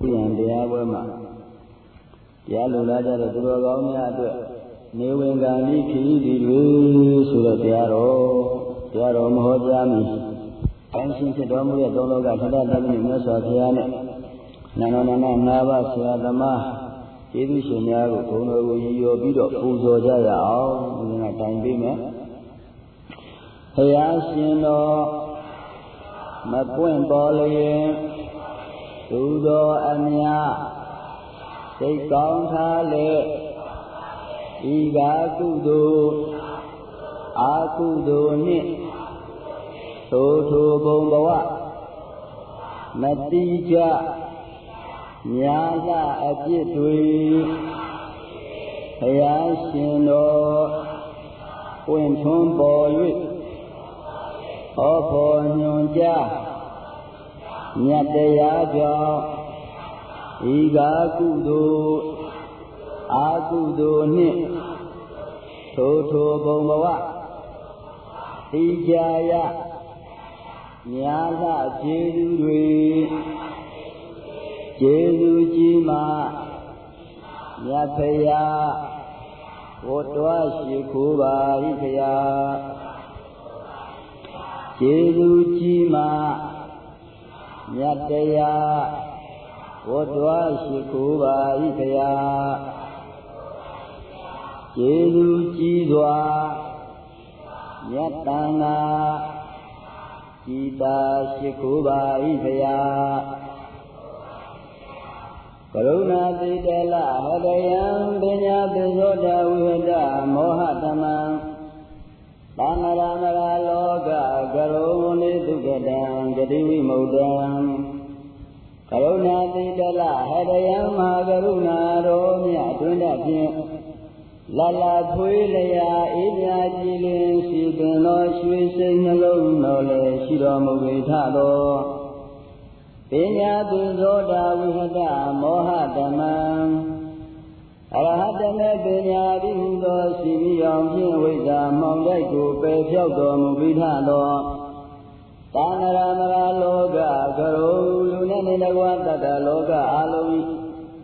and the Abama. Yalulaja, the Duragomia, Newingani, Kiri, Suratiaro, Tiaro Mohojami, Pension Domu, Dologa, Nasa, Nanana, Nava, Siadama, Edishago, Tono, Yobido, Uzo Jaya, in a time beamer. Hayashino, Mapuen Bolly, Udo Anya. Say Gauntale Iga Kudo Akudo Ni Toto Bombawa Natija Nyaza Ajitui Hayashino Winchun Boy Opo Nyunja Nyateya Iga Kudo Akudo Ni Toto Bombawa Ijaya Nyaza Jeru Jeru Jima Nyapaya Wotwa Shikuba Ikaya Jeru Jima Nyapaya Wotwa Shikuba Ikaya Jeru Jizwa Nyatanga Jita Shikuba Ikaya Karuna Videla Hadayam Binya Bizoda Vihada Mohatama Panaramara Loga Garoni Dugadam Gadivi Modam Karuna Vidala Hadayam Magaruna Romya Tundapin Lala Puilaya Ida Jilin Sidano Swising Hello Nole Shiromu Vitado Pinya Bizoda Vihada Mohatama Arahadame Pinya Bihudo Siviyam Hinwida Mondaiko Pepyodo Mubitado Tanaramara Loga Garo Lunanagwata Loga Alovi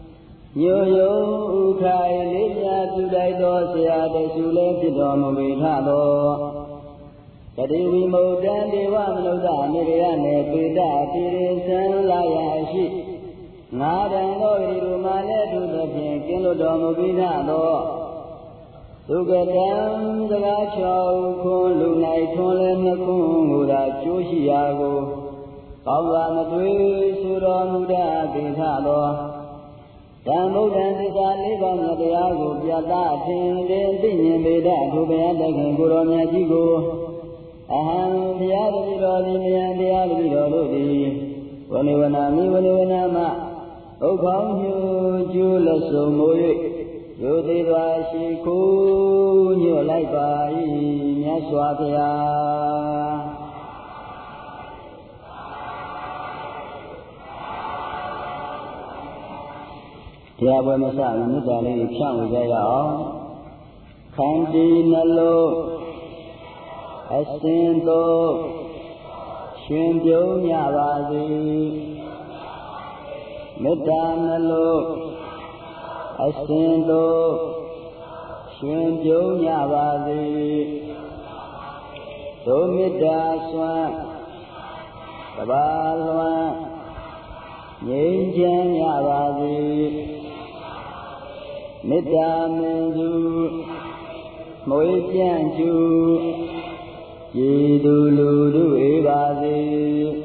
Yo Ukai Lidia Tudaido Sea de Sule Pidomo Vitado Kadivi Modan Deva Manoda Miriane Pida Tirisan Layashi Nadan Rumane to the Pinkino Domo Vitado Sugadam the Gacho Kun Lunai Tolen Nakumuda Chushiago Pava Madri Suramuda Vitado Tamudan is a live on the Yago Piata, Tin, Beda, to be at the Gurona Jigo. Aham, the other Lodi, and the other Lodi. When you were Nama, O come you, Julas, so Moy, you did what she could, you like by Yaswapia. Yabba Masa, Nidali, Chang, Kandi Nalo, Asinto, Shimbyo Yavazi, Medanalo, Asinto, Shimbyo Yavazi, Tomida Swan, Kabalwan, Yinjan Yavazi. Mita Menzu Moijan Ju Yidulu Evazi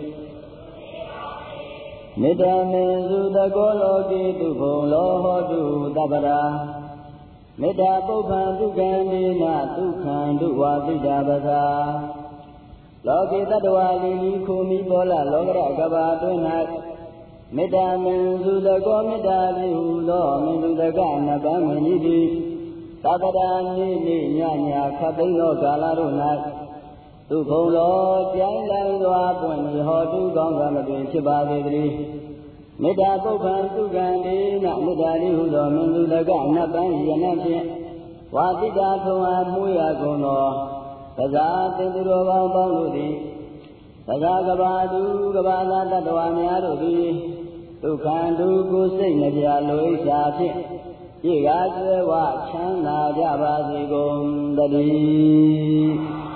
Mita Menzu the Gologi to Bolo to Dabara Mita Popan to Gandina to Kandu Wadi Dabasa Logi Tadwali Kumi Bola Logra Gabatu Meda Menzu the Gomida Udo Menzu the Gana Bamini Tabadani Nyanya Kabino Galaruna to Polo Jailandua when the Hodu Gonga Chibavi Meda Popan to Gandina Medali Udo Menzu the Gana Bamini Wadida to Muya Gono Kaza Tendurova Bangudi Kaza Gabadu Gabala Tadwani Arudi ဒုက္ခဒုကိုယ်စိတ်နှပြလိုဣစ္စာဖြင့်ဤကားဆွဲဝချမ်းသာကြပါစေကုန်သတည်း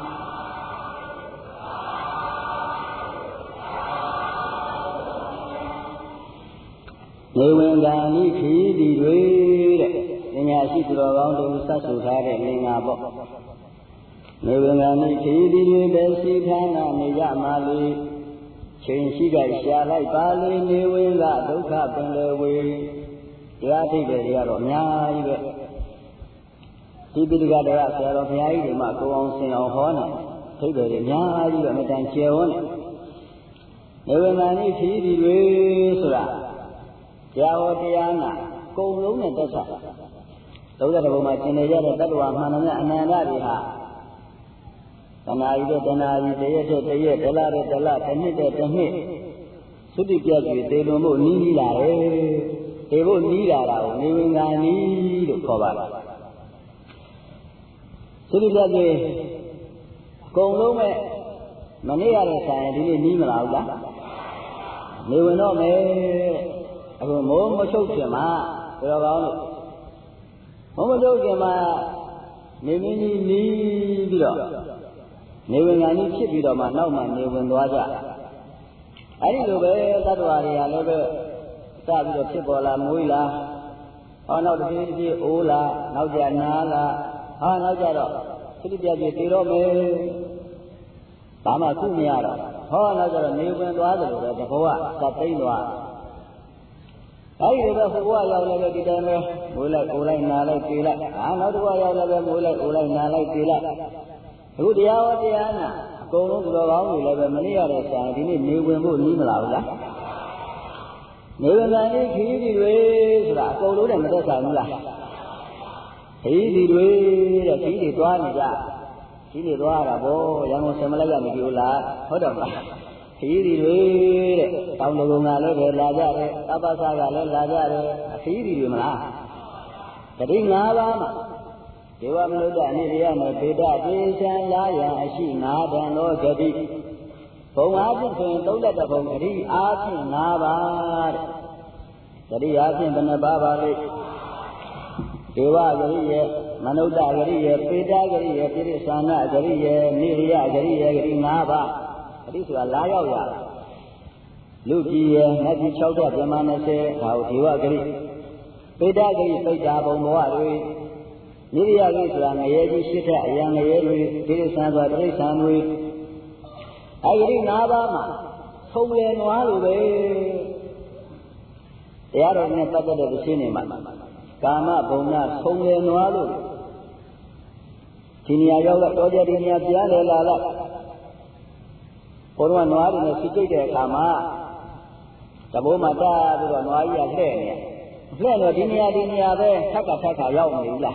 နေဝင်ကံဤခီးသည်တွေတဲ့ပညာရှိသူတော်ကောင်းတို့ဆက်ဆိုထားတဲ့လင်္ကာပေါ့နေဝင်ကံဤခီးသည်တွေပဲရှိဌာနနေကြမှာလေချိန်ရှိကြရှာလိုက်ပါလေနေဝင်ကဒုက္ခပင်လေဝေတရားသိတဲ့တွေကတော့အများကြီးပဲဒီပိဋကတရားဆရာတော်ဘုရားကြီးတွေမှာကိုအောင်ဆင်အောင်ဟောနေသိတဲ့တွေအများကြီးပဲမတန်ကျယ်ဝန်းနေဝင်ကံဤခီးသည်တွေဆိုတာတရားဟောတရားနာကုံလုံးနဲ့တက်ဆက်သုဒ္ဓတဘုံမှာကျင်နေရတဲ့တ attva မှန်တယ်အနန္တတွေဟာတဏှာကြီးတဲ့တဏှာကြီးတရက်တဲ့တရက်ဒလတဲ့ဒလတစ်နှစ်တဲ့တစ်နှစ်သုတိပြတ်ကြီးသေလွန်ဖို့နီးနီးလာတယ်သေဖို့နီးလာတာကိုနေဝင်ကံနီးလို့ခေါ်ပါတယ်သုတိပြတ်ကြီးကုံလုံးမဲ့မနေ့ရတဲ့ဆိုင်ဒီနေ့နီးမလာဘူးလားနေဝင်တော့မယ်အခုမိုးမချုပ်ခင်မှာတော်ကောင်းလို့မိုးမချုပ်ခင်မှာနေမင်းကြီးနီးပြီးတော့နေဝင်ကံကြီးဖြစ်ပြီးတော့မှနောက်မှနေဝင်သွားကြအဲဒီလိုပဲသတ္တဝါတွေကလည်းပဲစပြီးတော့ဖြစ်ပေါ်လာမွေးလာဟောနောက်တစ်ပြေးတစ်ပြေးအိုးလာနောက်ကြနားလာဟာနောက်ကြတော့သတိပြပြတည်တော့မယ်ဘာမှသူ့မရတော့ဟောနောက်ကြတော့နေဝင်သွားတယ်လို့ပဲတဘောကသတ်သိမ့်သွားအဲဒီလိုပဲဘုရားရောက်လည်းပဲဒီတိုင်းပဲမွေးလိုက်အိုးလိုက်နားလိုက်ပြေးလိုက်နောက်တစ်ခါရောက်လည်းပဲမွေးလိုက်အိုးလိုက်နားလိုက်ပြေးလိုက်အခုတရားဟောတရားနာအကုန်လုံးသူတော်ကောင်းတွေလည်းပဲမနေ့ရတဲ့ဆရာဒီနေ့နေဝင်ဖို့နီးမလာဘူးလားနေဝင်ကံဤခီးဒီတွေဆိုတာအကုန်လုံးနဲ့မသက်ဆိုင်ဘူးလားခီးဒီတွေတဲ့ခီးတွေသွားနေကြခီးတွေသွားတာဗောရန်ကုန်ဆင်မလိုက်ရမကြည့်ဘူးလားဟုတ်တယ်မလားခီးဒီတွေတဲ့တောင်လုံကလည်းပဲလာကြတယ်သဗ္ဗဆာကလည်းလာကြတယ်ခီးဒီတွေမလားတတိ၅ပါးမှာဒေဝမနုဿအနိရိယနဲ့ပေဒတေချံလာယံအရှိ၅တန်သောဂတိဘုံအားဖြင့်ဆိုရင်၃လက်တဘုံဂတိအားဖြင့်၅ပါးတဲ့ဂတိအားဖြင့်ဘယ်နှပါပါလဲဒေဝဂတိရဲ့မနုဿဂတိရဲ့ပေဒဂတိရဲ့ပိရိသန္နဂတိရဲ့နိရိယဂတိရဲ့ဂတိ၅ပါးဂတိဆိုတာလာရောက်ရလူကြီးရဲ့နတ်ကြီး6ဓာတ်ပြမ20ဒါကိုဒေဝဂတိပေဒဂတိပိဋ္ဌာဘုံဘဝတွေနိရိယဂိဆိုတာငရဲကြီး8ထက်အရံငရဲတွေတိရစ္ဆာန်ဆိုတာတိရစ္ဆာန်တွေအဲဒီ၅ပါးမှာထုံလယ်နွားလိုပဲတရားတော်နဲ့ပတ်သက်တဲ့ရှင်းနေမှာကာမဘုံကထုံလယ်နွားလို့ဒီနေရာရောက်တော့တော်ကြဒီနေရာပြန်လေလာလိုက်ဘုရားနွားတွေနဲ့စိတ်ကြိတ်တဲ့အခါမှာတဘိုးမှာတားပြီးတော့နွားကြီးကလှဲ့နေတော့ဒီနေရာပဲထက်ကရောက်နေပြီလား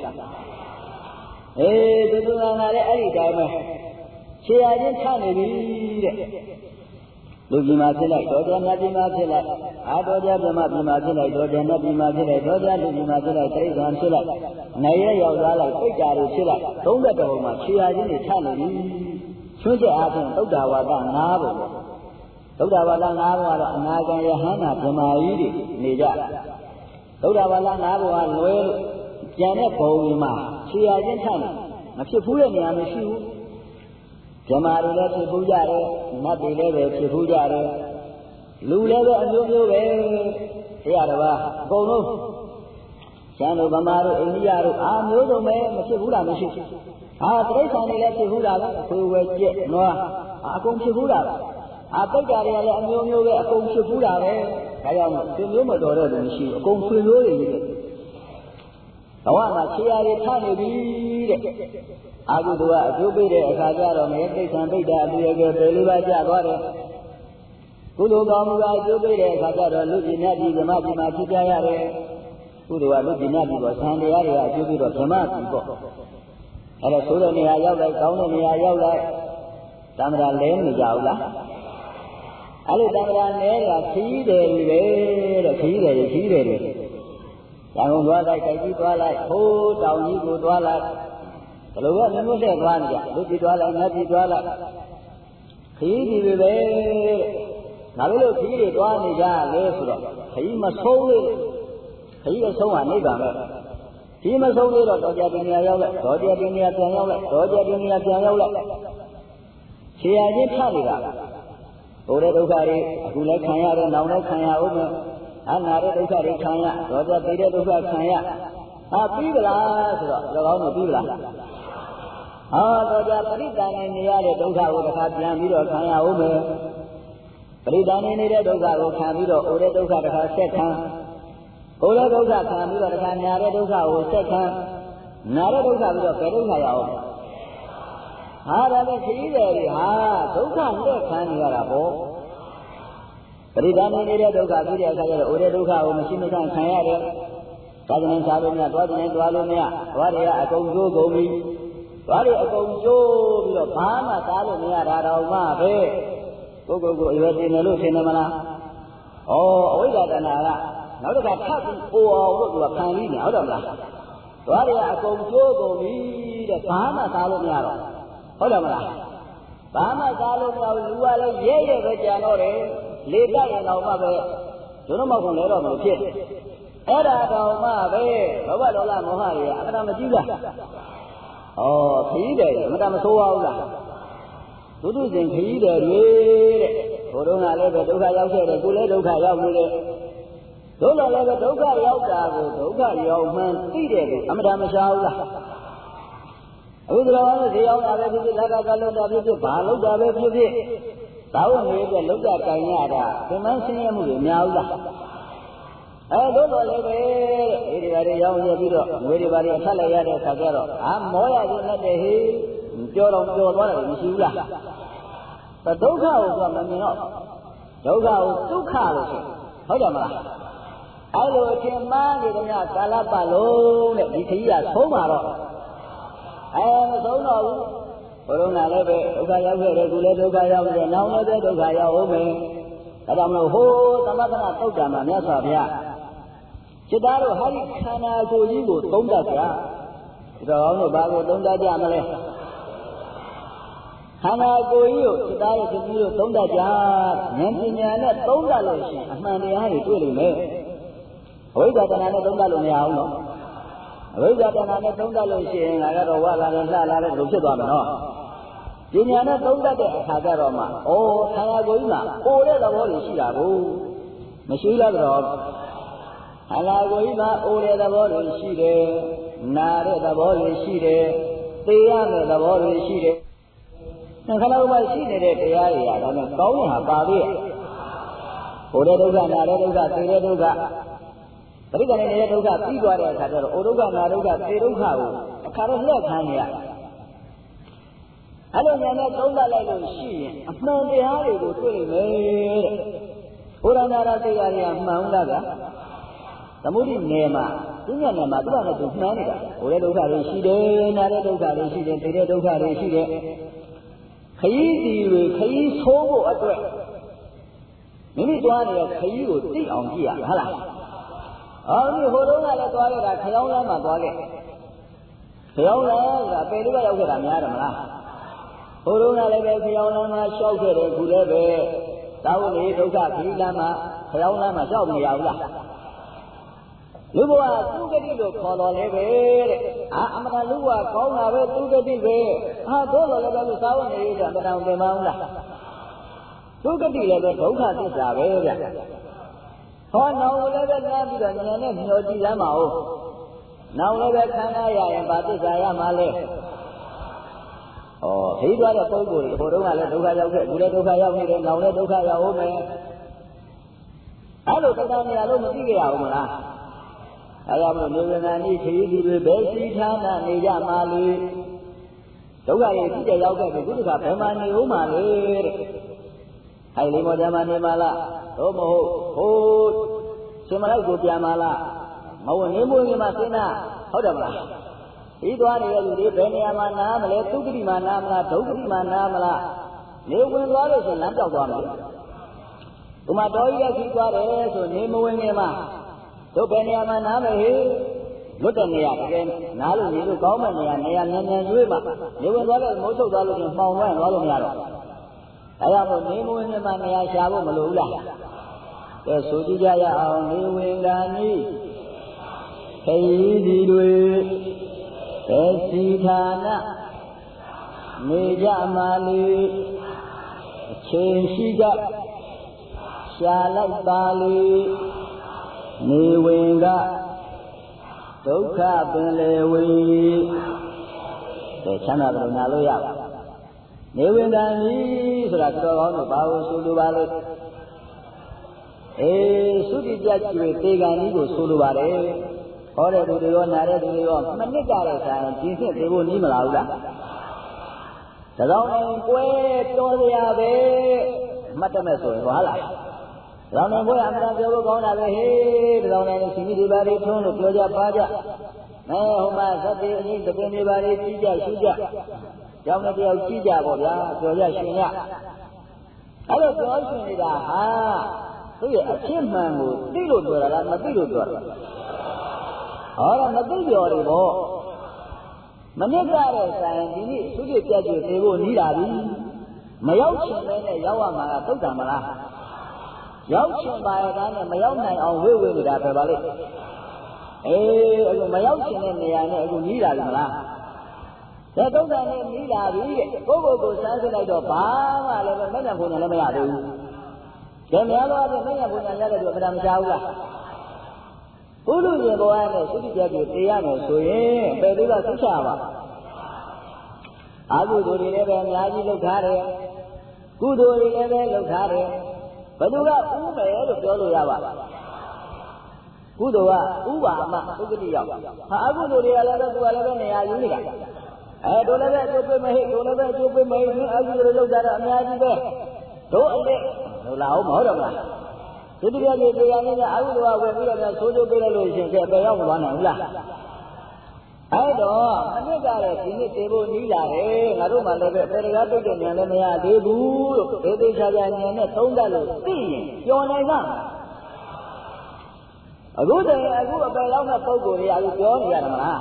သူကလည်းအဲ့ဒီတိုင်းပဲခြေရချင်းချနေပြီတဲ့လူကြီးမှာဖြစ်လိုက်တော်ကြနတ်ကြီးမှာဖြစ်လိုက်တော်ကြဗြဟ္မကြီးမှာဖြစ်လိုက်တော်ကြနတ်ကြီးမှာဖြစ်လိုက်တော်ကြလူကြီးမှာဖြစ်လိုက်တိရစ္ဆာန်ဖြစ်လိုက်နေရရောက်သွားလိုက်ပိဋ္ဌာတွေဖြစ်လိုက်သုံးသက်တော်မှာခြေရချင်းတွေချနေပြီဆွင့်ချက်အားဖြင့်သုဒ္ဓဝါဒ၅ဘုံသုဒ္ဓဝါဒ၅ဘုံကတော့အနာဂံယဟန္တာဗြဟ္မာကြီးတွေနေကြသုဒ္ဓဝါဒ၅ဘုံကလွဲလို့ကျန်တဲ့ဘုံကြီးမှာခြေရချင်းချနေမဖြစ်ဘူးတဲ့နေရာမရှိဘူးဓမ္မတွေလည်းဖြစ်ဘူးကြတယ်နတ်တွေလည်းပဲဖြစ်ဘူးကြတယ်လူလည်းပဲအမျိုးမျိုးပဲတရားတော်ကအကုန်လုံးကျန်တို့ဗမာတို့အိန္ဒိယတို့အာမျိုးစုံပဲမဖြစ်ဘူးလားမရှိတိရစ္ဆာန်တွေလည်းဖြစ်ဘူးလားခွေဝဲကြက်နွားအကုန်ဖြစ်ဘူးလားပိဋ္ဌာတွေကလည်းအမျိုးမျိုးပဲအကုန်ဖြစ်ဘူးလားပဲဒါကြောင့်ဆွေမျိုးမတော်တဲ့လူမရှိဘူးအကုန်ဆွေမျိုးတွေကြီးတယ်ဘဝမှာခြေရာတွေထနေပြီတဲ့အာဟုသူကအကျိုးပေးတဲ့အခါကျတော့မြေတိဋ္ဌံပိဋ္ဌာအတူရကပေလေးပါးကျသွားတယ်ကုသိုလ်ကောင်းမှုကအကျိုးပေးတဲ့အခါကျတော့လူပြည်နတ်ပြည်ဓမ္မပြည်မှာဖြစ်ကြရတယ်ကုသိုလ်ကလူပြည်နတ်ပြည်ပေါ်ဆံတရားတွေကအကျိုးပေးတော့ဓမ္မပြည်ပေါ့အဲ့တော့ဆိုးတဲ့နေရာရောက်လိုက်ကောင်းတဲ့နေရာရောက်လိုက်တမ္ပရာလဲနေကြဘူးလားအဲ့လိုတမ္ပရာနဲတာခီးတယ်တွေတဲ့ခီးတယ်တွေရန်ကုန်သွားလိုက်တိုက်ကြီးသွားလိုက်ဟိုးတောင်ကြီးကိုသွားလိုက်ဘယ်လိုပဲမျိုးတဲ့သွားနေကြလူကြီးသွားလိုက်နတ်ကြီးသွားလိုက်ခီးဒီပဲ哪里有皮的多你家来说了，可以么收的，可以个收完那个了，可以么收的了，大家今天要来，大家今天ပြန်要来，大家今天ပြန်要来，谁也没看这个，我的都看的，后来看下的，脑袋看下我们，拿的都看的看下，大家别的都看看下，比不啦是吧？这老母比不啦？大家不离单的你家的都看我的看，ပြန်ပြီးတော့看下我们。ပရိသတ်နေတဲ့ဒုက္ခကိုခံပြီးတော့အိုတဲ့ဒုက္ခတစ်ခါဆက်ခံအိုတဲ့ဒုက္ခခံပြီးတော့တစ်ခါနာတဲ့ဒုက္ခကိုဆက်ခံနာတဲ့ဒုက္ခပြီးတော့ဘယ်ဒုက္ခရအောင်ဒါလည်းခရီးတယ်ဟာဒုက္ခလက်ခံနေရတာပေါ့ပရိသတ်နေတဲ့ဒုက္ခပြီးတဲ့အခါကျတော့အိုတဲ့ဒုက္ခကိုမရှိမခံခံရတယ်သာသနာ့စားလို့မရသွားတယ်သွားလို့မရသွားတွေကအကုန်ကျိုးကုန်ပြီသွားတွေအကုန်ကျိုးပြီးတော့ဘာမှစားလို့မရတာတော့မှပဲကိုအရွယ်တင်တယ်လို့ထင်တယ်မလား။အဝိဇ္ဇာတဏှာကနောက်တစ်ခါထပ်ပြီးအိုအောင်လို့သူကခံပြီးနေဟုတ်တယ်မလား။သွားတွေကအကုန်ကျိုးကုန်ပြီတဲ့ဘာမှစားလို့မရတော့ဟုတ်တယ်မလား။ဘာမှစားလို့မရဘူးလူကလည်းရဲပဲကြံတော့တယ်လေတက်ရင်တော့မှပဲဒုနမောက်ကုန်လဲတော့မလို့ဖြစ်အဲ့ဒါတော့မှပဲလောဘဒေါသမောဟတွေကအမှန်မကြည့်လား။ခရီးတယ်အမှန်မဆိုးပါဘူးလား။သုတ္တဇင်ခရီးတယ်တွေတဲ့ဘုရုံးကလည်းပဲဒုက္ခရောက်ခဲ့တယ်ကိုယ်လည်းဒုက္ခရောက်နေတယ်ဒုက္ခလည်းပဲဒုက္ခရောက်တာကိုဒုက္ခရောက်မှန်းသိတယ်လို့အမှန်မရှားဘူးလားအခုတော်ကဈေးရောက်တာပဲဖြစ်ဖြစ်လက်ကလုံးတာဖြစ်ဖြစ်ဘာလုံးတာပဲဖြစ်ဖြစ်သာဝနေတဲ့လုံးတာတိုင်ရတာသင်္မန်းဆင်းရဲမှုတွေများဘူးလားတို့တော့လည်းပဲဒီတွေဘာတွေရောက်ရပြီးတော့ငွေတွေဘာတွေအထက်လိုက်ရတဲ့ခါကျတော့မောရခြင်းနဲ့တည်းဟေးပြောတော့ပြောသွားတယ်မရှိဘူးလားဒုက္ခကိုကမမြင်တော့ဒုက္ခကိုဒုက္ခလို့ဆိုဟုတ်တယ်မလားအဲ့လိုအထင်မှားနေတဲ့ကာလပတ်လုံးတဲ့ဒီခကြီးကသုံးပါတော့မသုံးတော့ဘူးဘုရုံးကလည်းပဲဒုက္ခရောက်ခဲ့တယ်ခုလည်းဒုက္ခရောက်တယ်နောက်လည်းပဲဒုက္ခရောက်အောင်မယ်ဒါကြောင့်မလို့ဟိုသမထနာသုတ်တံမှာမြတ်စွာဘုရားจิตသားတို့ဟာဒီခန္ဓာကိုယ်ကြီးကိုသုံးတတ်ကြဒီတော့အောင်လို့ဘာကိုသုံးတတ်ကြမလဲခန္ဓာကိုယ်ကြီးကိုစိတ်သားရဲ့စိတ်ကြီးကိုသုံးတတ်ကြဉာဏ်ပညာနဲ့သုံးတတ်လို့ရှိရင်အမှန်တရားတွေတွေ့လိမ့်မယ်အဝိဇ္ဇာတဏှာနဲ့သုံးတတ်လို့မရဘူးနော်အဝိဇ္ဇာတဏှာနဲ့သုံးတတ်လို့ရှိရင်ငါကတော့ဝါလာနဲ့လှလာတဲ့လိုဖြစ်သွားမယ်နော်ပညာနဲ့သုံးတတ်တဲ့အခါကျတော့မှခန္ဓာကိုယ်ကြီးမှာပိုတဲ့သဘောတွေရှိတာကိုမရှိလားတော့ခန္ဓာကိုယ်ကြီးမှာအိုတဲ့သဘောတွေရှိတယ်နာတဲ့သဘောတွေရှိတယ်သိရတဲ့သဘောတွေရှိတယ်ခန္ဓာဥပါရှိနေတဲ့တရားတွေကတော့ကောင်းတာပါသေးရဲ့ဟိုတဲ့ဒုက္ခနာတဲ့ဒုက္ခသိတဲ့ဒုက္ခပရိက္ခဏနေတဲ့ဒုက္ခပြီးသွားတဲ့အခါကျတော့အိုဒုက္ခနာဒုက္ခသိဒုက္ခကိုအခါတော့လက်ခံနေရအဲ့လိုဉာဏ်နဲ့သုံးသပ်လိုက်လို့ရှိရင်အမှန်တရားတွေကိုတွေ့မယ်တဲ့ဘုရားနာရသိရတွေကမှန်လားဗျာသမုဒိနယ်မှာဉာဏ်နယ်မှာသူကလည်းသူမှန်းနေတာဟိုတဲ့ဒုက္ခတွေရှိတယ်နာတဲ့ဒုက္ခတွေရှိတယ်သိတဲ့ဒုက္ခတွေရှိတယ်ခရီးစီတွေခရီးဆိုးဖို့အတွက်မိမိသွားနေတဲ့ခရီးကိုသိအောင်ကြည့်ရဟုတ်လားဒီဟိုတုန်းကလည်းသွားခဲ့တာခရောင်းလမ်းမှာသွားခဲ့ခရောင်းလမ်းဆိုတာပယ်လေးကရောက်ခဲ့တာများတယ်မလားဟိုတုန်းကလည်းပဲခရောင်းလမ်းမှာရှောက်ခဲ့တယ်ခုလည်းပဲသာဝတိဒုက္ခခရီးလမ်းမှာခရောင်းလမ်းမှာရှောက်မရဘူးလားလူဘဝသူဂတိလို့ခေါ်တော်လဲပဲတဲ့အမှန်တန်လူဘဝကောင်းတာပဲသူဂတိပဲတို့တော်လည်းပဲသာဝနေရတာမတောင်တင်မအောင်လားသူဂတိလည်းပဲဒုက္ခသစ္စာပဲဗျနောင်လည်းပဲလမ်းပြီးတော့ဉာဏ်နဲ့မျှော်ကြည့်ရမှာ哦နောင်လည်းပဲခန္ဓာရရင်ဘာသစ္စာရမှာလဲခေးသွားတဲ့ပုဂ္ဂိုလ်တွေဟိုတုန်းကလည်းဒုက္ခရောက်ခဲ့အခုလည်းဒုက္ခရောက်နေတယ်နောင်လည်းဒုက္ခရောက်ဦးမယ်အဲ့လိုတရားမြတ်လို့မသိကြရဘူးမလားအဲဒါမို့နေဝေဒနာနိခရီးတွေဘယ်ရှိဌာနနေကြမှာလဲဒုက္ခရဲ့ကြည့်ကြရောက်ခဲ့ပြီဒီကဘယ်မှာနေဦးမှာလဲတဲ့အဲ့ဒီမောဓမ္မနေမှာလားသို့မဟုတ်ဟိုရှင်မလိုက်ကိုပြန်မှာလားမဟုတ်နေမွေးမှာစဉ်းစားဟုတ်တယ်မလားဒီသွားနေတဲ့လူတွေဘယ်နေရာမှာနားမလဲသုက္ကတိမှာနားမလားဒုက္ခတိမှာနားမလားနေဝင်သွားလို့ဆိုလမ်းပြောက်သွားမှာဒီမှာတော်ကြီးရဲ့ကြီးသွားတယ်ဆိုနေမဝင်နေမှာတို့ဘယ်နေရာမှာနားမယ်ဟေးလွတ်တဲ့နေရာတကယ်နားလို့နေလို့ကောင်းမဲ့နေရာမြန်ရွေးမှာနေဝင်သွားလို့မိုးချုပ်သွားလို့မှောင်ဝဲသွားလို့မရတော့ဒါကြောင့်မို့နေဝင်မှာနေရာရှာဖို့မလိုဘူးလားကဲဆိုကြည့်ကြရအောင်နေဝင်ကနိခရီးဒီတွေပဲစီဌာနနေကြမှာလေအချိန်ရှိကြရှာလိုက်ပါလေနေဝင်ကဒုက္ခပင်လေဝေတဲ့ချမ်းသာတယ်နာလို့ရပါနေဝင်ကံကြီးဆိုတာတော်ကောင်းတော့ဘာလို့ဆိုလိုပါလဲသုတိပြကျွေတေကံကြီးကိုဆိုလိုပါတယ်ဟောတဲ့သူတွေရောနာတဲ့သူတွေရောမနစ်ကြတဲ့ဆံဒီစစ်သေးဖို့နီးမလာဘူးလားတကောင်တိုင်းကွဲတော်စရာပဲမှတ်တမဲ့ဆိုရင်ဟုတ်လားတကောင်တိုင်းကွဲအမှန်ပြောလို့ကောင်းတာပဲဟေးတကောင်တိုင်းရှင်ကြီးတွေပါလေထွန်းလို့ပြောကြပါကြမဲဟိုမှာသတိအင်းတပင်းတွေပါလေကြည့်ကြရှုကြကြောင်းတစ်ယောက်ကြည့်ကြပေါ့ဗျာပြောကြရှင်ရအဲ့လိုပြောရှင်နေတာဟာသူ့ရဲ့အဖြစ်မှန်ကိုသိလို့ပြောတာလားမသိလို့ပြောတာဟောတော့မသိပြောတယ်ပေါ့မနစ်ကြတဲ့ဆိုင်ဒီနေ့သုတိပြတ်ကျွေသေးဖို့နီးတာပြီမရောက်ချင်တဲ့နဲ့ရောက်ရမှာကသုတ်တံမလားရောက်ချင်ပါရဲ့ကားနဲ့မရောက်နိုင်အောင်ဝေ့နေတာပဲပါလေအခုမရောက်ချင်တဲ့နေရာနဲ့အခုနီးတာပြီမလားဒါသုတ်တံနဲ့နီးတာပြီတဲ့ကိုယ့်ကိုယ်စမ်းစစ်လိုက်တော့ဘာမှလည်းမညံ့ဖို့လည်းမရသေးဘူးဒါများတော့မညံ့ဖို့ရတဲ့သူအမှန်မကြောက်ဘူးလားဘုလူရှင်ဘောရနဲ့သုတိပြတ်ကျွေတေးရမယ်ဆိုရင်ပယ်သေးကသိချပါအာဟုသူတွေလည်းပဲအများကြီးလုပ်ထားတယ်ကုသိုလ်တွေလည်းပဲလုပ်ထားတယ်ဘယ်သူကဥမယ်လို့ပြောလို့ရပါကုသိုလ်ကဥပါမသုက္ကတိရောက်ဟာအကုသိုလ်တွေကလည်းသူကလည်းပဲနေရာယူနေတာတို့လည်းပဲအကျိုးပေးမဟိတို့လည်းပဲအကျိုးပေးမဟိအကုသိုလ်လုပ်တာတော့အများကြီးပဲတို့အလက်လို့လာအောင်မဟုတ်တော့မလားသုတိပြတ်ကျွေတရားနဲ့အကုသိုလ်ကဝင်ပြီးတော့ဆိုးကျိုးပေးလိုက်လို့ရှင်ကဲပယ်ရောက်မသွားနိုင်ဘူးလားအဲ့တော့မနစ်ကြတဲ့ဒီနေ့တေဖို့နီးလာတယ်ငါတို့မှလည်းပဲပေတကားပိတ်တဲ့ဉာဏ်လည်းမရသေးဘူးလို့ဒေသေချာချာဉာဏ်နဲ့သုံးတတ်လို့သိရင်ပြောနိုင်မှာအခုတည်းအခုအပယ်ရောက်တဲ့ပုဂ္ဂိုလ်တွေအခုပြောနေရတယ်မလား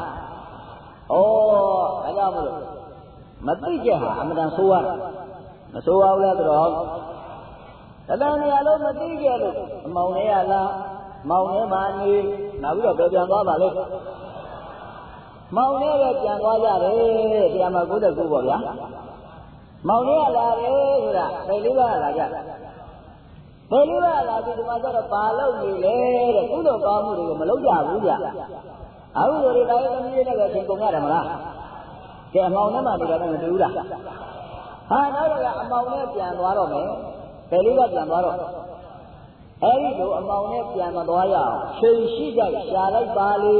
ဒါကြောင့်မလို့မသိချက်ဟာအမှန်တန်ဆိုးရတယ်မဆိုးပါဘူးလားဆိုတော့တဏှာနေရာလုံးမသိခဲ့လို့အမောင်လေးရလားမောင်လေးမှနေနောက်ပြီးတော့ပြန်သွားပါလေမောင်လေးပဲပြန်သွားကြတယ်တရားမှာ99ပေါ့ဗျာမောင်လေးကလာတယ်ဆိုတာဘယ်လေးပါလာကြဘယ်လေးပါလာပြီးဒီမှာကျတော့ဘာလုပ်နေလဲတဲ့ကုသိုလ်ကောင်းမှုတွေကိုမလုပ်ကြဘူးဗျအခုလိုတွေတိုင်းသမီးနဲ့ပဲသင်ကုန်ရတယ်မလားကဲအမောင်နဲ့မှနေတာနဲ့မတူဘူးလားဟာနောက်တော့အမောင်နဲ့ပြန်သွားတော့မယ်ဘယ်လေးကပြန်သွားတော့အဲ့ဒီလိုအမောင်နဲ့ပြန်မသွားရအောင်ချိန်ရှိကြရှာလိုက်ပါလေ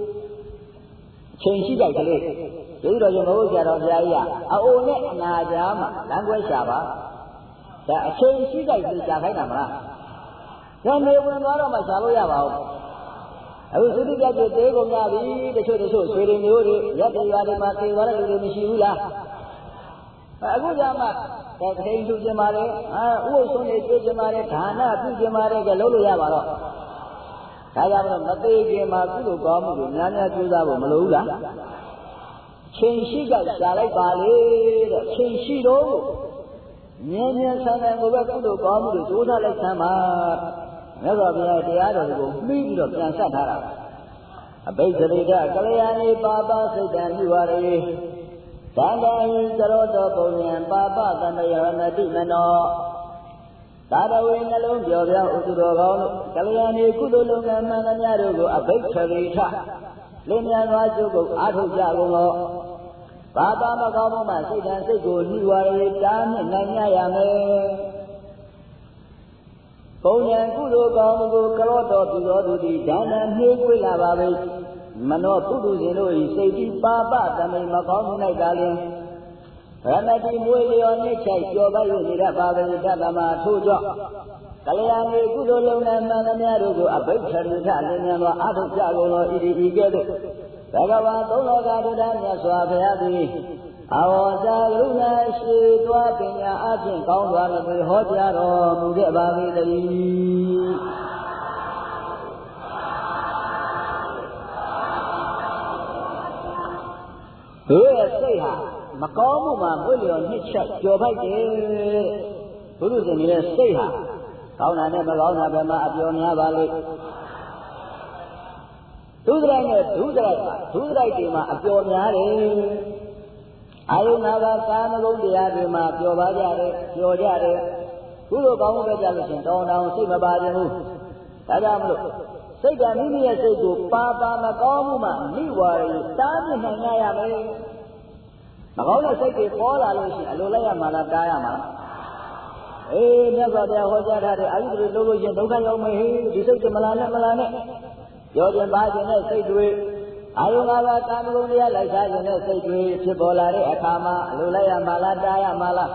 ချိန်ရှိကြကလေးဒီလိုရမဟုတ်ကြတော့ဘုရားကြီးကအအိုနဲ့အနာကြားမှာလမ်းခွဲရှာပါဒါအချိန်ရှိကြပြီးရှာခိုင်းတာမလားဒါနေဝင်သွားတော့မှရှာလို့ရပါဦးအခုသုတိပြတ်ကျွေးကုန်ကြပြီတချို့ဆွေတွေမျိုးတွေရက်တွေရွာတွေမှာသေသွားတဲ့လူတွေမရှိဘူးလားအခုကြမှာဒါခိန်ထူကျင်ပါလေဥပုသ်ဆုံးနေတွေ့ကျင်ပါလေဒါနပြုကျင်ပါလေကလုပ်လို့ရပါတော့ဒါကြောင့်မသေးခင်မှာကုသိုလ်ကောင်းမှုကိုများများကြိုးစားဖို့မလိုဘူးလားချိန်ရှိကြရှာလိုက်ပါလေတဲ့ချိန်ရှိတော့မြဲမြဲဆန်းဆန်းကိုပဲကုသိုလ်ကောင်းမှုကိုကြိုးစားလိုက်ဆမ်းပါမြတ်စွာဘုရားတရားတော်ကိုမှီးပြီးတော့ပြန်ဆက်ထားတာအဘိဓရိတကလျာဏီပါပစိတ်တံပြုပါရေသံဃာဟိသရောတောပုံဉ္ပါပသံဃာမတိမနောသာရဝေနှလုံးပြောပြောဥသူတော်ကောင်းတို့ကလျာဏီကုသိုလ်လုပ်ငန်းမှန်သမျှတို့ကိုအဘိဓရိထလင်းမြန်စွာကျုပ်ကိုအားထုတ်ကြကုန်သောဘာသာမကောင်းမှုမှစိတ်ဓာတ်စိတ်ကိုနှိဝါရေတားမြစ်နိုင်ရမယ်ပုံဉ္ကုသိုလ်ကောင်းမှုကိုကရောတော်ပြုတော်သူသည်ဒါနနှေးကွေးလာပါပဲမနောပုထုဇဉ်တို့၏စိတ်တိပါပသမိမကောင်းမှု၌သာလျှင်ရမတိမွေလျော်နှိမ့်ချိုက်ကြော်ပတ်၍နေရပါပဲတတမထို့ကြောင့်ကလျာဏီကုသိုလ်လုံးနဲ့မှန်သမျှတို့ကိုအဘိဓရိထလင်းမြန်သောအာထုကြကုန်သောဤကဲ့သို့ဘဂဝါသုံးလောကဒုဒ္ဒမြတ်စွာဘုရားသည်အဝဇာကရုဏာရှိသွားပညာအဖြင့်ကောင်းစွာမသွေဟောကြားတော်မူခဲ့ပါ၏တည်းဒီရဲ့စိတ်ဟာမကောင်းမှုမှမွေ့လျော်နှစ်ချက်ကြော်ဖိုက်တယ်ဘုရုရှင်ရဲ့စိတ်ဟာကောင်းတာနဲ့မကောင်းတာဘယ်မှာအပြောများပါလိမ့်ဒုစရိုက်နဲ့ဒုစရိုက်တွေမှာအပြောများတယ်အာယုနာကကာမဂုဏ်တရားတွေမှာပျော်ပါကြတယ်ပျော်ကြတယ်ကုသိုလ်ကောင်းမှုပဲကြလို့ရှင်တောင်းစိတ်မပါခြင်းဘူးဒါကြောင့်မလို့စိတ်ကမိမိရဲ့စိတ်ကိုပါမကောင်းမှုမှမိဝါရီတားမြစ်နိုင်ရမယ်မကောင်းတဲ့စိတ်တွေပေါ်လာလို့ရှိရင်အလိုလိုက်ရမှာလားတားရမှာလားအေးမြတ်စွာဘုရားဟောကြားထားတဲ့အာယုတွေလုံးလို့ရှိရင်ဒုက္ခရောက်မယ်ဟေးဒီစိတ်ကမလာနဲ့ပြောခြင်းပါခြင်းနဲ့စိတ်တွေအာယုငါးပါးကာမဂုဏ်တရားလိုက်စားခြင်းနဲ့စိတ်တွေဖြစ်ပေါ်လာတဲ့အခါမှာအလိုလိုက်ရမှာလားတားရမှာလား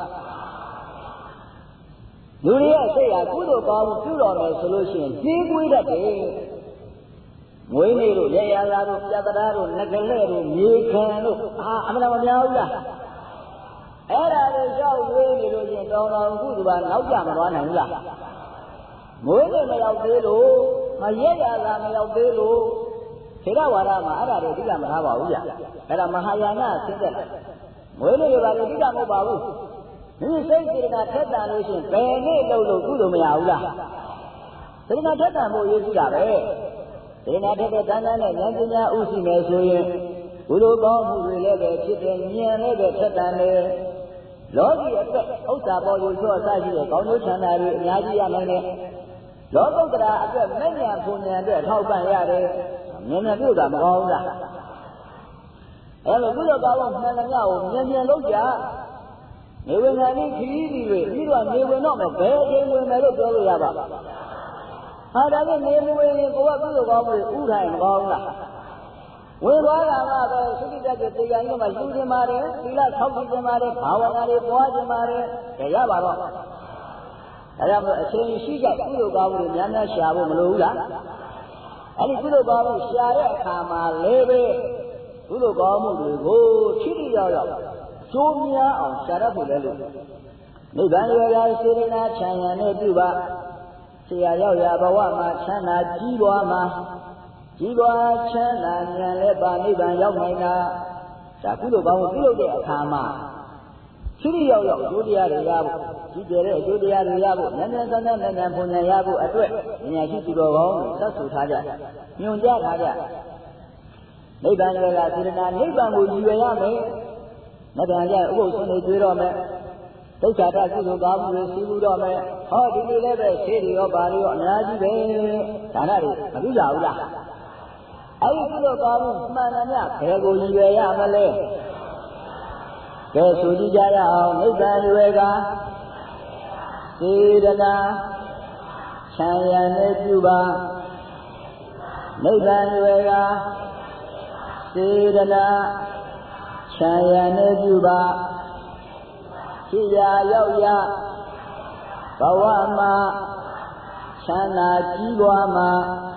လူတွေရဲ့စိတ်ဟာကုသိုလ်ကောင်းမှုပြုတော်မယ်ဆိုလို့ရှိရင်နှေးကွေးတတ်တယ်မွေးနေ့တို့ရေရလာတို့ပြတရာတို့ငကလဲတို့မြေခံတို့အမှန်မများဘူးလားအဲ့ဒါတွေရောက်ဝေးနေလို့ချင်းတောင်းကုသိုလ်ပါနောက်ကြမသွားနိုင်ဘူးလားမွေးနေ့မရောက်သေးလို့မရေရလာမရောက်သေးလို့ထေရဝါဒမှာအဲ့ဒါတွေအဓိကမထားပါဘူးဗျအဲ့ဒါမဟာယာနဆင်းသက်မွေးနေ့တွေပါလို့အဓိကမဟုတ်ပါဘူးဒီစိတ်စေတနာထက်တန်လို့ရှိရင်ဘယ်နေ့လို့ကုသိုလ်မရဘူးလားစေတနာထက်တန်ဖို့ရည်ရှိတာပဲစေတနာထက်တဲ့တန်တန်နဲ့ဉာဏ်ပညာဥရှိမယ်ဆိုရင်ကုသိုလ်ကောင်းမှုတွေလည်းပဲဖြစ်တယ်ဉာဏ်လည်းပဲထက်တန်တယ်လောကီအတွက်ဥစ္စာပေါ်ယူဆိုအစရှိတဲ့ကောင်းကျိုးချမ်းသာတွေအများကြီးရနိုင်တယ်လောကုတ္တရာအတွက်မဲ့ဉာဏ်ပူဉာဏ်အတွက်ထောက်ပံ့ရတယ်ဉာဏ်ပြုတာမကောင်းဘူးလားအဲ့လိုကုသိုလ်ကောင်းမှုမှန်တယ်များကိုမြန်လုပ်ကြနေဝင်ခံပြီးခရီးတွေပြီးတော့နေဝင်တော့မယ်ဘယ်ချိန်ဝင်မယ်လို့ပြောလို့ရပါ့ဟာဒါနဲ့နေမဝင်ရင်ကိုကကုသိုလ်ကောင်းမှုဥထိုင်မကောင်းလားဝင်သွားတာကတော့သုတိတ္တတရားကြီးမှာယူခြင်းပါတယ်သီလဆောက်တည်ခြင်းပါတယ်ဘာဝနာတွေပွားခြင်းပါတယ်ရပါတော့ဒါကြောင့်အချိန်ရှိကြကုသိုလ်ကောင်းမှုများများရှာဖို့မလိုဘူးလားအဲ့ဒီကုသိုလ်ကောင်းမှုရှာတဲ့အခါမှာလည်းပဲကုသိုလ်ကောင်းမှုတွေကိုထိထိရောက်ရောက်ကျိုးများအောင်ရှာတတ်ဖို့လဲလို့နိဗ္ဗာန်ရွယ်ရာစေရနာချမ်းရံနဲ့ပြုပါဆရာရောက်ရာဘဝမှာချမ်းသာကြီးပွားမှာကြီးပွားချမ်းသာဉာဏ်လည်းပါနိဗ္ဗာန်ရောက်နိုင်တာဒါကုသိုလ်ကောင်းမှုပြုလုပ်တဲ့အခါမှာထိထိရောက်ရောက်အကျိုးတရားတွေရဖို့ကြီးကျယ်တဲ့အကျိုးတရားတွေရဖို့ဉာဏ်ဉာဏ်သံသံဉာဏ်ဘုံဉာဏ်ရဖို့အတွက်ဉာဏ်ရှိသူတော်ကောင်းစတ်ဆူထားကြညွှန်ကြားထားကြနိဗ္ဗာန်ရွယ်ရာစေရနာနိဗ္ဗာန်ကိုရည်ရွယ်ရမယ်နတ်တရားဥပုသ်ဆုံးနေကြွေးတော့မယ်ဒုက္ခတာကုသိုလ်ကောင်းမှုတွေစီးပူးတော့မယ်ဟောဒီလိုလည်းပဲဆေးတွေရောဘာတွေရောအများကြီးပဲဒါနတွေမပြုကြဘူးလားအဲ့ဒီကုသိုလ်ကောင်းမှုမှန်တယ်များဘယ်ကိုရည်ရွယ်ရမလဲကဲဆိုကြည့်ကြရအောင်နိဗ္ဗာန်ရွယ်ကစေတနာချမ်းရံနေပြုပါနိဗ္ဗာန်ရွယ်ကစေတနာချမ်းရံနေပြုပါဖြစ်ရာရောက်ရာဘဝမှာချမ်းသာကြီးပွားမှာ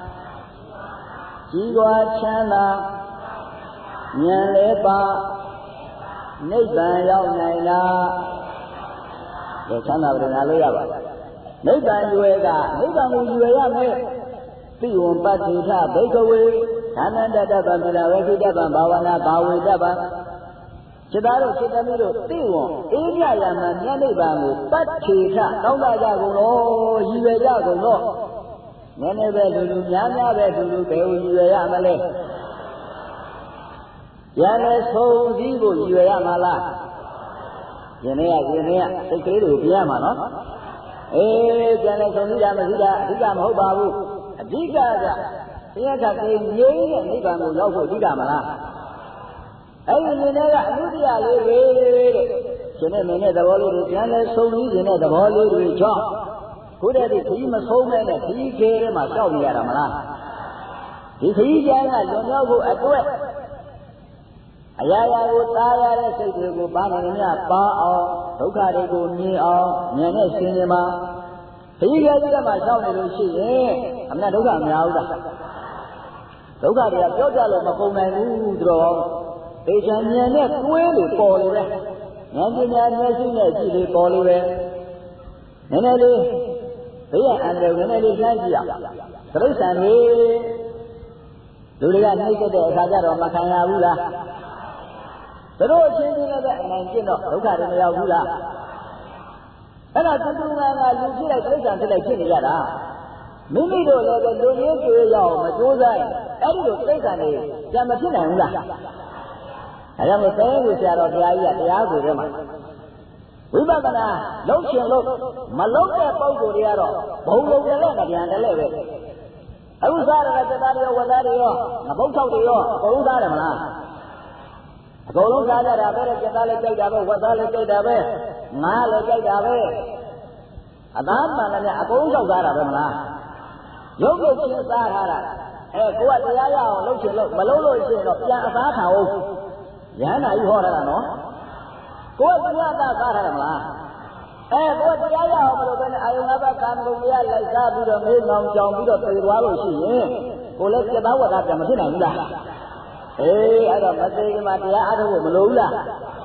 ကြီးပွားချမ်းသာဉာဏ်လည်းပါနိဗ္ဗာန်ရောက်နိုင်လားဒီချမ်းသာပြန်လာလို့ရပါလားနိဗ္ဗာန်ရွယ်ကနိဗ္ဗာန်ကိုရွယ်ရမယ်သိဝံပတ္တိထဘိကဝေဌာနတတ္တဗမေလာဝေခိတဗံဘာဝနာဘာဝေတဗံจิตသားတို့จิตသမီးတို့သိဝံအေးမြရမှမြတ်နိဗ္ဗာန်ကိုပတ္တိထတောင်းတကြကုန်တော့ရည်ရွယ်ကြကုန်တော့နည်းနည်းပဲလူများများပဲလူဘယ်ကိုရည်ရွယ်ရမလဲရန်လည်းဆုံးစည်းဖို့ရည်ရွယ်ရမှာလားယင်းနဲ့စိတ်ကလေးတွေကိုပြရမှာနော်အေးပြန်လည်းဆုံးစည်းတာမရှိတာအဓိကမဟုတ်ပါဘူးအဓိကကတရားကသိငြိမ်းတဲ့နိဗ္ဗာန်ကိုရောက်ဖို့အဓိကမလားအဲ့ဒီမြင်တဲ့ကအနုတ္တရလေးတွေတဲ့ရှင်နဲ့မင်းနဲ့သဘောလေးတွေပြန်လဲဆုံးပြီးရှင်တဲ့သဘောလေးတွေကြောင့်ခုတည်းဒီခကြီးမဆုံးမဲနဲ့ခကြီးခဲထဲမှာရှောက်နေရတာမလားဒီခကြီးကျမ်းကလွန်မြောက်ဖို့အတွက်အရာရာကိုတားရတဲ့စိတ်တွေကိုပါနေမြပါအောင်ဒုက္ခတွေကိုမြင်အောင်ဉာဏ်နဲ့ရှင်းနေမှာခကြီးခဲထဲမှာရှောက်နေလို့ရှိရင်အမှန်ဒုက္ခမများဘူးလားဒုက္ခတွေကပြောကြလို့မကုန်နိုင်ဘူးသူတော်ဒေချာဉာဏ်နဲ့တွဲလို့ပေါ်လို့ပဲဉာဏ်ပညာမျက်စိနဲ့ကြည့်လို့ပေါ်လို့ပဲနည်းနည်းလေးဘေးရအန္တရာယ်နည်းနည်းလေးလှမ်းကြည့်အောင်သရိษံတွေလူတွေကနှိမ့်တဲ့အခါကျတော့မခံရဘူးလားသူတို့အချင်းချင်းလည်းပဲအနိုင်ကျင့်တော့ဒုက္ခတွေမရောက်ဘူးလားအဲ့ဒါတူတူငါလူဖြစ်လိုက်တိရစ္ဆာန်ဖြစ်လိုက်ဖြစ်နေကြတာမိမိတို့လည်းပဲလူရင်းကျွေးရအောင်မကြိုးစားရင်အဲ့ဒီလိုတိရစ္ဆာန်တွေကြံမဖြစ်နိုင်ဘူးလားအဲ့ဒါမို့သင်္ကိုဆရာတော်ဘုရားကြီးကတရားကိုထဲမှာဝိပဿနာလုံးရှင်လို့မလုံးတဲ့ပုံကိုယ်တွေကတော့ဘုံလုံးတယ်နဲ့ကြံတယ်လည်းပဲအခုစားရတဲ့သားတွေရောဝတ်သားတွေရောငပုတ်ထောက်တွေရောအကုန်စားတယ်မလားအကုန်လုံးစားကြတာပဲတဲ့သားလည်းကြိုက်တာပဲဝတ်သားလည်းကြိုက်တာပဲငါးလည်းကြိုက်တာပဲအသားမှန်တယ်အကုန်ကြောက်စားတာပဲမလားရုပ်ကိုချင်းစားထားတာကိုကတရားရအောင်လုပ်ချင်လို့မလုပ်လို့ရှိရင်တော့ပြန်အသားခံအောင်ရဟန္တာကြီးဟောတာနော်ကိုကတရားသားစားထားတယ်မလားကိုကတရားရအောင်မလုပ်ဘဲနဲ့အာယုံငါးပါးကာမဂုဏ်တရားလိုက်စားပြီးတော့မေးငောင်ကြောင်ပြီးတော့ပြေသွားလို့ရှိရင်ကိုလည်းစိတ်သားဝတ်သားပြန်မဖြစ်နိုင်ဘူးလားအဲ့တော့မသေးခင်မှာတရားအားထုတ်ဖို့မလိုဘူးလား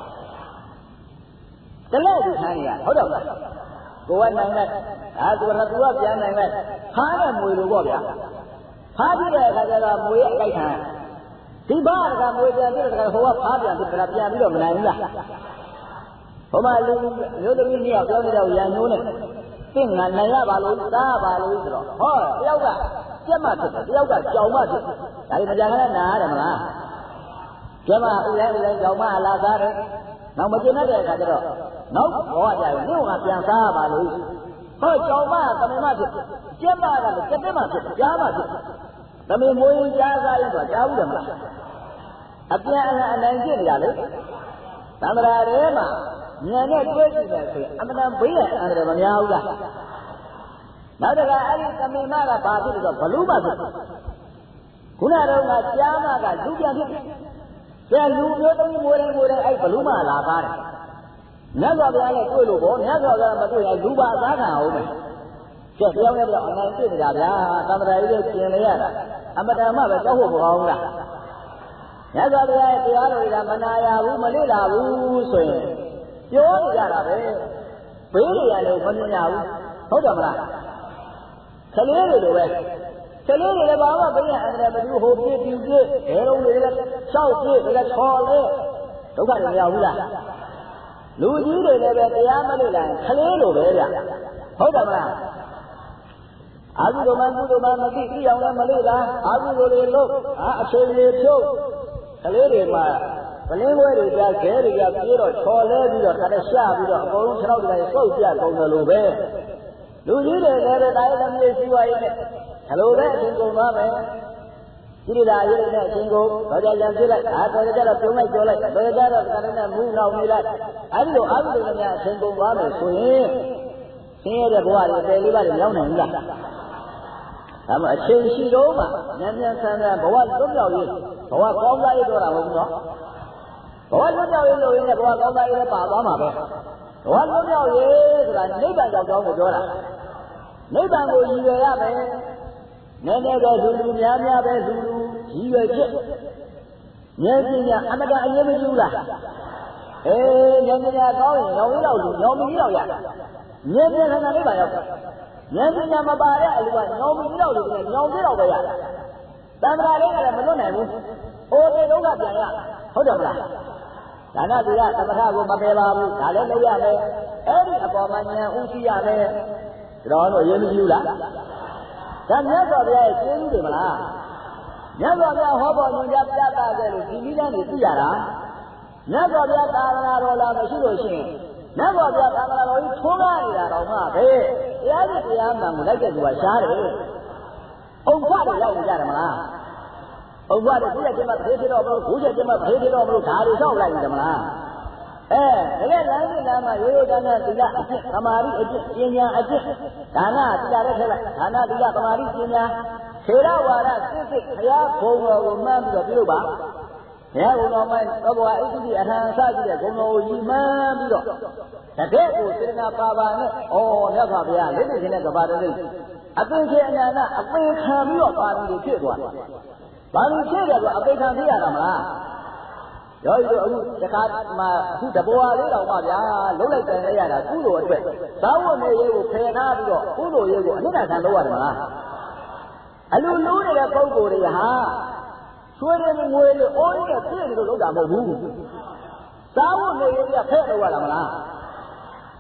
တလဲသူခံနေရဟုတ်တော့လားကိုကနိုင်လိုက်သူကပြန်နိုင်လိုက်ဖားနဲ့မွေလို့ပေါ့ဗျာဖားပြီးတဲ့အခါကျတော့မွေရဲ့အကြိုက်ခံဒီဘာကမွေပြန်ပြီးတော့ဟိုကဖားပြန်ပြီးတော့ပြန်ပြီးတော့မနိုင်ဘူးလားဟိုမှာလူမျိုးသမီးကြီးကပြောနေတော့ရန်ညိုးနဲ့သင်ငါနိုင်ရပါလို့သားပါလို့ဆိုတော့ဟောတယောက်ကကြက်မှဖြစ်တယ်တယောက်ကကြောင်မှဖြစ်တယ်ဒါတွေမကြမ်းနဲ့နားရတယ်မလားကြက်မှဥတိုင်းကြောင်မှလာသားတယ်နောက်မကျင်တဲ့အခါကျတော့နောက်ဘောကကြာရင်မြို့ကပြန်စားပါလို့ဟောကြောင်မှသမင်မှဖြစ်ကြက်မှကလည်းကြက်တက်မှဖြစ်ကြားမှဖြစ်သမင်မွေးကြားစားရင်ဆိုကြားဘူးတယ်မလားအပြန်အနိုင်ဖြစ်နေတာလေသံဃာတွေမှာဉာဏ်နဲ့တွေ့ကြည့်တယ်ဆိုရင်အမှန်တန်ဘေးရအန္တရာယ်မများဘူးလားနောက်တကအဲ့ဒီသမင်မကဘာဖြစ်လို့ဘလူးမဖြစ်ခုနကတော့ကကြားမကလူပြန်ဖြစ်တယ်လူမျိုးသမီးမွေးတယ်အဲ့ဘလူးမလာသားတယ်မြတ်စွာဘုရားနဲ့တွေ့လို့ပေါ့မြတ်စွာဘုရားမတွေ့ရင်လူပါသားခံအောင်မယ်ကျက်ပြောင်းနေတော့အနိုင်တွေ့နေတာဗျာသံဃာကြီးကျင်လေရတာအမှန်တန်မှပဲကြောက်ဖို့မကောင်းဘူးလားမြတ်စွာဘုရားရဲ့တရားတော်တွေကမနာရဘူးမလေ့လာဘူးဆိုရင်ပြောနေကြတာပဲဘေးတွေရတယ်မမြင်ရဘူးဟုတ်တယ်မလားကလေးတွေလိုပဲကလေးတွေလည်းဘာမှဘေးရအန္တရာယ်မပြုဟိုပြည့်ပြည့်ဘယ်လိုလဲရှောက်ပြည့်လည်းချော်လေဒုက္ခတွေမရောက်ဘူးလားလူကြီးတွေလည်းပဲတရားမလေ့လာရင်ကလေးလိုပဲဗျဟုတ်တယ်မလားအာဟုတို့မှကုတို့မှမသိသိအောင်လည်းမလေ့လာအာဟုတို့တွေလို့အချိန်ကြီးဖြုတ်ကလေးတွေမှာပလင်းခွဲတွေကြခဲတွေကြပြေးတော့ချော်လဲပြီးတော့ခါတဲ့ရှာပြီးတော့အကုန်လုံးခြေထောက်တွေစုပ်ပြကုန်တယ်လို့ပဲလူကြီးတွေလည်းပဲတိုင်းသမီးစီဝါရေးနဲ့ဘလိုပဲအချင်းကုန်သွားမယ်ဒီလိုလားရေးတဲ့အချင်းကုန်တော့ကြရန်ပြလိုက်တော်ကြတော့ပြုံးလိုက်ကြော်လိုက်တော်ကြတော့ခါတဲ့မူးနောက်နေလိုက်အဲဒီလိုအားလုံးတွေများအချင်းကုန်သွားမယ်ဆိုရင်ဆင်းရဲတဲ့ဘဝတွေအပေလေးပါးတွေရောက်နိုင်ဘူးလားဒါမှအချိန်ရှိတော့မှဉာဏ်ဉာဏ်ဆန်းဆန်းဘဝလွတ်မြောက်ရေးဘဝကောင်းစားရေးတော့တာဟုတ်ဘူးနော်ဘဝလွတ်မြောက်ရေးလို့ရင်းနဲ့ဘဝကောင်းစားရေးလည်းပါသွားမှာပဲဘဝလွတ်မြောက်ရေးဆိုတာနိဗ္ဗာန်ကြောင့်ကြောင်းကိုပြောတာနိဗ္ဗာန်ကိုရည်ရွယ်ရမယ်နည်းနည်းတော့လူများများပဲလူရည်ရွယ်ချက်ဉာဏ်ပညာအမတန်အရေးမကြီးဘူးလားဉာဏ်ပညာကောင်းရင်ညောင်ကြီးတော့လူညောင်ကြီးတော့ရဉာဏ်ပညာနဲ့နိဗ္ဗာန်ရောက်ဉာဏ်ပညာမပါတဲ့အလူကညောင်ကြီးတော့လူနဲ့ညောင်ကြီးတော့ပဲရသံဃာလေးကလည်းမလွတ်နိုင်ဘူးအိုတဲ့ဒုက္ခပြန်ရဟုတ်တယ်မလားဒါနသီလသမထကိုမပယ်ပါဘူးဒါလည်းလုပ်ရမယ်အဲ့ဒီအပေါ်မှာဉာဏ်ဥသိရမယ်တော်တော့ရေးမကြည့်ဘူးလားဒါမြတ်စွာဘုရားရဲ့ကျေးဇူးတွေမလားမြတ်စွာဘုရားဟောပေါ်ညွှန်ကြားပြသခဲ့လို့ဒီနည်းလမ်းတွေသိရတာမြတ်စွာဘုရားသာသနာတော်လာမရှိလို့ရှိရင်မြတ်စွာဘုရားသာသနာတော်ကြီးထိုးကားနေတာတော့မှပဲတရားစီတရားမှန်ကိုလိုက်တဲ့သူကရှားတယ်အုံခွတွေရောက်နေကြတယ်မလားဥပ္ပါဒ်ကိုရကျမဖေးဖြစ်တော့မလို့ဘုရားကျမဖေးဖြစ်တော့မလို့ဓာရီလျှောက်လိုက်နေတယ်မလားတကယ်လမ်းကြီးလမ်းမှာရိုးရိုးတန်းတန်းသီလအကျင့်သမာဓိအကျင့်ပညာအကျင့်ဒါနသီလလည်းထည့်လိုက်ဒါနသီလသမာဓိပညာထေရဝါဒစစ်ဘုရားဘုံတော်ကိုမှန်းပြီးတော့ပြုလုပ်ပါဘုရားဘုံတော်မှာသောဘဝအိသိအထံအစရှိတဲ့ဘုံတော်ကိုယူမှန်းပြီးတော့တကယ်ကိုစေတနာပါပါနဲ့မြတ်စွာဘုရားလက်တွေ့ခြင်းနဲ့ကဘာတည်းအပင်ခေအနန္တအပင်ခံပြီးတော့ပါဠိကိုဖြစ်သွားတယ်ဘာလို့ဖြစ်တယ်ဆိုအပိဋကံသိရတာမလားရောဤတို့အခုတခါမှအခုတဘောလေးတောင်မှဗျာလုံးလိုက်တယ်လဲရတာကုသိုလ်အတွက်သာဝတ်နေရေးကိုဖယ်ထားပြီးတော့ကုသိုလ်ရေးကိုအနိဋ္ဌခံလုပ်ရတယ်မလားအလူလူနေတဲ့ပုဂ္ဂိုလ်တွေဟာဆွေးတယ်ငွေတွေအိုးရပြည့်နေလို့လုပ်တာမဟုတ်ဘူးသာဝတ်နေရေးကဖယ်လုပ်ရတာမလား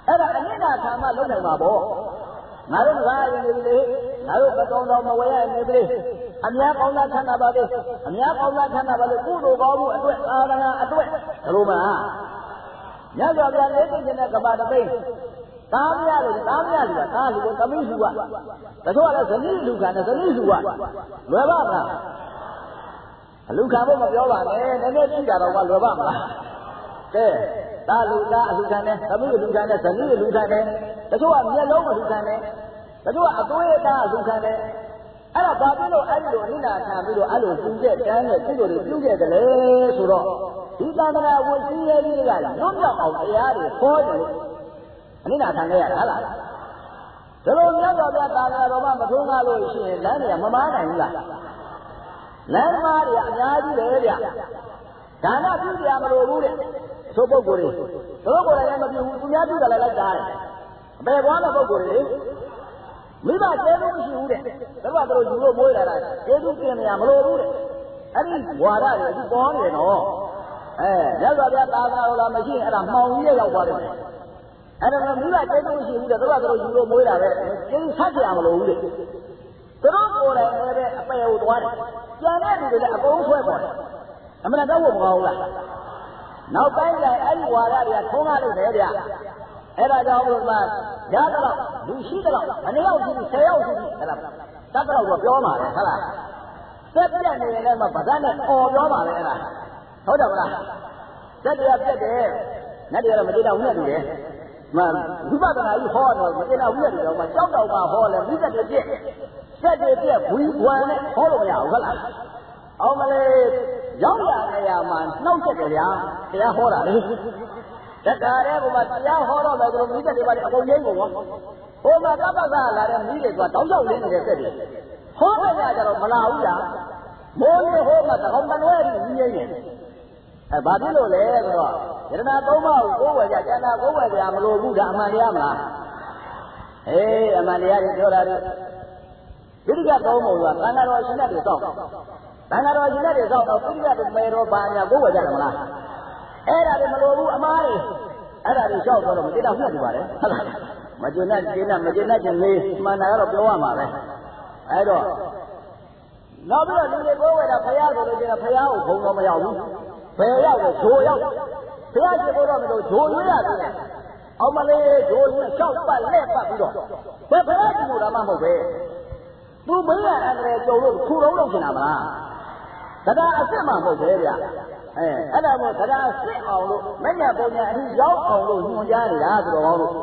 အဲ့ဒါအနိဒာခံမှလုံးနိုင်မှာပေါ့ငါတို့ကရင်နေပြီငါတို့မကောင်းတော့မဝယ်ရနေပြီအများကောင်းတာချမ်းသာပါလေအများကောင်းတာချမ်းသာပါလေကုသိုလ်ကောင်းမှုအတွက်သာသနာအတွက်ဘယ်လိုမှညဇောပြလေးသိခြင်းနဲ့ကဘာတပိသားမရလို့သားမရလို့သားလူကသမီးလူကတချို့ကလည်းဇနီးလူခံတယ်ဇနီးလူကလွယ်ပါမလားအလူခံဖို့မပြောပါနဲ့နည်းနည်းကြည့်တာတော့ကလွယ်ပါမလားကဲသားလူကအလူခံတယ်သမီးလူခံတယ်ဇနီးလူခံတယ်တချို့ကမျက်လုံးလူခံတယ်တချို့ကအသွေးသားလူခံတယ်အဲ့ဒါဘာဖြစ်လို့အဲ့ဒီလိုအနိဒာခံပြီးတော့အဲ့လိုပြုခဲ့တန်းနဲ့ပြုလို့ပြုခဲ့တယ်လေဆိုတော့ဒီသာသနာဝင်စည်းရဲကြီးကလွတ်မြောက်အောင်တရားတွေဟောတယ်လို့အနိဒာခံခဲ့ရတာဟုတ်လားဒါလိုမြတ်စွာဘုရားသာသနာတော်မှာမထုံးကားလို့ရှိရင်လမ်းတွေကမမားနိုင်ဘူးလားလမ်းမားတွေကအများကြီးပဲဗျဒါနပြုကြမလို့ဘူးတဲ့သို့ပုဂ္ဂိုလ်တွေတို့ကိုယ်လည်းမပြုဘူးသူများပြုတယ်လည်းလိုက်တားတယ်အပေပွားတဲ့ပုဂ္ဂိုလ်တွေမိဘကျေးဇူးမရှိဘူးတဲ့ဒါကတို့ယူလို့မွေးလာတာကျေးဇူးတင်နေရမလို့ဘူးတဲ့အဲ့ဒီဝါဒတွေအခုပေါ်နေတော့မြတ်စွာဘုရားသာသနာတော်လာမရှိရင်အဲ့ဒါမှောင်ကြီးရောက်သွားတယ်အဲ့ဒါကမိဘကျေးဇူးမရှိဘူးတဲ့ဒါကတို့ယူလို့မွေးလာတဲ့ကျေးဇူးဆက်ကြရမလို့ဘူးတဲ့တို့ကိုယ်လည်းလည်းအပေကိုသွားတယ်ကျန်တဲ့လူတွေလည်းအကုန်ဆွဲပေါ်တယ်အမှန်တော့မကောင်းဘူးလားနောက်ပိုင်းကျအဲ့ဒီဝါဒတွေကထုံးကားလို့ပဲဗျအဲ့ဒါကြောင့်ဘုရားရတော့လူရှိတော့အနေရောက်ရှိ10ယောက်ရှိအဲ့ဒါတတ်တော့ပြောမှာလေဟုတ်လားသက်ပြက်နေရင်လည်းမဗဇတ်နဲ့អော်ပြောမှာလေအဲ့ဒါဟုတ်တယ်မလားသက်တရားပြက်တယ်ငါတည်းကတော့မတိတော့ဘူးနဲ့တူတယ်မဝိပဿနာကြီးဟောတော့မတိတော့ဘူးနဲ့တူတော့မှကြောက်တော့မှဟောလဲမိသက်တွေပြက်သက်တွေပြက်ဝီဝမ်းနဲ့ဟောလို့မရဘူးဟုတ်လားအောင်မလေးရောက်ရနေရမှာနှောက်ချက်တယ်ဗျာတရားဟောတာလေတခါတည်းကမှတရားဟောတော့လည်းသူမိသက်တွေပါလေအကုန်ရင်းကုန်ရောဟိုမှာကပ္ပကလာတဲ့မိတွေကတောင်းချောက်လင်းနေတဲ့သက်တွေဟောတဲ့ညကျတော့မလာဘူးလားမိုးလေးဟိုမှာသကောင်တလွဲပြီးရင်းရင်ဘာဖြစ်လို့လဲဆိုတော့ယတနာသုံးပါးကိုကိုယ်ဝယ်ကြကျန်တာကိုယ်ဝယ်ကြမလို့ဘူးဒါအမှန်တရားမလားအေးအမှန်တရားကြီးပြောတာတို့ပိဋကသုံးပုံကသံဃာတော်ရှင်တဲ့တွေစောင့်သံဃာတော်ရှင်တဲ့တွေစောင့်တော့ပိဋကတို့မေတော်ဘာညာကိုယ်ဝယ်ကြတယ်မလားအဲ့ဒါတွေမလို့ဘူးအမားတွေအဲ့ဒါတွေလျှောက်တော့မတိတော့မှတ်နေပါတယ်ဟုတ်လားမကျင်နဲ့ကျင်နဲ့မကျင်နဲ့ကျင်လေးမှန်တာကတော့ပြောရမှာပဲအဲ့တော့နောက်ပြီးတော့လူတွေကိုယ်ဝယ်တာဖယားဆိုလို့ကျင်ဖယားကိုဘုံတော့မရောက်ဘူးဘယ်ရောက်လဲဂျိုရောက်ဖယားကျင်ဖို့တော့မလို့ဂျိုရွေးရတယ်အောင်မလေးဂျိုရွေးလျှောက်ပတ်လက်ပတ်ပြီးတော့ဘယ်ဖယားကျင်ဖို့တော့မှမဟုတ်ပဲသူမင်းရအန္တရာယ်ကြုံလို့ခုလုံးလုပ်နေတာမလားတရားအစ်စ်မှမဟုတ်ပဲဗျအဲ့ဒါမို့တရားစစ်အောင်လို့မညပုံညာအထူးရောက်အောင်လို့ညွှန်ကြားနေတာဆိုတော့လို့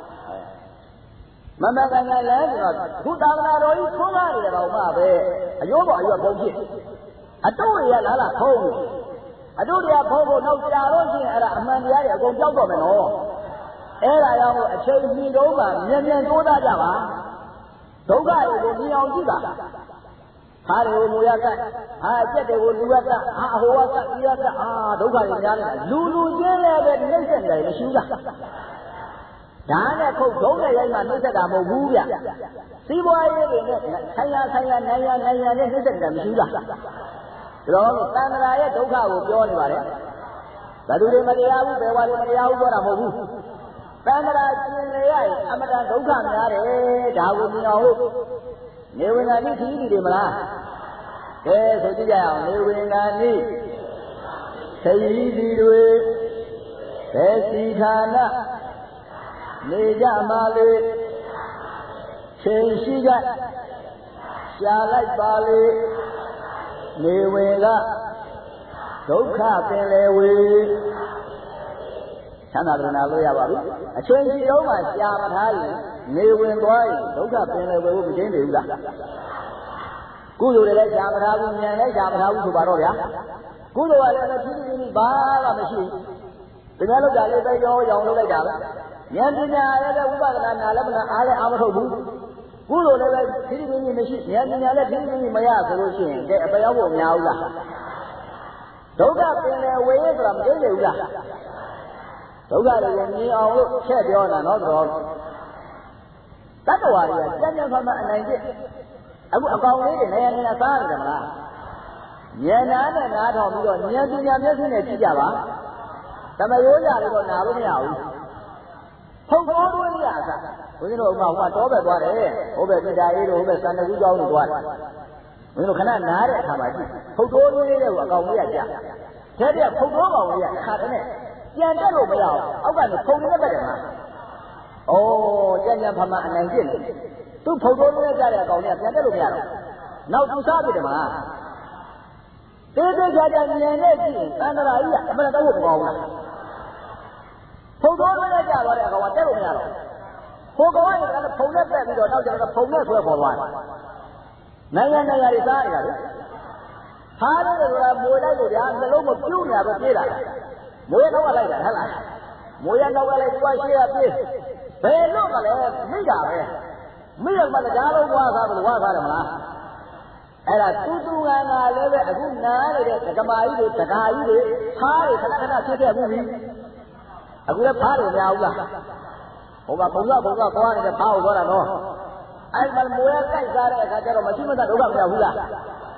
မမကန်ကန်လဲဆိုတော့ခုသာသနာတော်ကြီးထွန်းကားနေတယ်တော့မှပဲအယိုးပေါ်အရွက်ပုံဖြစ်အတုရလာလာဖုံးအတုတရားဖုံးဖို့နောက်ကြာလို့ရှိရင်အဲ့ဒါအမှန်တရားတွေအကုန်ကြောက်တော့မယ်နော်အဲ့ဒါကြောင့်အချိန်ကြီးတုံးမှမြန်မြန်တိုးသားကြပါဒုက္ခတွေကိုမြင်အောင်ကြည့်ပါဟာတွေကိုမူရကဟာကြက်တွေကိုလူရကဟာအဟိုကဒီရကဒုက္ခတွေများနေတာလူချင်းလည်းပဲနှိမ့်ဆက်နေတယ်မရှိဘူးလားဒါနဲ့ခုတ်ဒုံးတဲ့ရိုက်မှနှိမ့်ဆက်တာမဟုတ်ဘူးဗျစီးပွားရေးတွေနဲ့ဆိုင်ရာနိုင်ရာနဲ့နှိမ့်ဆက်တာမရှိဘူးလားဒါတော့သံဃာရဲ့ဒုက္ခကိုပြောနေပါတယ်ဘယ်သူတွေမတရားဘူးဘယ်ဝါတွေမတရားဘူးပြောတာမဟုတ်ဘူးသံဃာကျင်လေရအမတန်ဒုက္ခများတယ်ဒါကိုမြင်အောင်လို့နေဝင်္ဂာနိခီးတွေမလားကဲဆိုကြည့်ကြအောင်နေဝင်္ဂာနိခီးတွေဘယ်စီဌာနနေကြမှာလေချိန်ရှိကရှားလိုက်ပါလေနေဝင်ကဒုက္ခပင်လေဝေချမ်းသာကြနာလို့ရပါပြီအချိန်ရှိတော့မှရှားမထားရင်နေဝင်သွားရင်ဒုက္ခပင်လေဝေကိုမကျင်းနေဘူးလားကုသိုလ်တွေလည်းရှားမထားဘူးဉာဏ်လည်းရှားမထားဘူးဆိုပါတော့ဗျာကုသိုလ်ကလည်းဖြည်းဖြည်းဘာမှမရှိဘူးတရားလုပ်တာလေးပဲရောအောင်လုပ်လိုက်တာပဲဉာဏ်ပညာလည်းဝိပဿနာနာလည်းမနာအားလည်းအားမထုတ်ဘူးကုသိုလ်လည်းပဲဖြည်းဖြည်းမရှိဉာဏ်ပညာလည်းဖြည်းဖြည်းမရဆိုလို့ရှိရင်ကဲအပယောဖို့မများဘူးလားဒုက္ခပင်လေဝေဆိုတာမသိနေဘူးလားဒုက္ခတွေကိုမြင်အောင်လို့ချက်ပြောတာနော်တော်တတ္တဝါတွေကကြံ့ကြံ့ဖန်ဖန်အနိုင်ကျင့်အခုအကောင်လေးတွေနေရာနေရာစားရတယ်မလားဉာဏ်နာနဲ့နားထောင်ပြီးတော့ဉာဏ်ပညာမျက်စိနဲ့ကြည့်ကြပါသမယောကြလို့တော့နာလို့မရဘူးဖုတ်တော်တွေရတာဘုန်းကြီးတို့ဥမာတော့ပဲသွားတယ်ဟိုဘက်ပြည်သားရေးတို့ဟိုဘက်စံတကူကျောင်းတို့သွားတယ်ဘုန်းကြီးတို့ခဏနားတဲ့အခါမှာကြည့်ဖုတ်တော်လေးတွေကိုအကောင်လေးကကြာတဲ့ဖုတ်တော်ကောင်လေးကခါတဲ့နဲ့ပြန်တက်လို့မရအောင်အောက်ကနေဖုန်နေတဲ့ဘက်တယ်မှာဩကြံ့ကြံ့ဖမှအနိုင်ကျင့်တယ်သူဖုတ်တော်လေးကြတဲ့အကောင်လေးကပြန်တက်လို့မရတော့နောက်သူစားပြတယ်မှာတေးသေးချာချာမြင်နေကြည့်သန္တရာကြီးကအမှန်တော့မကောင်းဘူးဖုတ်တော်လေးကြသွားတဲ့အကောင်ကတက်လို့မရတော့ဟိုကောင်ကလည်းဖုန်နဲ့တက်ပြီးတော့နောက်ကျတော့ဖုန်နဲ့ဆွဲပေါ်သွားတယ်နိုင်ငံတွေစားနေတာလေဟားတယ်ဆိုတာမွေလိုက်လို့ဗျာနှလုံးမပြုတ်ညာပဲပြေးလာတယ်မွေနောက်ကလိုက်တာဟဲ့လားမွေနောက်ကလိုက်သွားရှေ့ကပြေးဘယ်လို့ကလည်းမိတာပဲမိရမှလည်းဒါလုံးဝါစားတယ်ဝါစားတယ်မလားအဲ့ဒါတူတူငါငါလည်းပဲအခုနားနေတဲ့ဒကမာကြီးတွေဒကာကြီးတွေဖားတွေခဏခဏဖြစ်ခဲ့မှုပြီအခုလည်းဖားတယ်မရဘူးလားဟိုမှာဘုံကသွားနေတဲ့ဖားကိုသွားတာနော်အဲ့မှာမွေကြိုက်စားတဲ့အခါကျတော့မရှိမသာဒုက္ခမရဘူးလားဩ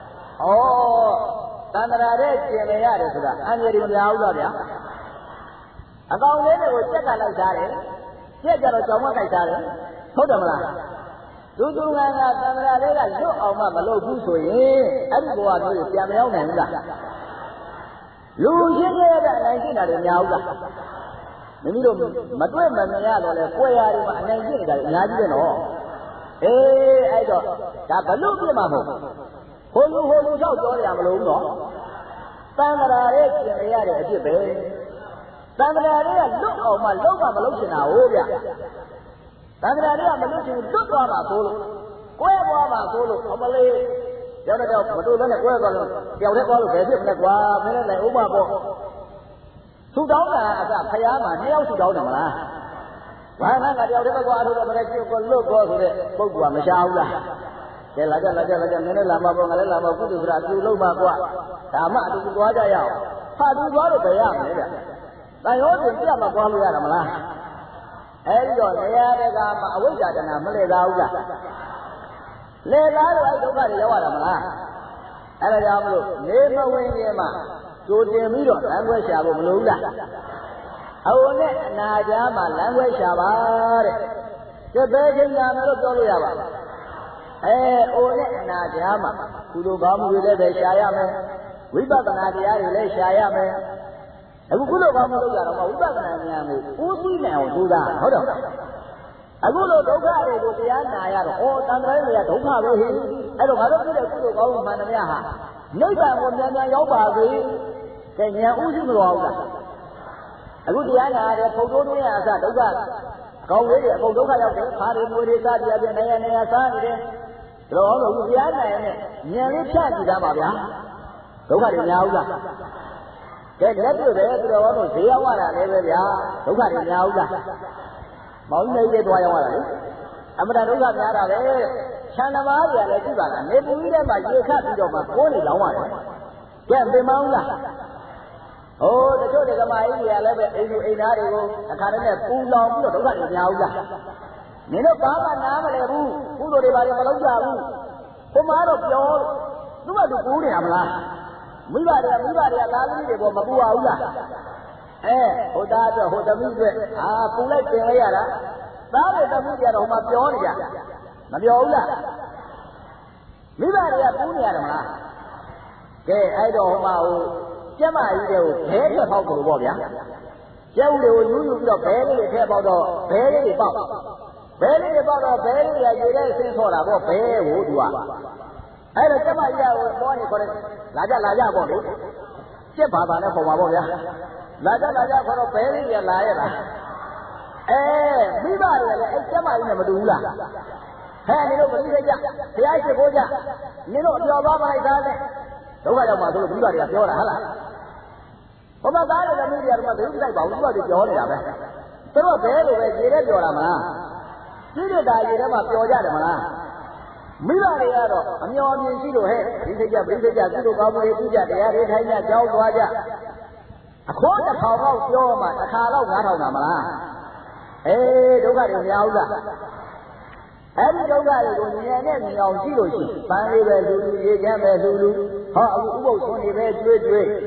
သန္တရာတဲ့ကျင်လေရတယ်ဆိုတာအញ្ញရီမများဘူးလားဗျာအကောင်လေးတွေကိုကြက်ကလိုက်စားတယ်ကြက်ကြတော့ကြောင်မကြိုက်စားတယ်ဟုတ်တယ်မလားသူသူငါငါသန္တရာလေးကလွတ်အောင်မှမလုပ်ဘူးဆိုရင်အဲ့ဒီဘဝမျိုးပြန်မရောက်နိုင်ဘူးလားလူရှင်းရတဲ့အနိုင်ကျင့်တာတွေများဘူးလားမိမိတို့မတွေ့မမြင်ရတော့လေကိုယ်ရာတွေမှာအနိုင်ကျင့်နေတာအများကြီးပဲနော်အေးအဲ့တော့ဒါဘလို့ပြမှာမဟုတ်ဟိုလူလျှောက်ပြောရမလို့နော်သံဃာရဲ့ကျင်ရတဲ့အဖြစ်ပဲသံဃာတွေကလွတ်အောင်မှလုံးဝမလုပ်ချင်တာဟုတ်ဗျသံဃာတွေကမလုပ်ချင်လွတ်သွားမှာဆိုလို့ကွဲသွားမှာဆိုလို့အမလေးကျောင်းတော့မတူဘဲနဲ့ကွဲသွားလို့တယောက်တည်းသွားလို့ဘယ်ဖြစ်မလဲကွာမင်းလည်းဥပပေါ့သူတောင်းတာအကဖရားမှာနှစ်ယောက်သူတောင်းတယ်မလားဘာသာကတယောက်တည်းပဲကွာဆိုတော့မလဲကျုပ်ကလွတ်သွားဆိုတဲ့ပုဂ္ဂိုလ်ကမရှားဘူးလားကဲလာကြမင်းလည်းလာမှာပေါ့ငါလည်းလာမှာကုသစရာအတူလုံးမှာကွာဒါမှအတူသွားကြရအောင်ဖာတူသွားလို့ဘယ်ရမလဲဗျတန်ရောတင်ပြမှာသွားလို့ရတာမလားအဲဒီတော့နေရာတကာမှာအဝိဇ္ဇာတဏမလဲသားဘူးလားလဲသားလို့အဲဒုက္ခတွေရောက်ရတာမလားအဲဒါကြောင့်မလို့နေမဝင်ခင်မှာကြိုတင်ပြီးတော့လမ်းခွဲရှာဖို့မလိုဘူးလားအဝနဲ့အနာကြားမှာလမ်းခွဲရှာပါတဲ့ကဲဘယ်ချိန်ညာမယ်လို့ပြောလို့ရပါလားအိုနဲ့အနာကြားမှာကုသိုလ်ကောင်းမှုတွေလည်းပဲရှာရမယ်ဝိပဿနာတရားတွေလည်းရှာရမယ်အခုကုသိုလ်ကောင်းမှုလုပ်ရတော့ဝိပဿနာဉာဏ်ကိုဦးသိနိုင်အောင်ကြိုးစားဟုတ်တော့အခုလိုဒုက္ခတွေကိုတရားနာရတော့တန်ត្រာတွေကဒုက္ခပဲဟိအဲ့တော့ငါတို့ပြတဲ့ကုသိုလ်ကောင်းမှုမှန်သမျှဟာနိဗ္ဗာန်ကိုမြန်မြန်ရောက်ပါစေကဲဉာဏ်ဦးသိမလို့ဘူးလားအခုတရားနာရတဲ့ဖုံတိုးတွင်းရအစဒုက္ခကောင်းလေးတွေအကုန်ဒုက္ခရောက်တယ်ခါတွေမွေတွေစားပြပြနေရစားနေတယ်ဒါတော့အခုတရားနာရနဲ့ဉာဏ်လေးဖြတ်ကြည့်သားပါဗျာဒုက္ခတွေများဘူးလားကဲလက်တွေ့ပဲသူတော်တို့ဈေးရောက်ရတာလည်းပဲဗျာဒုက္ခတွေများဘူးလားမောင်ကြီးလေးသွားရောက်ရတာလေအမှန်ဒုက္ခများတာပဲခြံသမားတွေကလည်းကြည့်ပါလားနေပူကြီးထဲမှာရေခတ်ပြီးတော့မှကိုးနေလောင်းရတယ်ကဲပင်မအောင်လားဟိုတချို့ဒကမာကြီးတွေကလည်းပဲအိမ်လူအိမ်သားတွေကိုအခါတည်းနဲ့ပူလောင်ပြီးတော့ဒုက္ခတွေများဘူးလားနင်တို့ဘာမှနားမလဲဘူးကုသိုလ်တွေဘာတွေမလုပ်ကြဘူးဘုမားတော့ပြောသူ့ဘာသူပူနေရမလားမိဘတွေကသားသမီးတွေပေါ်မပူပါဘူးလားဟိုသားအတွက်ဟိုသမီးအတွက်ပူလိုက်တင်လိုက်ရတာသားတွေသမီးတွေကတော့ဟိုမှာပြောနေကြမပြောဘူးလားမိဘတွေကပူနေရတယ်မလားကဲအဲ့တော့ဟိုမှာကျမကြီးတွေကိုဘဲထွက်ပေါက်လို့ပေါ့ဗျာကျဲဦးတွေကိုယူပြီးတော့ဘဲလေးတွေထည့်ပေါက်တော့ဘဲလေးတွေပေါက်တော့ဘဲလေးကရေထဲဆင်းဆော့တာပေါ့ဘဲဟိုသူကအဲ့တော့ကျမကြီးကပေါ်နေခေါ်တယ်လာကြပေါ့လေကျက်ဘာသာနဲ့ခေါ်ပါပေါ့ဗျာလာကြခေါ်တော့ဘဲလေးတွေကလာရတာမိဘတွေကလည်းအဲ့ကျမကြီးနဲ့မတူဘူးလားဟဲ့နင်တို့ပရိသေကြဘုရားရှိခိုးကြနင်တို့အကျော်သွားမလိုက်သားနဲ့ဒုက္ခရောက်မှာဆိုလို့မိဘတွေကပြောတာဟုတ်လားဘုမသားတွေလည်းမိတွေကတော့ဘယ်လိုကြိုက်ပါဘူးသူကပြောနေတာပဲသူတို့ဘဲလိုပဲရေထဲပြောတာမလားကြည့်ရတာရေထဲမှာပြောကြတယ်မလားမိဘတွေကတော့အမျော်မြင်ရှိလို့ဟဲ့ဒီစိတ်ကြကုသိုလ်ကောင်းမှုတွေပြုကြတရားတွေထိုင်ကြကြောင်းသွားကြအခေါ်တစ်ထောင်တော့ပြောမှတစ်ခါတော့9000တာမလားဒုက္ခတွေများဘူးလားအဲ့ဒီဒုက္ခတွေကိုဉာဏ်နဲ့မြင်အောင်ကြည့်လို့ရှိပန်းလေးပဲလူရေချမ်းပဲလူဟောအခုဥပုပ်ဆွန်နေပဲကျွေးကု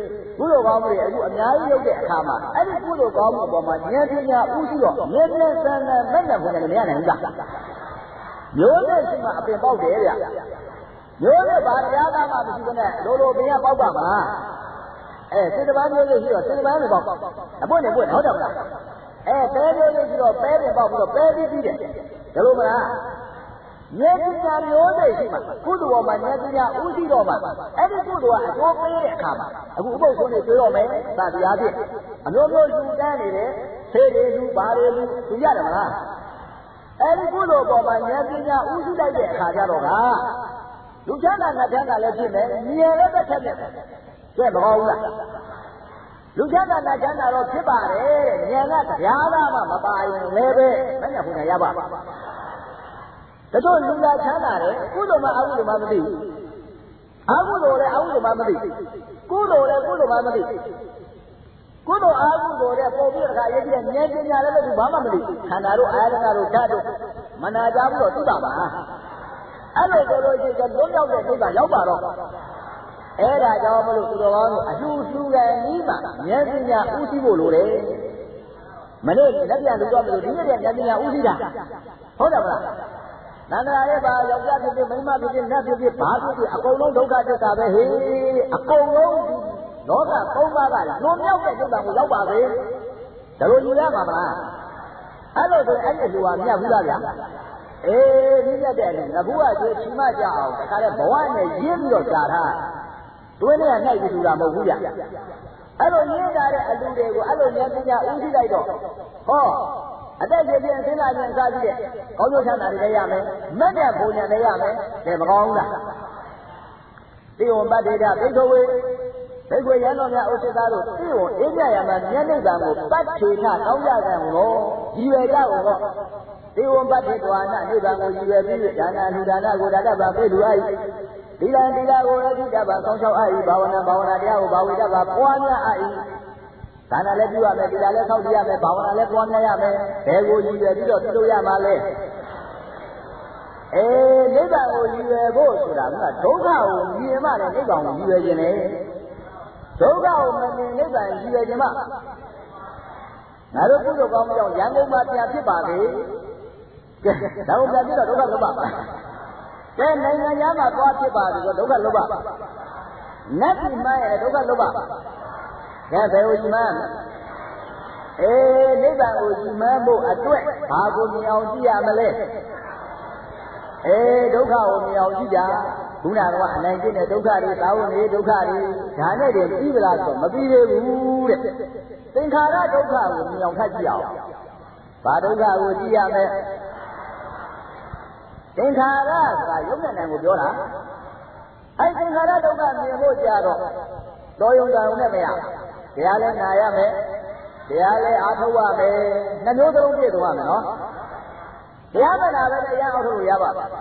ကုသိုလ်ကောင်းမှုတွေအခုအများကြီးလုပ်တဲ့အခါမှာအဲ့ဒီကုသိုလ်ကောင်းမှုအပေါ်မှာဉာဏ်ပညာဥရှိတော့ဉာဏ်နဲ့စံနဲ့မဲ့နဲ့ဘုရားလည်းမရနိုင်ဘူးလားမျိုးနဲ့ရှိမှအပင်ပေါက်တယ်ဗျမျိုးနဲ့ဘာတရားသားမှမရှိဘဲနဲ့လိုပင်ကပေါက်ပါမလားစေတပန်းမျိုးလေးရှိတော့စေတပန်းတွေပေါက်အပွင့်နေပွင့်ဟုတ်တယ်မလားပဲမျိုးလေးရှိတော့ပဲပင်ပေါက်ပြီးတော့ပဲပြီးပြီးတယ်ဒါလို့မလားဉာဏ်ပညာမျိုးနဲ့ရှိမှကုသိုလ်ပေါ်မှာဉာဏ်ပညာဥရှိတော့မှအဲ့ဒီကုသိုလ်ကအကျိုးပေးတဲ့အခါမှာအခုဥပုသ်ဆုံးနေပြောတော့မယ်သာတရားဖြင့်အမျိုးမျိုးလူတန်းနေတယ်ဆေးတွေလူဘာတွေလူသူရတယ်မလားအဲ့ဒီကုသိုလ်ပေါ်မှာဉာဏ်ပညာဥရှိလိုက်တဲ့အခါကျတော့ကလူချမ်းသာငါချမ်းသာလည်းဖြစ်မယ်ဉာဏ်လည်းတစ်ထက်နဲ့ကျဲမကောင်းဘူးလားလူချမ်းသာငါချမ်းသာတော့ဖြစ်ပါတယ်ဉာဏ်ကတရားသားမှမပါရင်လည်းပဲမနဲ့ဘုရားရပါတချို့လူလာချမ်းသာတယ်ကုသိုလ်မှအကုသိုလ်မှမသိဘူးအကုသိုလ်လည်းအကုသိုလ်မှမသိကုသိုလ်လည်းကုသိုလ်မှမသိကုသိုလ်အကုသိုလ်လည်းပုံပြီးတခါရေးကြည့်ဉာဏ်ပညာလည်းလည်းဘာမှမသိခန္ဓာတို့အာရဏတို့ဓာတ်တို့မနာကြဘူးတော့သိတာပါအဲ့လိုဆိုလို့ရှိရင်လုံးရောက်တဲ့ဒုက္ခရောက်ပါတော့အဲ့ဒါကြောင့်မလို့သူတော်ကောင်းတို့အလှူလှူကန်ဤမှာဉာဏ်ပညာဥသိဖို့လိုတယ်မနေ့လက်ပြန်လူတော့မလို့ဒီနေ့ဉာဏ်ပညာဥသိတာဟုတ်တယ်မလားနန္ဒရာရဲ့ပါယောက်ျားဖြစ်ဖြစ်မိန်းမဖြစ်ဖြစ်နတ်ဖြစ်ဖြစ်ဘာဖြစ်ဖြစ်အကုန်လုံးဒုက္ခသစ္စာပဲဟေးအကုန်လုံးလောကသုံးပါးကလွန်မြောက်တဲ့ဒုက္ခကိုရောက်ပါစေဒါလိုယူရမှာမလားအဲ့လိုဆိုအဲ့ဒီလူဟာမြတ်ဘူးလားဗျာဒီမြတ်တဲ့လူငါဘူးကကျွေးချီမကြအောင်တခါတည်းဘဝနဲ့ရင်းပြီးတော့ကြာတာတွင်းနဲ့နှိုက်ပြီးထူတာမဟုတ်ဘူးဗျအဲ့လိုရင်းတာတဲ့အလူတွေကိုအဲ့လိုဉာဏ်ပညာဥသိလိုက်တော့ဟောအသက်ရှင်ခြင်းစဉ်းစားခြင်းစားကြည့်တဲ့ကောင်းကျိုးချမ်းသာတွေလည်းရမယ်မက်တဲ့ဘုံညာလည်းရမယ်ဒါမကောင်းဘူးလားတိဝံပတ္တိဒဘိက္ခဝေဘိက္ခဝေယံတော်များဥစ္စာတို့တိဝံအေးမြရမှာဉာဏ်နိဗ္ဗာန်ကိုပတ္ထေထတောင်းကြကြလို့ရည်ရွယ်ကြအောင်တော့တိဝံပတ္တိတွာနနိဗ္ဗာန်ကိုရည်ရွယ်ပြီးဒါနလူဒါနကိုဒါတပါပြေလူအိဒီလံဒီလာကိုလည်းဒီတပါဆောင်းချောက်အိဘာဝနာတရားကိုဘာဝေတပါပွားများအိဒါနလည်းပြုရမယ်ဒီလာလည်းဆောက်ကြည့်ရမယ်ဘာဝနာလည်းပွားများရမယ်ဘယ်ကိုရည်ရွယ်ပြီးတော့ပြုလို့ရမှာလဲနိဗ္ဗာန်ကိုရည်ရွယ်ဖို့ဆိုတာကဒုက္ခကိုမြင်မှလည်းနိဗ္ဗာန်ကိုရည်ရွယ်ခြင်းလေဒုက္ခကိုမမြင်နိဗ္ဗာန်ရည်ရွယ်ခြင်းမှငါတို့ကုသိုလ်ကောင်းကြောင့်ရန်ကုန်မှာပြန်ဖြစ်ပါလေကဲဒါကိုပြန်ပြီးတော့ဒုက္ခလုံးပါကဲနိုင်ငံသားမှာသွားဖြစ်ပါဆိုတော့ဒုက္ခလုံးပါနတ်ပြည်မှာရဲ့ဒုက္ခလုံးပါကဲဘယ်ကိုကြီးမှန်းနိဗ္ဗာန်ကိုကြီးမှန်းဖို့အတွက်ဘာကိုမြင်အောင်ကြည့်ရမလဲဒုက္ခကိုမြင်အောင်ကြည့်ကြခုနကအနိုင်ကျင့်တဲ့ဒုက္ခတွေသာဝနေဒုက္ခတွေဒါနဲ့တည်းပြီးပလားဆိုမပြီးသေးဘူးတဲ့သင်္ခါရဒုက္ခကိုမြင်အောင်ထပ်ကြည့်အောင်ဘာဒုက္ခကိုကြည့်ရမလဲသင်္ခါရဆိုတာယုံနဲ့နိုင်ကိုပြောတာအဲ့သင်္ခါရဒုက္ခမြင်ဖို့ကြတော့တော်ယုံတောင်နဲ့မရတရားလည်းနာရမယ်တရားလည်းအားထုတ်ရမယ်နှမျိုးစလုံးပြည့်စုံရမယ်နော်တရားမနာပဲနဲ့ရအောင်ထုတ်လို့ရပါပါ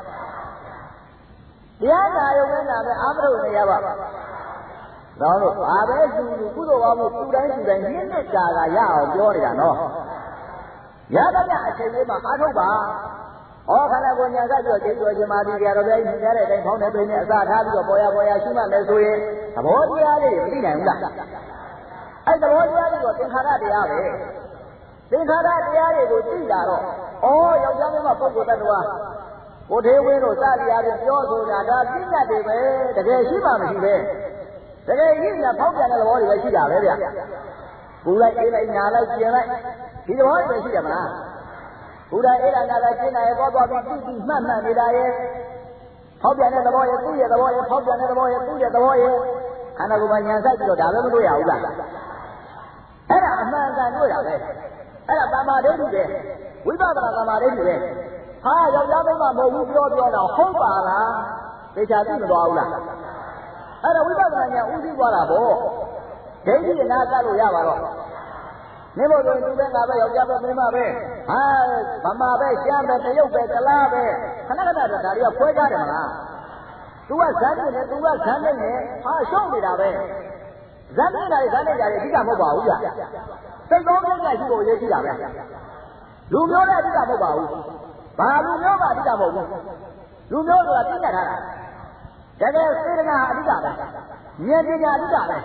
တရားနာရုံနဲ့နာပဲအားမထုတ်လို့ရပါပါတော့လို့ဘာပဲသူကုသိုလ်ကောင်းမှုသူတိုင်းနည်းနည်းကြာတာရအောင်ပြောနေတာနော်ရတဲ့အချိန်လေးမှာအားထုတ်ပါခန္ဓာကိုယ်ညာကကြောကျိတ်တော်ခြင်းမာတိကြတော့ဗျာဒီကြားတဲ့အတိုင်းဖောင်းနေပိနေအစထားပြီးတော့ပေါ်ရရှိမှလည်းဆိုရင်သဘောတရားလေးမသိနိုင်ဘူးလားအဲ့သဘောတရားလေးကသင်္ခါရတရားပဲသင်္ခါရတရားတွေကိုသိတာတော့ယောက်ျားမင်းမပုဂ္ဂိုလ်တ attva ကိုထေဝင်းတို့စသည်အားဖြင့်ပြောဆိုတာဒါပြည့်ညတ်တွေပဲတကယ်ရှိမှမရှိပဲတကယ်ကြီးညာဖောက်ပြန်တဲ့သဘောတွေပဲရှိတာပဲဗျပူလိုက်အေးလိုက်ညာလိုက်ကျင်လိုက်ဒီသဘောတွေပဲရှိတယ်မလားဘုရားအဲ့ဒါကကျင်းတယ်ပေါ်သွားပြီးသိမှတ်နေတာရဲ့ဖောက်ပြန်တဲ့သဘောရဲ့သူ့ရဲ့သဘောရဲ့ဖောက်ပြန်တဲ့သဘောရဲ့သူ့ရဲ့သဘောရဲ့ခန္ဓာကိုယ်မှာညာဆိုင်ပြီးတော့ဒါပဲမတွေ့ရဘူးလားအဲ့ဒါအမှန်ကန်တွေ့တာပဲအဲ့ဒါသမာဓိတုပဲဝိပဿနာသမာဓိတုပဲဟာယောက်ျားမိန်းမမဟုတ်ဘူးပြောတော့ဟုတ်ပါလားသိချာသိမသွားဘူးလားအဲ့ဒါဝိပဿနာညာဥသိသွားတာပေါ့ဒိဋ္ဌိနာကလို့ရပါတော့နေဖို့ဆိုရင်သူပဲငါပဲယောက်ျားပဲမိန်းမပဲဗမာပဲရှမ်းပဲတရုတ်ပဲကလားပဲခဏခဏတော့ဒါတွေကဖွဲကြတယ်မလားသူကဇာတ်နေတယ်သူကဇာတ်နေတယ်ရှုံးနေတာပဲဇာတ်နေတာတွေဇာတ်နေတာတွေအဓိကမဟုတ်ပါဘူးဗျစိတ်ကောင်းတဲ့ရှိဖို့အရေးကြီးတာပဲလူမျိုးလည်းအဓိကမဟုတ်ပါဘူးဘာလူမျိုးမှအဓိကမဟုတ်ဘူးလူမျိုးဆိုတာသိနေထားတာတကယ်စေတနာအဓိကပဲဉာဏ်ပညာအဓိကပဲ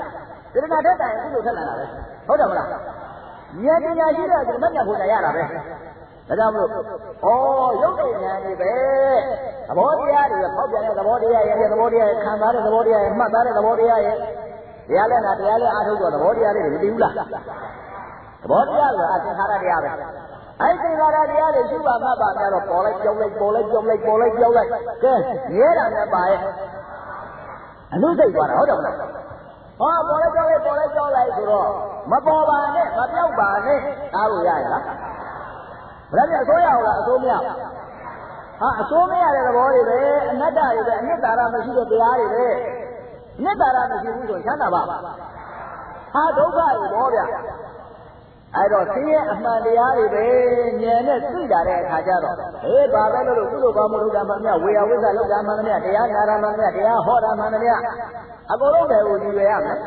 စေတနာထက်တိုင်ကုသိုလ်ထက်လာတာပဲဟုတ်တယ်မလားဉာဏ်ပညာရှိတဲ့အတွက်မညံဖို့ရတာပဲဒါကြောင့်မလို့ရုပ်တည်ဉာဏ်တွေပဲသဘောတရားတွေဖောက်ပြန်တဲ့သဘောတရားရဲ့သဘောတရားရဲ့ခံစားတဲ့သဘောတရားရဲ့မှတ်သားတဲ့သဘောတရားရဲ့တရားလဲတရားလဲအားထုတ်တော့သဘောတရားတွေမသိဘူးလားသဘောတရားကအသင်္ခါရတရားပဲအဲ့ဒီသင်္ခါရတရားတွေရှိပါမှတ်ပါများတော့ပေါ်လိုက်ကြောက်လိုက်ပေါ်လိုက်ကြောက်လိုက်ပေါ်လိုက်ကြောက်လိုက်ကဲမြဲတာနဲ့ပါရဲ့အနုစိတ်သွားတာဟုတ်တယ်မလားပေါ်လိုက်ကြောက်လိုက်ပေါ်လိုက်ကြောက်လိုက်ဆိုတော့မပေါ်ပါနဲ့မပြောက်ပါနဲ့အားလို့ရရလားဘယ်နဲ့အစိုးရဟုတ်လားအစိုးမရအစိုးမရတဲ့သဘောတွေပဲအနတ္တတွေပဲအနိတ္တရာမရှိတဲ့တရားတွေပဲအနိတ္တရာမရှိဘူးဆိုချမ်းသာပါဒုက္ခတွေဘောဗျအဲ့တော့ဆင်းရဲအမှန်တရားတွေပဲဉာဏ်နဲ့သိတာတဲ့အခါကျတော့ဘာပဲလို့ကုသိုလ်ကောင်းမှုလုပ်တာမှန်မြဝေယဝိဇ္ဇလုပ်တာမှန်မြတရားနာတာမှန်မြတရားဟောတာမှန်မြအကုန်လုံးတယ်ကိုကြည့်ရရမယ်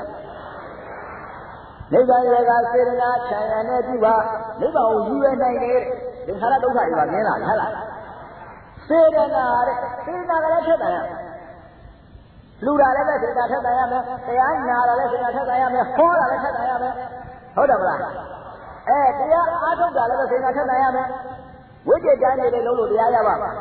နိဗ္ဗာန်ရဲ့ကစေတနာခြံရံနဲ့ပြုပါနိဗ္ဗာန်ကိုယူရနိုင်တယ်သင်္ခါရဒုက္ခတွေကမြင်လာဟဲ့လားစေတနာတဲ့စေတနာကလည်းထက်တယ်လူတာလည်းပဲစေတနာထက်တယ်ရမယ်တရားနာတာလည်းစေတနာထက်တယ်ရမယ်ဟောတာလည်းထက်တယ်ရမယ်ဟုတ်တယ်မလားတရားအားထုတ်တာလည်းစေတနာထက်တယ်ရမယ်ဝိจิตကျမ်းတွေလည်းလုံးလို့တရားရပါမှာ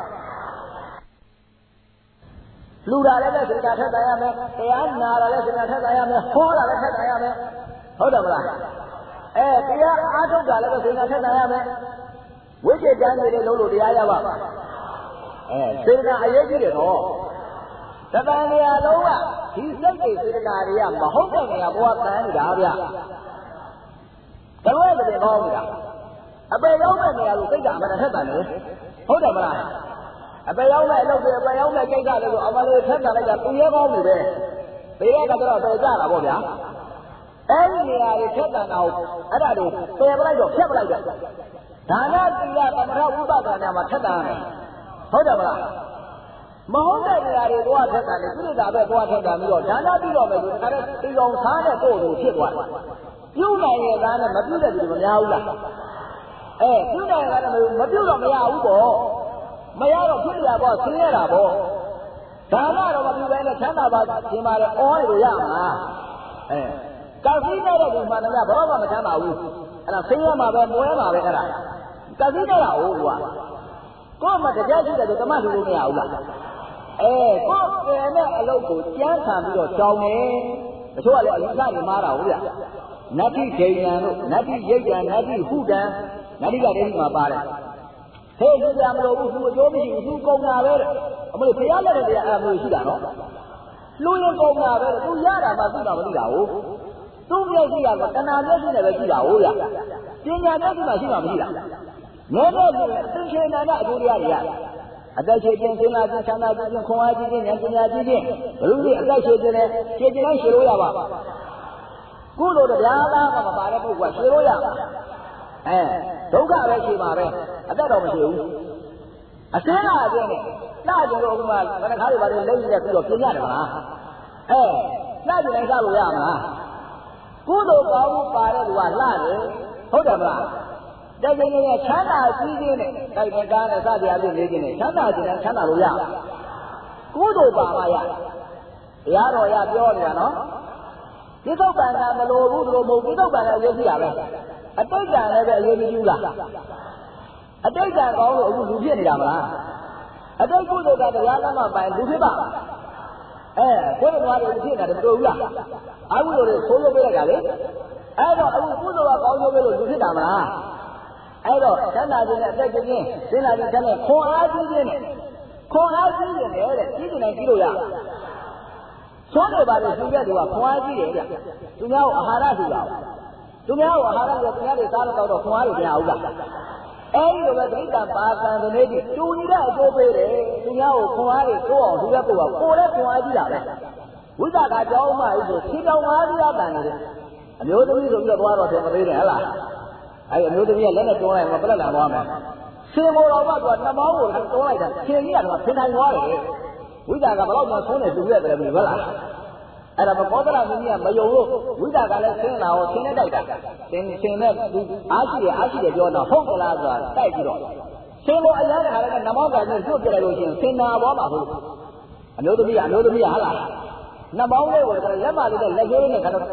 လူတာလည်းပဲစေတနာထက်တယ်ရမယ်တရားနာတာလည်းစေတနာထက်တယ်ရမယ်ဟောတာလည်းထက်တယ်ရမယ်ဟုတ်တယ်မလားတရားအားထုတ်တာလည်းပဲစေတနာထက်တယ်ရမယ်ဝိจิตကျမ်းတွေလည်းလုံးလို့တရားရပါမှာစေတနာအရေးကြီးတယ်နော်တပံနေရာလုံးကဒီစိတ်တွေစေတနာတွေကမဟုတ်တဲ့နေရာဘဝတန်းနေတာဗျတလွဲ့တဲ့ကောင်းနေတာအပေရောက်တဲ့နေရာကိုစိတ်ကအမှန်ထက်တယ်လေဟုတ်တယ်မလားအပေရောက်တဲ့အလုပ်တွေအပေရောက်တဲ့ကိစ္စတွေကိုအမှန်လေးထက်တယ်လိုက်တာသူရဲကောင်းနေတယ်ဘေးကတော့တော်ကြတာပေါ့ဗျာအဲ့ဒီနေရာတွေထက်တယ်တော့အဲ့ဒါတွေပယ်ပလိုက်တော့ဖြတ်ပလိုက်တော့ဒါနသီလသမထဝိပဿနာမှာထက်တယ်ဟုတ်တယ်မလားမဟုတ်တဲ့နေရာတွေသွားထက်တယ်လေပြိတ္တာပဲသွားထက်တယ်ပြီးတော့ဒါနပြီးတော့မယ်ဆိုတခါတည်းဒီကောင်စားတဲ့ကိုယ်ကိုဖြစ်သွားတယ်ပြုနိုင်ရဲ့သားနဲ့မပြုတဲ့သူမများဘူးလားပြုနိုင်ရဲ့သားနဲ့မပြုတော့မရဘူးပေါ့မရတော့ဖြစ်ရပေါ့ဆင်းရတာပေါ့ဒါနတော့မပြုဘဲနဲ့ချမ်းသာပါခြင်းပါလေဩရလို့ရမှာကသိနေတဲ့ဒီမှာလည်းဘာမှမချမ်းသာဘူးအဲ့ဒါဆင်းရမှာပဲမွဲမှာပဲအဲ့ဒါကသိနေတာဟုတ်ကွာကိုယ်မှတရားရှိတယ်ဆိုဓမ္မလူလို့မရဘူးလားကိုယ်ပယ်နဲ့အလုပ်ကိုကြမ်းခံပြီးတော့ကြောင်းနေတချို့ကလည်းအယူဆတွေမှားတာဟုတ်ဗျနတ္တိဒိဉ္ဉံတို့နတ္တိရိတ်တံနတ္တိဟုတံနတ္တိကတည်းကမှာပါတယ်ဟဲ့လူကြမလို့ဘူးသူအကျိုးမရှိဘူးသူကုန်တာပဲအမလို့ဘုရားလက်တဲ့တရားအဲ့လိုရှိတာနော်လူရင်ကုန်တာပဲသူရတာမှသူ့တာမသိတာဟုတ်သူ့မျက်စိကတော့တဏှာမျက်စိနဲ့ပဲကြည့်တာဟုတ်ရပညာမျက်စိမှရှိမှမရှိတာငဲတဲ့ဆိုရင်အသိရှင်နာကအကျိုးတရားတွေရတယ်အသက်ရှင်ခြင်းစဉ်းစားခြင်းချမ်းသာခြင်းခွန်အားခြင်းဉာဏ်ပညာခြင်းဘယ်လိုလဲအသက်ရှင်ခြင်းနဲ့ရှင်းခြင်းလိုက်ရှင်းလို့ရပါကုသိုလ်တရားသားကမပါတဲ့ပုဂ္ဂိုလ်ကရှင်းလို့ရဒုက္ခပဲရှင်းပါပဲအသက်တော့မရှိဘူးအစင်းလာခြင်းနဲ့လှကြလို့ဥပမာခဏခါတွေပါလို့လက်ရည်ပြီးတော့ပြင်ရတယ်မလားလှကြလိုက်စားလို့ရမလားကုသိုလ်ကောင်းမှုပါတဲ့လူကလှတယ်ဟုတ်တယ်မလားတကယ်လည်းချမ်းသာကြီးခြင်းနဲ့တိုက်တဲ့ကားနဲ့စသည်အဖြစ်နေခြင်းနဲ့ချမ်းသာခြင်းနဲ့ချမ်းသာလို့ရကုသိုလ်ပါမှရတရားတော်ရပြောနေတာနော်ဒီသုတ်ပံကမလိုဘူးတို့မဟုတ်ဒီသုတ်ပံကအရေးကြီးတာပဲအတိတ်ကလည်းပဲအရေးကြီးဘူးလားအတိတ်ကကောင်းလို့အခုလူဖြစ်နေတာမလားအတိတ်ကုသိုလ်ကတရားနာမှပိုင်လူဖြစ်ပါဘုရားတော်တွေဖြစ်နေတာမတော်ဘူးလားအခုလိုတွေဆိုးလို့ပြလိုက်တာလေအဲ့တော့အခုကုသိုလ်ကကောင်းလို့ပဲလို့လူဖြစ်တာမလားအဲ့တော့ချမ်းသာခြင်းနဲ့အသက်ခြင်းစဉ်းစားခြင်းနဲ့ခွန်အားကြီးခြင်းနဲ့ခွန်အားကြီးခြင်းနဲ့တဲ့ကြီးခြင်းနဲ့ကြီးလို့ရသွန်းနေပါလေသူရက်တွေကခွန်အားကြီးတယ်ဗျသူများကိုအာဟာရထူတာသူများကိုအာဟာရဆိုသူများတွေစားတော့ခွန်အားတွေမရဘူးလားအဲ့ဒီလိုပဲဒိဋ္ဌာပါကံတနေ့ကြီးတူညီတဲ့အကျိုးပေးတယ်သူများကိုခွန်အားတွေတိုးအောင်သူရက်ကိုကိုယ်လည်းခွန်အားကြီးတာပဲဝိသကကြောင်းမှဆိုဖြေတောင်အားကြီးရတန်နေတယ်အမျိုးသမီးဆိုပြီးတော့သွားတော့တယ်မသေးတယ်ဟဲ့လားအဲ့အမျိုးသမီးကလက်နဲ့တွန်းလိုက်မှပလက်လာသွားမယ်ဆင်မောတော်ကသူကနှမောင်းကိုတွန်းလိုက်တာဆင်ကြီးကတော့ဖင်ထိုင်သွားတယ်ဝိသကဘယ်တော့မှဆုံးနေသူရက်တယ်ပြီဟုတ်လားအဲ့ဒါဘောဓရမင်းကြီးကမယုံလို့ဝိသကလည်းဆင်းလာအောင်ဆင်းနဲ့တိုက်တာဆင်းနဲ့သူအားရှိတယ်ပြောတော့ဟုတ်ကလားဆိုတာတိုက်ပြီးတော့ဆင်းလို့အရန်တဲ့ခါလည်းနှမောင်းကလည်းကျွတ်ပြလိုက်လို့ရှိရင်ဆင်နာပေါ်မှာဟုတ်အမျိုးသမီးဟာလားနှမောင်းလေးကိုလက်မလေးနဲ့လက်ရိုးလေးနဲ့ခါတော့ပ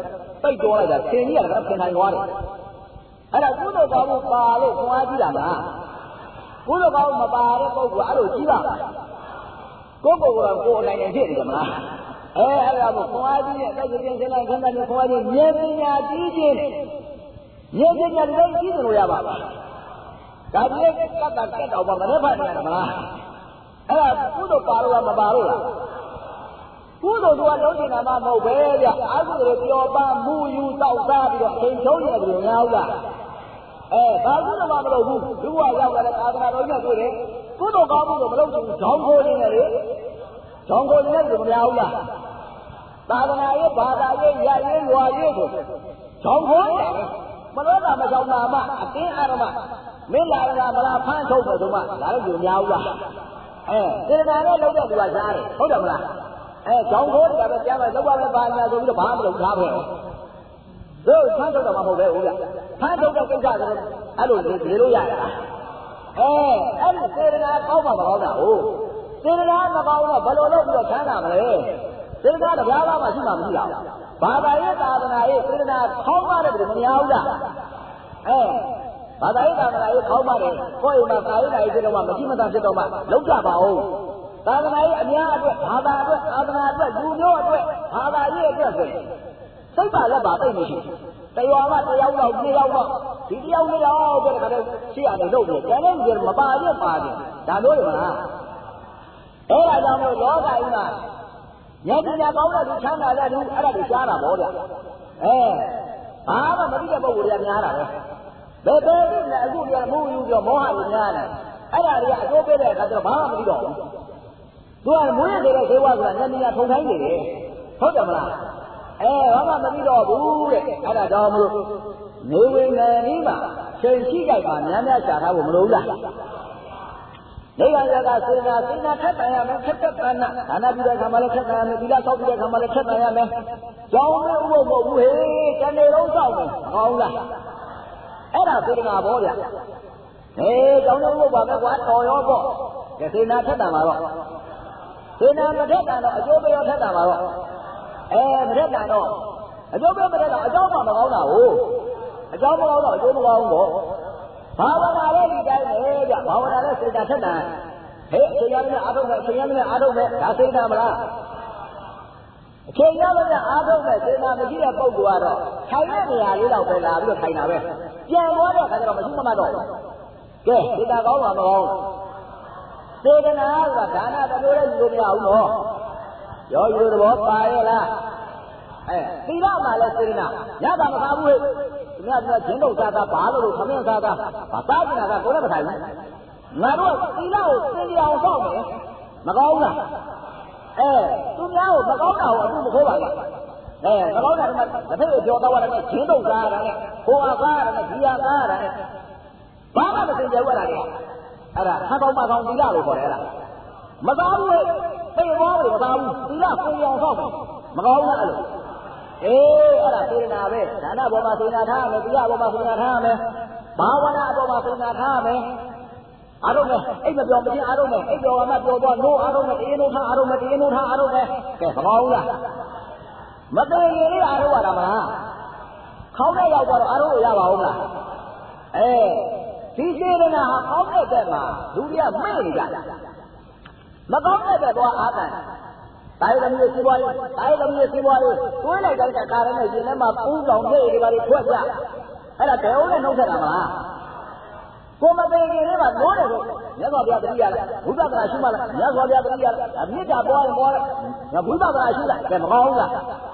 ပိတ်တော်လိုက်တာသင်ကြီးကလည်းပြင်ထိုင်သွားတယ်အဲ့ဒါကုသိုလ်ကောင်းမှုပါလို့ခွန်အားကြီးတာမလားကုသိုလ်ကောင်းမှုမပါတဲ့ပုဂ္ဂိုလ်အဲ့လိုကြီးပါကိုယ်ကတော့ကိုယ်နိုင်နေဖြစ်နေတယ်မလားအဲ့ဒါကိုခွန်အားကြီးရဲ့အသက်ရှင်ရှင်လိုက်ခန္ဓာကိုခွန်အားကြီးဉာဏ်ပညာကြီးခြင်းဉာဏ်ပညာလည်းကြီးတယ်လို့ရပါလားဒါပြည့်ကတ်တာကတ်တော့မလည်းဖတ်နေတယ်မလားအဲ့ဒါကုသိုလ်ပါလို့မပါလို့လားကုသိုလ်ကလုံးချင်တာမှမဟုတ်ပဲဗျအကုသိုလ်ပျော်ပါမှုယူတောက်စားပြီးတော့အချိန်ချုံးနေတယ်လို့များဟုတ်လားဘာကုသိုလ်မှမလုပ်ဘူးလူကရောက်လာတဲ့သာသနာတော်ကြီးကတွေ့တယ်ကုသိုလ်ကောင်းမှုကိုမလုပ်ချင်ဘူးကြောင်းခိုးနေတယ်လေကြောင်းခိုးနေတယ်လို့မများဟုတ်လားသာသနာရေးဘာသာရေးရရေးရွာရေးကိုကြောင်းခိုးနေတယ်မလို့တာမကြောင်းတာမှအတင်းအာရမမင်းလာလာမလားဖမ်းထုတ်တယ်ဆိုမှဒါလည်းလူများဟုတ်လားစေတနာနဲ့လုပ်တဲ့လူကရှားတယ်ဟုတ်တယ်မလားကြောင်းခိုးတယ်ပဲကြားမယ်လောက်ပါပဲပါညာဆိုပြီးတော့ဘာမှမလုပ်ထားပဲတို့ဖမ်းထုတ်တော့မှမဟုတ်ပဲဟုတ်လားဖမ်းထုတ်တဲ့ကိစ္စဆိုတော့အဲ့လိုနေလို့ရတာအဲ့ဒီစေတနာကောင်းမှမကောင်းတာဟုတ်စေတနာမကောင်းတော့ဘယ်လိုလုပ်ပြီးတော့ချမ်းသာမလဲစေတနာတရားဘာမှရှိမှမရှိတာဘာသာရေးသာသနာရေးစေတနာခေါင်းပါတယ်ဘယ်လိုမများဘူးလားဘာသာရေးသာသနာရေးခေါင်းပါတယ်ကိုယ့်အိမ်မှာသာရေးတာရေးဖြစ်တော့မှမရှိမသာဖြစ်တော့မှလုံးကြပါဦးသာသနာရေးအများအတွက်ဘာသာအတွက်သာသနာအတွက်လူမျိုးအတွက်ဘာသာရေးအတွက်ဆိုစိတ်ပါလက်ပါသိမရှိတရွာမှာတယောက်တော့နှစ်ယောက်တော့ဒီတယောက်နှစ်ယောက်တဲ့ခါတော့ရှေ့ရနေလို့ကျန်တဲ့လူတွေမပါရပါတယ်ဒါလို့ရမလားအဲ့ဒါကြောင့်မို့လောကကြီးမှာဉာဏ်ပညာကောင်းတဲ့လူချမ်းသာတဲ့လူအဲ့ဒါတွေရှားတာပေါ့ဗျဘာမှမသိတဲ့ပုဂ္ဂိုလ်တွေကများတာပဲဘယ်နဲ့အခုပြမိုးယူပြီးမောဟကိုများတယ်အဲ့ဒါတွေကအကျိုးပေးတဲ့အခါကျတော့ဘာမှမသိတော့ဘူးသူကမွေးရတဲ့ဈေးဝါဆိုတာဉာဏ်ပညာထုံထိုင်းနေတယ်ဟုတ်တယ်မလားဘာမှမသိတော့ဘူးတဲ့အဲ့ဒါကြောင့်မလို့နေဝင်နေဒီမှာချိန်ရှိကြပါများများရှာထားဖို့မလိုဘူးလားနေရကစေနာထက်တန်ရမယ်ထက်တန်နာဒါနပြုတဲ့ခါမှလည်းထက်တန်ရမယ်သီလဆောက်တဲ့ခါမှလည်းထက်တန်ရမယ်ကြောင်းနဲ့ဥပုပ်မဟုတ်ဘူးဟေးတဏှေလုံးဆောက်မယ်ဟောလားအဲ့ဒါစေနာဘောဗျကြောင်းနဲ့ဥပုပ်ပါမယ်ကွာတော်ရောပေါ့စေနာထက်တန်ပါတော့စေနာမထက်တန်တော့အကျိုးပေးရောထက်တန်ပါတော့မထက်တန်တော့အကျိုးပေးမထက်တော့အကြောင်းမှမကောင်းတာဟုတ်အကြောင်းမကောင်းတော့အကျိုးမကောင်းဘူးပေါ့ဘာဝနာလည်းဒီတိုင်းပဲဗျဘာဝနာလည်းစေတထက်တန်အချိန်ရတဲ့အားထုတ်မယ်အချိန်ရတဲ့အားထုတ်မယ်ဒါစေတမလားအချိန်ရတဲ့အားထုတ်မယ်စေတမရှိတဲ့ပုဂ္ဂိုလ်ကတော့ထိုင်တဲ့နေရာလေးတော့ပဲလာပြီးတော့ထိုင်တာပဲပြန်သွားတဲ့အခါကျတော့မရှိမှမတော့ကဲစေတကောင်းမှာမကောင်းစေတနာကဒါနတမျိုးလည်းယူလို့မရဘူးနော်ရောယူလို့သဘောပါရဲ့လားသီလမှာလည်းစေတနာညတာမစားဘူးဟဲ့ဒီကဂျင်းတို့စားတာဘာလို့ခမင်းစားတာဘာသားကျင်တာကကိုယ်လည်းမထိုင်ဘူးငါတို့သီလကိုသင်ပြအောင်ဆောက်မယ်မကောင်းလားသူများကိုမကောင်းတာကိုအခုမခိုးပါနဲ့မကောင်းတာကတစ်ဖက်ကိုပြောတော့ရတယ်ဂျင်းတို့စားရတယ်ဟိုအားစားရတယ်ဒီအားစားရတယ်ဘာမှမသင်ကြဘူးလားအဲ့ဒါဟာကောင်းမကောင်းသီလလို့ခေါ်တယ်အဲ့ဒါမစားဘူးသိဘောလို့မစားဘူးသီလကိုယ်အောင်ဆောက်မကောင်းလားအဲ့လိုအဲ့ဒါစေတနာပဲဒါနဘောမှာစေတနာထားရမယ်သီလဘောမှာစေတနာထားရမယ်ဘာဝနာဘောမှာစေတနာထားရမယ်အားလုံးပဲအိပ်မပြောမချင်းအားလုံးပဲအိပ်ပြောမှပြောတော့နိုးအားလုံးပဲတင်းနိုးထားအားလုံးပဲတင်းနိုးထားအားလုံးပဲကဲမကောင်းလားမသိရင်လေးအားလုံးရတာမလားခေါင်းထဲရောက်တော့အားလုံးကိုရပါဦးလားဒီစေတနာဟာကောင်းတဲ့ဘက်မှာလူတွေကမေ့နေကြတာမကောင်းတဲ့ဘက်တော့အားတန်တိုင်းသမီးစီးပွားရေးတိုင်းသမီးစီးပွားရေးတွေးလိုက်တဲ့ကာရနဲ့ရှင်ထဲမှာပူးဆောင်နေဒီပါတွေထွက်ကြအဲ့ဒါဘယ်ဦးနဲ့နှုတ်ဆက်တာမလားကိုမသိခင်လေးမှာနိုးတယ်ဆိုမြတ်စွာဘုရားတတိယလားဘုရားကလာရှုမှလားမြတ်စွာဘုရားတတိယလားအမြင့်တာပေါ်ရင်ပေါ်တယ်ငါဘုရားကလာရှုလိုက်ကဲမကောင်းဘူးလား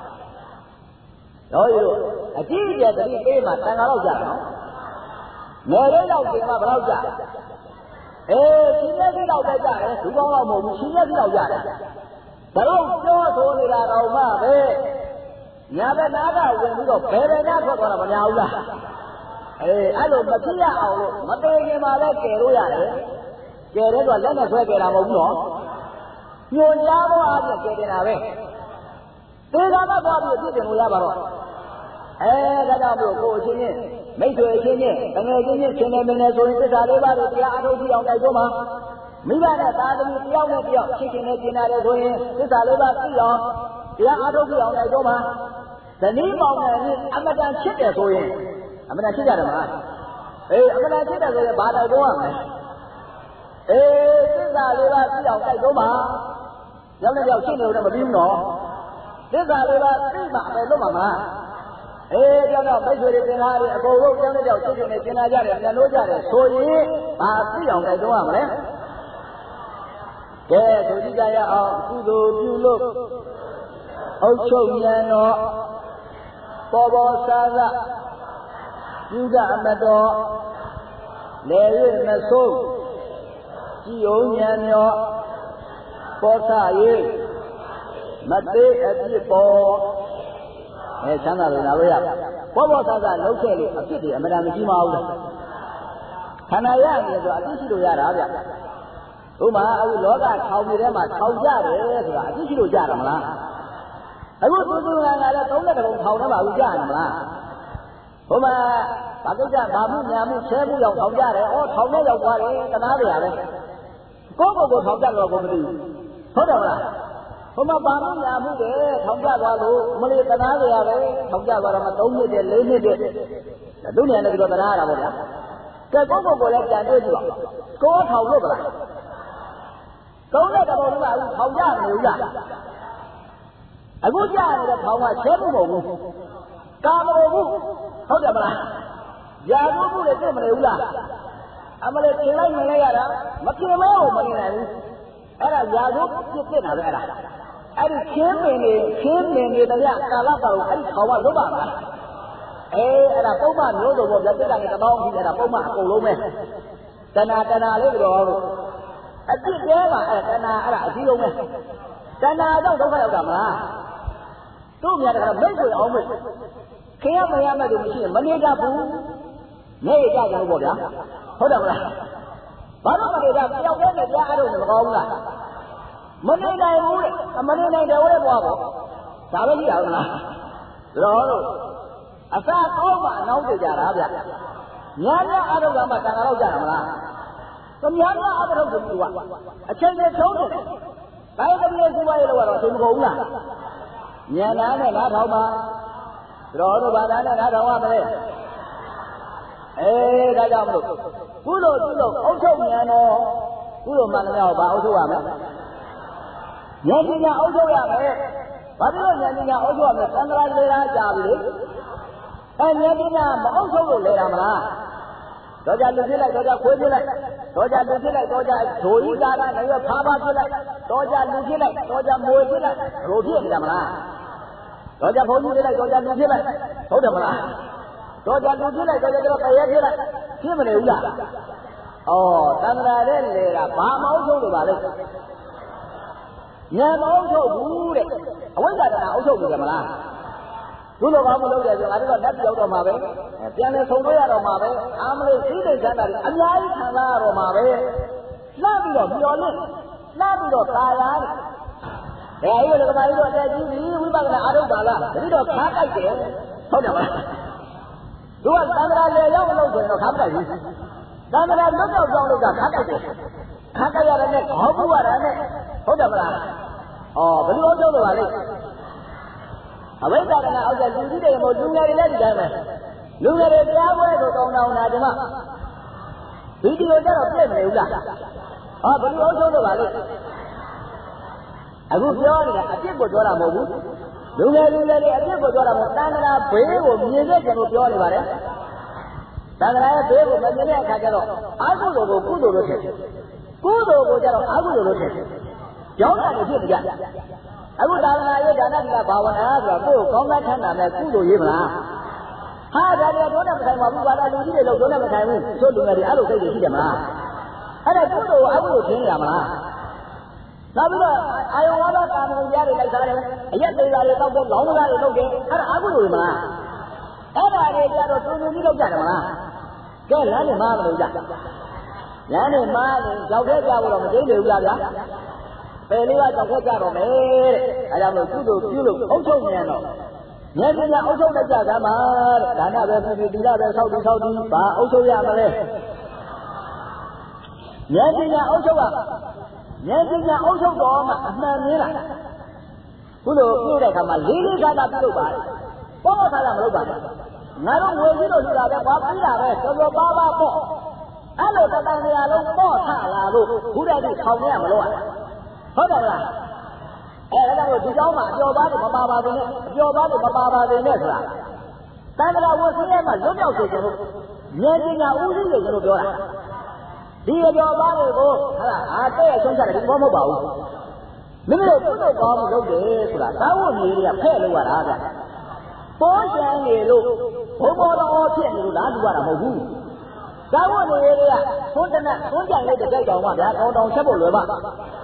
တော့ယူအကြည့်ကြတတိပေးမှာတန်ခါတော့ကြနော်ငယ်လေးတော့ပြင်မှာဘယ်တော့ကြချင်းရက်စီတော့ကြတယ်ဒီကောင်းတော့မဟုတ်ဘူးချင်းရက်စီတော့ကြတယ်ဒါတော့ပြောဆိုနေတာတော့မှပဲညာဘက်နာကဝင်ပြီးတော့ဘယ်ဘယ်နာထွက်သွားတာမများဘူးလားအဲ့လိုမဖြစ်ရအောင်လို့မသေးခင်မှာလည်းကယ်လို့ရတယ်ကယ်တဲ့တော့လက်နဲ့ဆွဲကယ်တာမဟုတ်ဘူးနော်ညွန်ကြားဖို့အားဖြင့်ကယ်တင်တာပဲသေချာမှသွားပြီးပြည့်တင်လို့ရပါတော့ဒါကြောင့်မို့ကိုအချင်းချင်းမိတ်ဆွေအချင်းချင်းငယ်ချင်းချင်းရှင်နေမင်းနဲ့ဆိုရင်သစ္စာလေးပါးကိုတရားအထုတ်ကြည့်အောင်တိုက်တွန်းပါမိဘနဲ့သားသမီးတယောက်နဲ့တယောက်ချစ်ခင်နဲ့ကျင်နာတယ်ဆိုရင်သစ္စာလေးပါးသိအောင်တရားအထုတ်ကြည့်အောင်တိုက်တွန်းပါဇနီးပေါင်းနဲ့အမတန်ချစ်တယ်ဆိုရင်အမတန်ချစ်ကြတယ်မလားအမတန်ချစ်တယ်ဆိုရင်ဘာတိုက်တော့ရမလဲသစ္စာလေးပါးသိအောင်တိုက်တော့မှာရောက်နေရောက်ရှင်းနေလို့မပြီးဘူးနော်သစ္စာလေးပါးသိမှအပဲလို့မှာမလားကြောက်တော့မိတ်ဆွေတွေသင်္ကားတွေအကုန်လုံးကြောက်နေကြောက်ရှင်းနေသင်္ကာကြတယ်ပြန်လို့ကြတယ်ဆိုရင်ဘာသိအောင်တိုက်တော့ရမလဲကဲဆိုကြည့်ကြရအောင်ကုသိုလ်ပြုလို့အုပ်ချုပ်ဉာဏ်တော်ပေါ်ပေါ်ဆာဆာပြုကြအမတော်လေ၍မဆိုးကြည်ုံဉာဏ်မျောပေါ်ဆ၍မသေးအပြစ်ပေါ်ချမ်းသာလို့နာလို့ရပေါ်ပေါ်ဆာဆာလှုပ်ခဲ့လို့အပြစ်တွေအမှန်တမရှိမအောင်လားခန္ဓာရနေဆိုအပြစ်ရှိလို့ရတာဗျဥမာအခုလောကထောင်နေတဲ့မှာထောင်ကြတယ်ဆိုတာအပြစ်ရှိလို့ကြတာမလားအခုသူငါလည်း30တပုံထောင်ထဲမှာအခုကြတယ်မလားဟိုမှာဘာကိစ္စဘာမှုညာမှုဆဲမှုရောက်ထောင်ကြတယ်ထောင်ထဲရောက်သွားတယ်တနာကြရပဲကိုယ့်ကိုယ်ထောင်ကြတော့ကိုမသိဘူးဟုတ်တယ်မလားဟိုမှာဘာမှုညာမှုတယ်ထောင်ကြသွားလို့မလေးတနာကြရပဲထောင်ကြသွားတော့မှ3နှစ်တည်း4နှစ်တည်းသူ့နေရာနဲ့သူတနာရတာပေါ့ဗျာကဲကိုယ့်ကိုယ်လည်းကြံတွေ့ကြည့်ပါကိုယ်ထောင်လို့ဗလား30တပုံကအခုထောင်ကြမလို့ရအခုကြနေတဲ့ထောင်ကဆဲမှုမဟုတ်ဘူးကာမဂုဏ်မှုဟုတ်တယ်မလားယာရုမှုလည်းသိမနေဘူးလားအမလေးပြင်လိုက်မြင်လိုက်ရတာမပြင်မဲကိုမမြင်နိုင်ဘူးအဲ့ဒါယာရုပြစ်တာပဲအဲ့ဒီခင်းမင်နေတဲ့ကာလပတ်လုံးအဲ့ဒီထောင်ကလွတ်ပါမလားအဲ့ဒါပုံမှန်မျိုးစုံပေါ့ဗျာတက်တာနဲ့တပေါင်းကြီးအဲ့ဒါပုံမှန်အကုန်လုံးပဲတဏှာလေးတော်လို့အပြစ်တဲပါအဲ့တဏှာအဲ့ဒါအကြီးဆုံးပဲတဏှာကြောင့်ဒုက္ခရောက်တာမလားတို့များတယ်မိတ်ဆွေအောင်မိတ်ခင်ရမရမဲ့သူမရှိရင်မနေတတ်ဘူးနေကြကြလို့ပေါ့ဗျာဟုတ်တယ်မလားဘာလို့မနေတတ်ပြောက်တဲ့နဲ့ကြားအဲ့လိုမကောင်းဘူးလားမနေနိုင်ဘူးလေမနေနိုင်တယ်ဝဲသွားပေါ့ဒါပဲကြည့်ရအောင်လားတို့အစာကောင်းမှအနောက်ကြကြတာဗျညာညာအရုပ်ကမှတန်ခါတော့ကြတာမလားသူများများအရုပ်ကိုသူကအချိန်နဲ့ထုံးတယ်ဒါရတဲ့စီဝါရေးလို့ကတော့သူမကုန်ဘူးလားဉာဏ်နာနဲ့နားထောင်ပါတို့ဘာသာနဲ့နားထောင်ရမလဲဒါကြောင့်မလို့ကုသိုလ်ပြုလို့အုပ်ချုပ်ဉာဏ်တော်ကုသိုလ်မှန်တယ်ဘာအုပ်ချုပ်ရမလဲဉာဏ်ပညာအုပ်ချုပ်ရမယ်ဘာဖြစ်လို့ဉာဏ်ပညာအုပ်ချုပ်ရမလဲသံဃာလေလားကြာပြီလေဉာဏ်ပညာမအုပ်ချုပ်လို့လေတာမလားတော့ကြလူဖြစ်လိုက်တော့ကြခွေးဖြစ်လိုက်တော့ကြလူဖြစ်လိုက်တော့ကြဒိုဤကာကလည်းဖားဖြစ်လိုက်တော့ကြလူဖြစ်လိုက်တော့ကြမွေဖြစ်လိုက်ဘိုးဖြစ်နေတာမလားတော့ကြဘုန်းကြီးဖြစ်လိုက်တော့ကြလူဖြစ်လိုက်ဟုတ်တယ်မလားတော့ကြလူဖြစ်လိုက်တော့ကြတော့ပရဲဖြစ်လိုက်ဖြစ်မနေဘူးလားသံဃာတဲ့လေကဘာမအောင်ဆုံးလို့ပါလဲဉာဏ်မအောင်ဆုံးဘူးတဲ့အဝိဇ္ဇာတဏှာအောင်ဆုံးနေကြမလားသူ့လိုကောင်းမလုပ်တယ်ဆိုငါတို့ကလက်ပြောက်တော့မှာပဲပြန်လဲဆုံလို့ရတော့မှာပဲအာမလို့သိတဲ့ချမ်းသာတွေအများကြီးခံလာရတော့မှာပဲလှပြီးတော့မျောလင့်လှပြီးတော့ကာလာတယ်အဲ့ဒီကမာကြီးတော့တက်ကြီးပြီဝိပဿနာအားထုတ်ပါလားတတိတော့ခါတိုက်တယ်ဟုတ်တယ်မလားသူကသံဃာလေရောက်မလို့ဆိုရင်တော့ခါတိုက်ဘူးသံဃာလွတ်တော့ကြောင်းလို့ကခါတိုက်တယ်ခါတိုက်ရတဲ့နဲ့ခေါင်းပူရတဲ့နဲ့ဟုတ်တယ်မလားဘယ်လိုအောင်လုပ်လို့ပါလဲအဝိဇ္ဇာကနာအောက်ကလူကြီးတွေမို့လူငယ်တွေလည်းဒီတိုင်းပဲလူငယ်တွေတရားပွဲကိုတောင်းတောင်းတာဒီမှာဗီဒီယိုကြတော့ပြည့်မနေဘူးလားဘယ်လိုအောင်ဆုံးလို့ပါလဲအခုပြောနေတာအပြစ်ကိုပြောတာမဟုတ်ဘူးလူငယ်တွေအပြစ်ကိုပြောတာမဟုတ်တန်ခါဘေးကိုမြင်ခဲ့ကြလို့ပြောနေပါတယ်တန်ခါရဲ့ဘေးကိုမမြင်တဲ့အခါကျတော့အာဟုလိုကိုကုသိုလ်လို့ထင်ကုသိုလ်ကိုကျတော့အာဟုလိုလို့ထင်ကြောင်းတာတွေဖြစ်ကြအခုသာသနာရေးဒါနတိကဘာဝနာဆိုတာကိုယ်ကောင်းကထမ်းတာနဲ့ကုသိုလ်ရေးမလားဟာဒါကြတော့နဲ့မဆိုင်ပါဘူးဘာသာလူကြီးတွေလို့တော့နဲ့မဆိုင်ဘူးသို့လူငယ်တွေအဲ့လိုစိတ်တွေရှိတယ်မလားအဲ့ဒါကုသိုလ်ကိုအခုလိုထင်ရမလားနောက်ပြီးတော့အာယုံဝါဒကာမဂုဏ်တရားတွေလိုက်စားတယ်အရက်သေးတာတွေတောက်တယ်လောင်းသားတွေလုပ်တယ်အဲ့ဒါအခုလိုမလားအဲ့ဒါတွေကြတော့တူတူကြီးလုပ်ကြတယ်မလားကဲလမ်းနေမှာမလို့ကြလမ်းနေမှာရောက်ခဲ့ကြဖို့တော့မသိနေဘူးလားဗျာပယ်လေးကကြောက်ခဲ့ကြတော့မယ်တဲ့အဲဒါမို့ကုသိုလ်ပြုလို့အုပ်ချုပ်နေတော့ဉာဏ်ပညာအုပ်ချုပ်လိုက်ကြသမှာတဲ့ဒါနပဲပြုပြီးသီလပဲဆောက်ပြီးဘာအုပ်ချုပ်ရမလဲဉာဏ်ပညာအုပ်ချုပ်ရဉာဏ်ပညာအုပ်ချုပ်တော့မှအမှန်မြင်လာကုသိုလ်ပြုတဲ့အခါမှာလေးလေးစားစားပြုလုပ်ပါဘောခါလာမလုပ်ပါနဲ့ငါတို့ငွေကြီးတို့လူလာပဲဘာပြီးတာပဲတော်တော်ပါပါပေါ့အဲ့လိုတတန်တရားလုံးပေါ့ထလာလို့ဘုရားကြီးခေါင်းရမလို့ရဟုတ်တယ်လားအဲ့ဒါကြောင့်ဒီเจ้าမှာအပျော်ပါးတွေမပါပါသေးနဲ့အပျော်ပါးတွေမပါပါသေးနဲ့ဆိုတာတန်ត្រာဝဆင်းရဲမှာလွတ်မြောက်စေခြင်းလို့ဉာဏ်ပညာဥသိစေခြင်းလို့ပြောတာဒီအပျော်ပါးတွေကိုဟာအားတဲ့ရဆုံးချတယ်ဒီဘောမဟုတ်ပါဘူးမိမိတို့ကုသိုလ်ကောင်းမှုလုပ်တယ်ဆိုတာသာဝတ်မျိုးတွေကဖဲ့လို့ရတာဗျပေါ်ရှမ်းနေလို့ဘုံဘောတော်ဖြစ်နေလို့လားလူရတာမဟုတ်ဘူးသာဝတ်မျိုးတွေကသွန်းတနတ်သွန်းကြံလိုက်တဲ့ကြိုက်တော်မှာဗျာတောင်းတောင်းချက်ဖို့လွယ်ပါဒါ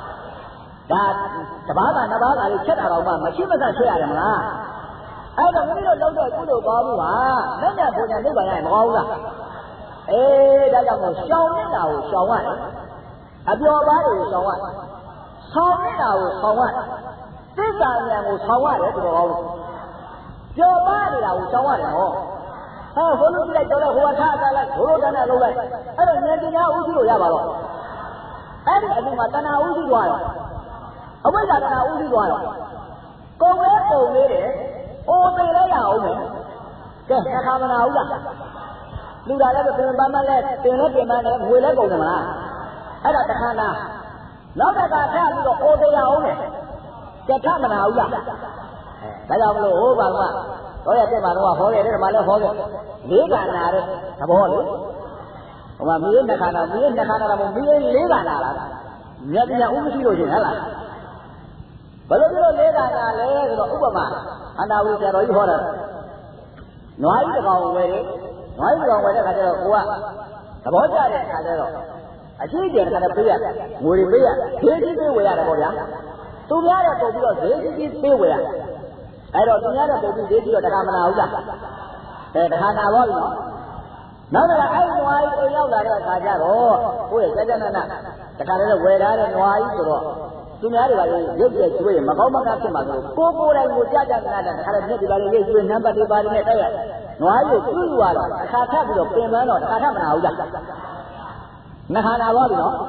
တဘာသာနှစ်ဘာသာလေးချက်တာတော့မှမရှိမဆက်ဆွဲရတယ်မလားအဲ့တော့မိမိတို့လုပ်တဲ့ကုသိုလ်ကောင်းမှုဟာလက်နဲ့ပုံညာနိဗ္ဗာန်ရရင်မကောင်းဘူးလားအေးဒါကြောင့်မို့ရှောင်နေတာကိုရှောင်ရတယ်အပျော်ပါးတွေကိုရှောင်ရတယ်ဆောင်းနေတာကိုဆောင်းရတယ်သစ္စာဉာဏ်ကိုဆောင်းရတယ်ဆိုတော့ကောင်းလို့ပျော်ပါးနေတာကိုရှောင်ရတယ်ဟောဟိုလူကြည့်လိုက်တော့ဟိုကထားထားလိုက်ဘိုးတို့တန်းနဲ့လုံးလိုက်အဲ့တော့ဉာဏ်ပညာဥသိလို့ရပါတော့အဲ့ဒီအပြင်မှာတဏှာဥသိသွားတယ်အဝိဇ္ဇာတဏှာဥသိသွားတယ်ကုန်လဲကုန်လေးတယ်အိုသေးလဲရအောင်မယ်ကဲသက္ကမနာဟုတ်လားလူတာလည်းပြင်ပန်းမလဲတင်လဲပြင်ပန်းလဲငွေလဲကုန်တယ်မလားအဲ့ဒါတခါနာနောက်တစ်ခါထပ်ပြီးတော့အိုသေးရအောင်မယ်ကဲထမနာဟုတ်လားဒါကြောင့်မလို့ဟိုဘာကတော့ရတဲ့မှာတော့ဟောတယ်ဒီမှာလည်းဟောတယ်လေးကနာတဲ့သဘောလေဟိုမှာမီးနှစ်ခါနာမီးနှစ်ခါနာတော့မီးလေးကနာလားမြတ်တရားဥပမရှိလို့ရှင်ဟဲ့လားဘယ်လိုပြောလေးကနာလဲဆိုတော့ဥပမာအနာဝိဆရာတော်ကြီးဟောတာနွားကြီးတစ်ကောင်ဝယ်တယ်နွားကြီးတစ်ကောင်ဝယ်တဲ့ခါကျတော့ကိုကသဘောကျတဲ့ခါကျတော့အရှိကျတဲ့ခါကျပေးရငွေတွေပေးရဈေးကြီးပေးဝယ်ရတယ်ပေါ့ဗျာသူများတဲ့ပုံပြီးတော့ဈေးကြီးပေးဝယ်ရအဲ့တော့သူများတဲ့ပုံပြီးဈေးကြီးတော့တခါမနာဘူးလားတခါနာပါပြီနော်နောက်တစ်ခါအဲ့နွားကြီးကိုရောက်လာတဲ့အခါကျတော့ကိုယ့်ရဲ့ကြာကြာနာနာတခါလည်းဝယ်ထားတဲ့နွားကြီးဆိုတော့သူများတွေကရုပ်ပြည့်ကျွေးမကောင်းမကဖြစ်မှာဆိုကိုယ်တိုင်ကိုကြာကြာနာနာတခါလည်းမျက်ဒီပါလေးရိပ်ကျွေးနံပါတ်တွေပါနေတိုက်ရနွားကြီးကိုကျွေးသွားတော့အခါထပ်ပြီးတော့ပင်ပန်းတော့တခါထပ်မနာဘူးလားနှခါနာပါပြီနော်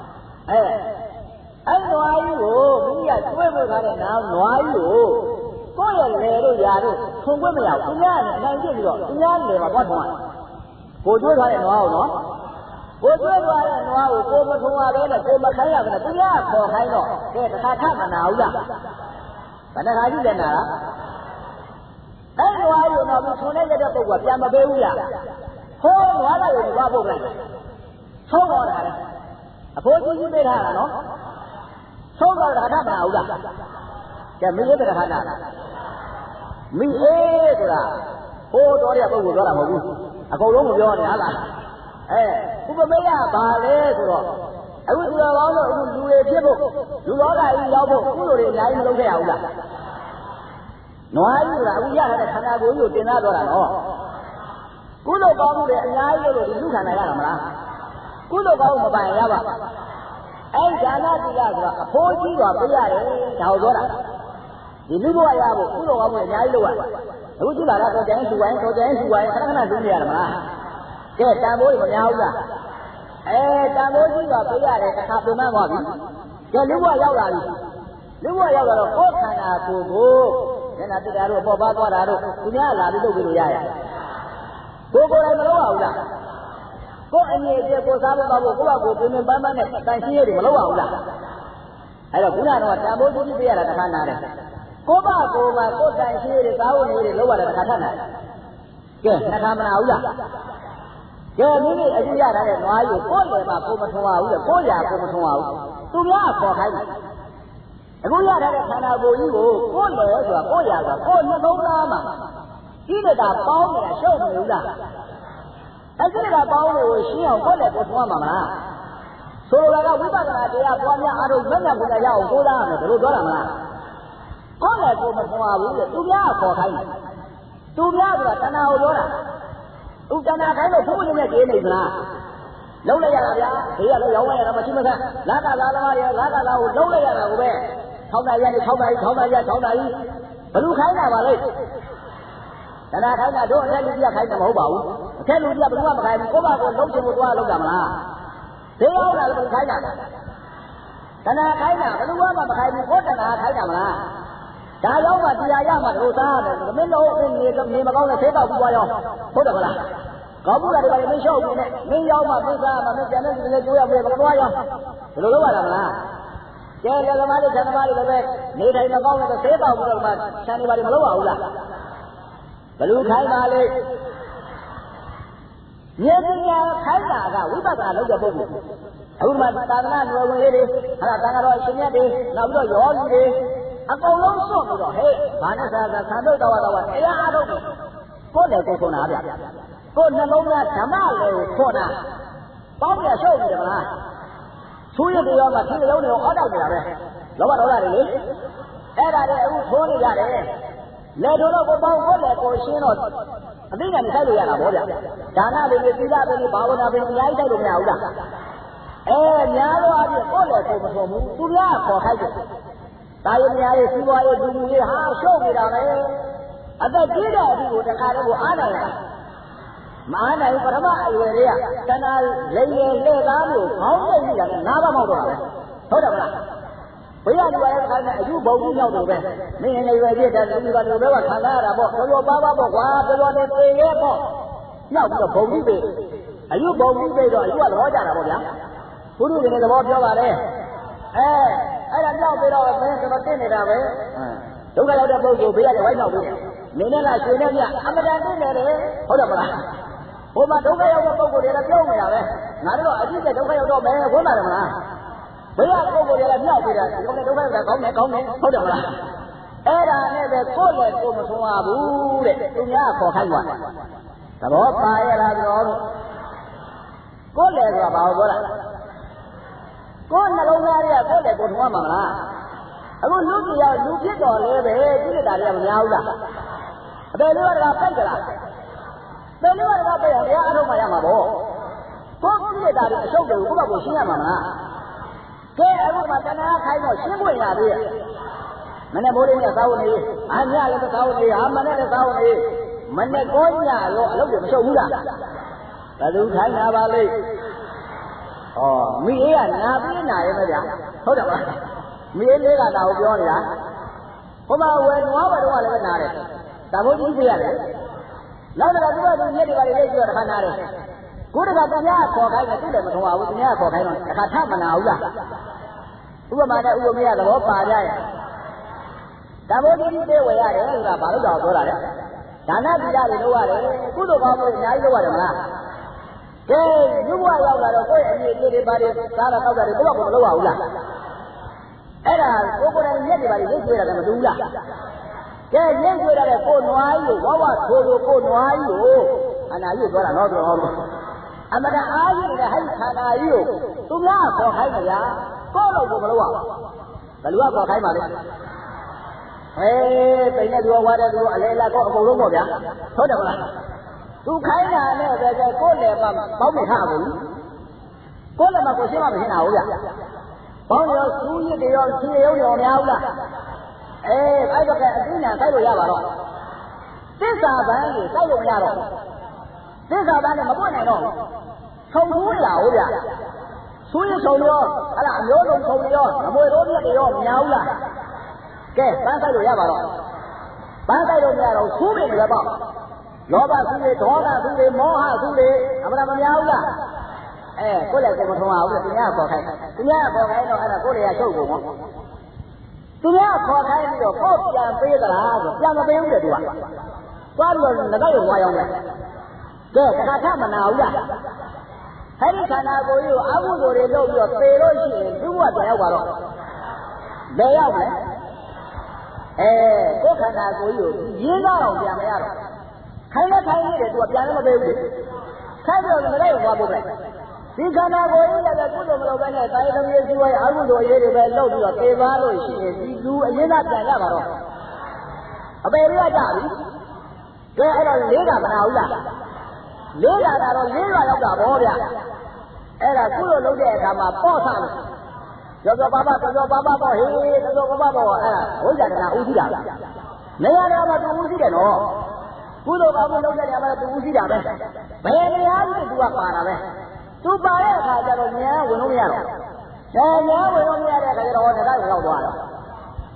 အဲ့နွားကြီးကိုမိမိကကျွေးဖို့ထားတဲ့နွားကြီးကိုယ့်ရဲ့လေတို့ຢာတို့ထုံခွင့်မရဘူးသူများနဲ့အနိုင်ကျင့်ပြီးတော့သူများလေမှာသွားထုံရတယ်ကိုကျွေးထားတဲ့နွားကိုနော်ကိုကျွေးထားတဲ့နွားကိုကိုမထုံရပဲနဲ့ကိုမခိုင်းရပဲနဲ့သူများခေါ်ခိုင်းတော့ကဲတခါထမနာဘူးလားဘယ်နှခါကြည့်လဲနာလားအဲ့နွားကြီးကိုတော့ထုံနေရတဲ့ပုဂ္ဂိုလ်ကပြန်မပေးဘူးလားဟောနွားလိုက်ကိုသွားဖို့လိုက်ဆုံးတော့တာလေအဖိုးကြီးပေးထားတာနော်ဆုံးတော့တာထမနာဘူးလားကဲမိရေးတဲ့ခါနာမိအေးဆိုတာဟိုတော်ရပုဂ္ဂိုလ်ပြောတာမဟုတ်ဘူးအကုန်လုံးမပြောနဲ့ဟာလားဥပမေယဘာလဲဆိုတော့အခုဒီလိုကောင်းလို့အခုလူတွေဖြစ်ဖို့လူလောကကြီးရောက်ဖို့ကုသိုလ်တွေအများကြီးမလုပ်ခဲ့ရဘူးလားနွားကြီးဆိုတာအခုရထားတဲ့ခန္ဓာကိုယ်ကြီးကိုတင်သားတော့တာနော်ကုသိုလ်ကောင်းမှုတွေအများကြီးလို့ဒီလူခန္ဓာရတာမလားကုသိုလ်ကောင်းမပိုင်ရပါအဲ့ဒါနတိကဆိုတာအဖိုးကြီးတော့ပြရတယ်ဒါကိုပြောတာဒီလူဘဝရဖို့ကုသိုလ်ကောင်းမှုအများကြီးလုပ်ရအခုကြည့်ပါလားတော်ကြိုင်းစုဝိုင်းတော်ကြိုင်းစုဝိုင်းခဏခဏသိနေရတယ်မလားကဲတန်ဖိုးကြီးမများဘူးလားတန်ဖိုးကြီးတော့ပြရတယ်တစ်ခါပြန်မှသွားပြီကဲလူဘဝရောက်လာပြီလူဘဝရောက်လာတော့ကိုယ်ခန္ဓာကိုယ်ကိုမျက်နှာပြတာတို့ပေါ်ပါသွားတာတို့သူများလာပြီးလုပ်ပြီးလို့ရရကိုယ်တိုင်မလုပ်ရဘူးလားကိုယ်အငြိအကျကိုစားဖို့တော့ကိုယ့်ဘာကိုပြင်ပန်းပန်းနဲ့တန်ရှင်းရည်မလုပ်ရဘူးလားအဲ့တော့ခုနကတော့တန်ဖိုးကြီးပြရတာတစ်ခါနားတယ်ကိုယ့်ဘာကိုယ်မှာကိုယ်တန်ရှင်းရည်စားဖို့နေရည်လုပ်ရတာတစ်ခါထပ်နားကဲနှစ်ခါမနာဘူးလားကဲမိမိအကြည့်ရတဲ့နွားကြီးကိုယ်လည်းမှာကိုယ်မထုံရဘူးလေကိုယ်ရာကိုယ်မထုံရဘူးသူများခေါ်ခိုင်းတယ်အခုရတဲ့ခန္ဓာကိုယ်ကြီးကိုကိုယ်လည်းဆိုတာကိုယ်ရာဆိုတာကိုယ်နှလုံးသားမှာကိလေသာပေါင်းနေတာရှုပ်မလို့လားအဲ့ကိလေသာပေါင်းလို့ရှင်းအောင်ကိုယ်လည်းကိုယ်ထုံရမှာမလားဆိုလိုတာကဝိပဿနာတရားပွားများအားထုတ်မညံ့ကိုယ်ရအောင်ကိုးစားရမယ်ဘယ်လိုပြောတာမလားကိုယ်လည်းကိုယ်မထုံရဘူးလေသူများခေါ်ခိုင်းတယ်သူများဆိုတာတဏှာကိုပြောတာဥတဏှာခိုင်းလို့ဘုရားနဲ့ကျေးနေသလားလုံးလိုက်ရတာဗျာဘေးကလည်းရောင်းလိုက်ရတာမရှိမဆက်လာကလာသမားရဲ့လာကလာကိုလုံးလိုက်ရတာကိုပဲ6နာရီနဲ့6နာရီ6နာရီ6နာရီဘလူခိုင်းတာပါလေတဏှာခိုင်းတာတို့အထက်လူကြီးခိုင်းတာမဟုတ်ပါဘူးအထက်လူကြီးကဘယ်သူမှမခိုင်းဘူးကိုယ့်ဘာကိုလုံးချင်လို့သွားလုံးတာမလားဘေးရောက်လာလို့ခိုင်းတာတဏှာခိုင်းတာဘယ်သူမှမခိုင်းဘူးကိုယ်တဏှာခိုင်းတာမလားဒါရောက်မှတရားရမှတို့သားတယ်မင်းတို့နေမကောင်းတဲ့သေးတော့ဘူးရောဟုတ်တယ်မလားကောင်းဘူးလားဒီကနေ့မင်းလျှောက်နေနဲ့မင်းရောက်မှသိစားမှမင်းကျန်တဲ့လူတွေကြိုးရပြေဘယ်တော့ရောဘယ်လိုလုပ်ရတာမလားကျဲလက်သမားတွေခြံသမားတွေလည်းနေတိုင်းမကောင်းတဲ့သေးတော့ဘူးလို့မှခြံနေပါလိမလုပ်ပါဘူးလားဘလူခိုင်းပါလေမြေပညာခိုင်းတာကဝိပဿနာလုပ်တဲ့ပုဂ္ဂိုလ်အခုမှသာသနာ့နယ်ဝင်လေးတွေအဲ့ဒါတန်ခါတော်ရှင်မြတ်တွေနောက်ပြီးတော့ယောဂီတွေအကုန်လုံးစွန့်ပြီးတော့ဟဲ့ဘာနဲ့သာသံတို့တော်တရားအားထုတ်ကိုယ်လည်းကိုယ်ဆုံးတာဗျကိုယ်နှလုံးသားဓမ္မလည်းခေါ်တာပေါင်းရရှုပ်နေတယ်မလားသူရတဲ့ရောမှာဒီလုံးတွေအောက်တောက်နေတာပဲလောဘဒေါသတွေလေအဲ့ဒါတွေအခုထိုးနေကြတယ်လေတို့တော့ကိုပေါင်းကိုယ်လည်းကိုရှင်းတော့အသိဉာဏ်နဲ့ဆိုင်လို့ရတာဗောဗျဒါနတွေနဲ့သီလတွေနဲ့ဘာဝနာတွေအများကြီးတိုက်လို့မရဘူးလားများတော့အပြည့်ကိုယ်လည်းကိုမဆုံးဘူးသူများခေါ်ခိုက်တယ်ဒါရမများရေးစီးပွားရေးလူမှုရေးဟာရှုပ်နေတာပဲအသက်ကြီးတဲ့အထိကိုတခါတည်းကိုအားနိုင်တာမအားနိုင်ပထမအရွယ်တွေကတဏှာလေရေလှည့်သားမျိုးခေါင်းစိတ်နေတာနဲ့နားပါမောက်တော့တာပဲဟုတ်တယ်မလားဘယ်ရဒီပါလဲခါနဲ့အယူဘုံကြီးရောက်တော့ပဲမင်းနေရွယ်ပြည့်တဲ့လူကလူတွေကခံလာရတာပေါ့တော်တော်ပါပါပေါ့ကွာတော်တော်နဲ့သေရဲပေါ့ရောက်ပြီးတော့ဘုံကြီးပဲအယူဘုံကြီးပဲတော့အယူကသဘောကျတာပေါ့ဗျာဘုရုရှင်တဲ့သဘောပြောပါလေအဲ့ဒါကြောက်ပြီးတော့မင်းကျွန်တော်သိနေတာပဲဒုက္ခရောက်တဲ့ပုဂ္ဂိုလ်ဘေးကနေဝိုင်းနောက်ပြီးနေနဲ့လားရွှေနဲ့မြအမတန်သိနေတယ်ဟုတ်တယ်မလားဘုမဒုက္ခရောက်တဲ့ပုဂ္ဂိုလ်တွေကပြောနေတာပဲငါတို့အကြည့်တဲ့ဒုက္ခရောက်တော့မယ်ဝန်းလာတယ်မလားဘေးကပုဂ္ဂိုလ်တွေကမြောက်ပြီးတာဒီကောင်နဲ့ဒုက္ခရောက်တာကောင်းတယ်ဟုတ်တယ်မလားအဲ့ဒါနဲ့ပဲကိုယ့်လည်းကိုယ်မဆုံးရဘူးတဲ့သူများခေါ်ခိုင်းသွားတယ်သဘောပါရလားတော်ကိုယ့်လည်းဆိုတာဘာလို့ပြောတာကိုယ်နှလုံးသားတွေကကိုယ့်လည်းကိုယ်ထုံးရမှာမလားအခုလူကြီးရောက်လူဖြစ်တော်လဲပဲကိလေသာတွေကမများဘူးလားအပေလေးကပိတ်ကြလားပေလေးကပိတ်ရင်ဘုရားအထုတ်မှရမှာပေါ့ကိုယ်ကိလေသာတွေအရှုပ်တွေကိုကိုယ့်ဘက်ကိုရှင်းရမှာမလားကဲအခုမှတဏှာခိုင်းတော့ရှင်းပွင့်ရသေးရဲ့မနဲ့မိုးလေးနဲ့သာဝနေအညလည်းသာဝနေမနဲ့လည်းသာဝနေမနဲ့ကိုညရောအလုပ်တွေမရှုပ်ဘူးလားဘယ်သူခိုင်းတာပါလိမ့်မိအေးကနာပြီးနာရဲမဗျာဟုတ်တယ်မလားမိအေးလေးကနာကိုပြောနေတာဟိုမှာဝယ်နွားဘတော်ကလည်းနာတယ်ဒါဘုရားပြရတယ်နောက်တော့သူကသူညက်တွေပါလေလေးပြောတခါနာတယ်ကိုယ်တကသူများခေါ်ခိုင်းတယ်သူလည်းမထုံပါဘူးသူများခေါ်ခိုင်းတော့တခါထမနာဘူးလားဥပမာနဲ့ဥပမာသဘောပါကြရဲ့ဒါဘုရားပြဝယ်ရတယ်ဆိုတာဘာလို့တော့ပြောတာလဲဒါနသီလတွေလုပ်ရတယ်ကုသိုလ်ကောင်းမှုအများကြီးလုပ်ရတယ်မလားကဲလူ့ဘဝရောက်လာတော့ကိုယ့်အမြင်တွေပါတယ်စားတာတောက်တာတွေကိုယ့်ဘက်ကိုမလုပ်ရဘူးလားအဲ့ဒါကိုယ်ကိုယ်တိုင်ရက်တွေပါလေလက်ကျွေးတာလည်းမတူဘူးလားကဲရက်ကျွေးတာလည်းကိုယ်နွားကြီးကိုဝဝထိုးလို့ကိုယ်နွားကြီးကိုအနာကြီးပြောတာတော့တော်တော်အမတန်အားကြီးနေတဲ့ဟိုက်ခန္ဓာကြီးကိုသူများခေါ်ခိုင်းကြဗျာကိုယ့်လို့ကိုမလုပ်ရဘူးဘယ်လိုခေါ်ခိုင်းပါလဲပိန်တဲ့သူဝါတဲ့သူအလဲလာကိုအကုန်လုံးပေါ့ဗျာဟုတ်တယ်မလားသူခိုင်းတာနဲ့ပဲကိုယ်လည်းပေါင်းနေထားဘူးကိုယ်လည်းမကိုရှင်းမမရှင်းတာဟုတ်ဗျပေါင်းရောသူရစ်တွေရောခြေရုံရောများဘူးလားအဲ့တော့ကအသိဉာဏ်စိုက်လို့ရပါတော့သစ္စာပန်းကိုစိုက်လို့မရတော့သစ္စာပန်းနဲ့မပွင့်နိုင်တော့ခြုံထိုးရဟုတ်ဗျသူရစ်ခြုံရောအဲ့ဒါအမျိုးစုံခြုံရောအမွေတော်ပြက်တွေရောများဘူးလားကဲပန်းစိုက်လို့ရပါတော့ပန်းစိုက်လို့မရတော့သူ့မိတွေပေါ့လောဘသူတွေဒေါသသူတွေမောဟသူတွေအမှန်မများဘူးလားကိုယ်လည်းကိုယ်မထုံးအောင်သူများခေါ်ခိုင်းသူများခေါ်ခိုင်းတော့အဲ့ဒါကိုယ်လည်းရှုပ်ကုန်ပေါ့သူများခေါ်ခိုင်းပြီးတော့ကိုယ်ပြန်ပေးသလားဆိုပြန်မပေးဘူးတဲ့သူကသွားပြီးတော့ငါတို့ဝါရောက်တယ်ကဲတခါထမနာဘူးလားအဲ့ဒီခန္ဓာကိုယ်ကြီးကိုအမှုတွေလုပ်ပြီးတော့ပေလို့ရှိရင်သူ့ဘဝပြန်ရောက်ပါတော့ဘယ်ရောက်လဲကိုယ်ခန္ဓာကိုယ်ကြီးကိုရင်းသားအောင်ပြန်မရတော့ခိုင်းလိုက်နေတယ်သူကပြန်လည်းမပေးဘူးလေခိုင်းပြီးတော့ငါတို့ဝါပုတ်လိုက်ဒီခန္ဓာကိုယ်ကြီးလည်းကုသိုလ်မလုပ်ဘဲနဲ့တာယသမီးစီဝိုင်းအကုသိုလ်အရေးတွေပဲလုပ်ပြီးတော့သေပါလို့ရှိရင်ဒီလူအရင်ကပြန်ရပါတော့အပေရကြပြီကဲအဲ့တော့လေးကမနာဘူးလားလေးလာတာတော့လေးရွာရောက်တာဗောဗျအဲ့ဒါကုသိုလ်လုပ်တဲ့အခါမှာပေါ့ဆလို့ကြောပါပါကြောပါပါပေါ့ဟေးကြောပါပါပေါ့အဲ့ဒါဝိဇ္ဇာတနာဥသိတာနေရာတော့မှသူဥသိတယ်နော်ကုသိုလ်ကောင်းမှုလုပ်တဲ့နေရာမှာသူဥသိတာပဲဘယ်နေရာကြီးသူကပါတာပဲသူပါတဲ့အခါကျတော့ဉာဏ်ဝင်လို့မရတော့ဉာဏ်ဝင်လို့မရတဲ့အခါကျတော့တရားဝင်လောက်သွားတော့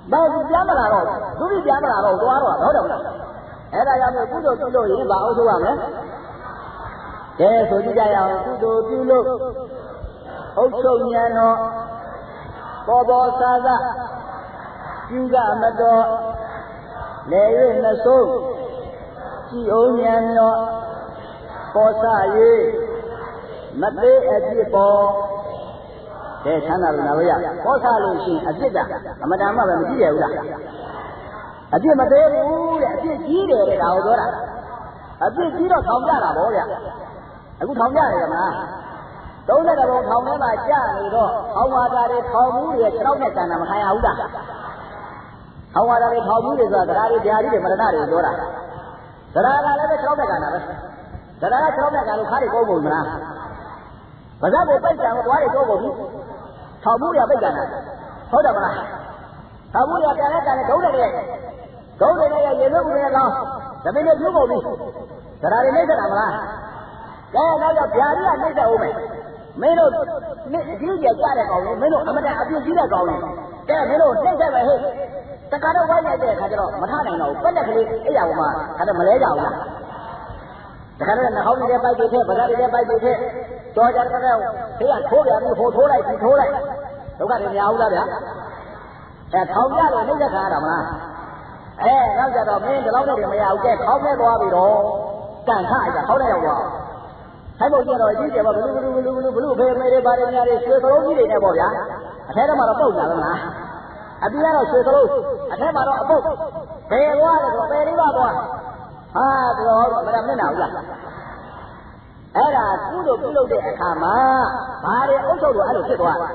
ဘာပြန်မလာတော့သူပြီးပြန်မလာတော့သွားတော့ဟုတ်တယ်မလားအဲ့ဒါကြောင့်ကုသိုလ်ပြုလို့ရင်ဘာအောင်ဆိုရမလဲကဲဆိုကြည့်ကြရအောင်ကုသိုလ်ပြုလို့အုပ်ချုပ်ဉာဏ်တော်ပေါ်ပေါ်ဆာဆာပြုကမတော်လေ၍နှဆုံးကြည်အောင်ဉာဏ်တော်ပေါ်ဆ၍မသေးအပြစ်ပေါ်ကဲချမ်းသာလို့နာလို့ရပေါ်ဆလို့ရှိရင်အပြစ်ကအမတန်မှပဲမကြည့်ရဘူးလားအပြစ်မသေးဘူးတဲ့အပြစ်ကြီးတယ်တဲ့ဒါကိုပြောတာအပြစ်ကြီးတော့ထောင်ကြတာဗောဗျအခုထောင်ကြတယ်ကမလား30ဘုံထောင်ထဲမှာကြာနေတော့ထောင်ဝါတာတွေထောင်မှုတွေခြေထောက်နဲ့ကန်တာမခံရဘူးလားထောင်ဝါတာတွေထောင်မှုတွေဆိုတာတရားတွေတရားတွေမရဏတွေပြောတာတရားကလည်းပဲခြေထောက်နဲ့ကန်တာပဲတရားကခြေထောက်နဲ့ကန်လို့ခါးတွေကုန်းကုန်မလားပါဇက်ကိုပိတ်ကြံလို့သွားတွေကုန်းကုန်ပြီထောင်မှုတွေပိတ်ကြံတာဟုတ်တယ်မလားထောင်မှုတွေပြန်လဲကန်တယ်ဒုံးတယ်ရဲ့ရေလို့ဦးရဲ့ကောင်းသမင်းတွေပြုတ်ကုန်ပြီတရားတွေနှိမ့်သက်တာမလားကဲနောက်တော့ဗျာကြီးကနှိမ့်သက်အောင်မယ်မင်းတို့အကြီးကျယ်ကြတဲ့ကောင်လေးမင်းတို့အမတန်အပြည့်ကြီးတဲ့ကောင်လေးကဲမင်းတို့နှိမ့်သက်ပဲဟဲ့တခါတော့ဝိုင်းလိုက်တဲ့အခါကျတော့မထနိုင်တော့ဘူးပက်လက်ကလေးအဲ့ရပေါ်မှာအဲ့ဒါမလဲကြဘူးလားတခါတော့နှာခေါင်းတွေပိုက်တွေထည့်ဗဇက်တွေပိုက်တွေထည့်တော်ကြတဲ့ခေကထိုးပြန်ပြီးဟိုထိုးလိုက်ဒီထိုးလိုက်ဒုက္ခတွေများဘူးလားဗျာအဲထောင်ကြလို့နှိမ့်သက်ခါရတာမလားနောက်ကြတော့မင်းဒီလောက်နဲ့မရဘူးကဲခေါင်းနဲ့သွားပြီးတော့ကန်ခအဲ့ဒါခေါင်းနဲ့ရောက်သွားဆိုင်ဖို့ကြတော့ကြီးတယ်ပေါ့ဘလူဖေးမေတွေပါတယ်များတွေရွှေကလုံးကြီးတွေနဲ့ပေါ့ဗျာအထဲထဲမှာတော့ပုတ်ကြတယ်မလားအပြင်ကတော့ရွှေကလုံးအထဲမှာတော့အပုတ်ဘယ်သွားလဲဆိုပယ်လေးပါသွားဟာတော်မရမနဲ့နာဘူးလားအဲ့ဒါကုသိုလ်ပြုလုပ်တဲ့အခါမှာဘာတွေအုပ်ချုပ်လို့အဲ့လိုဖြစ်သွား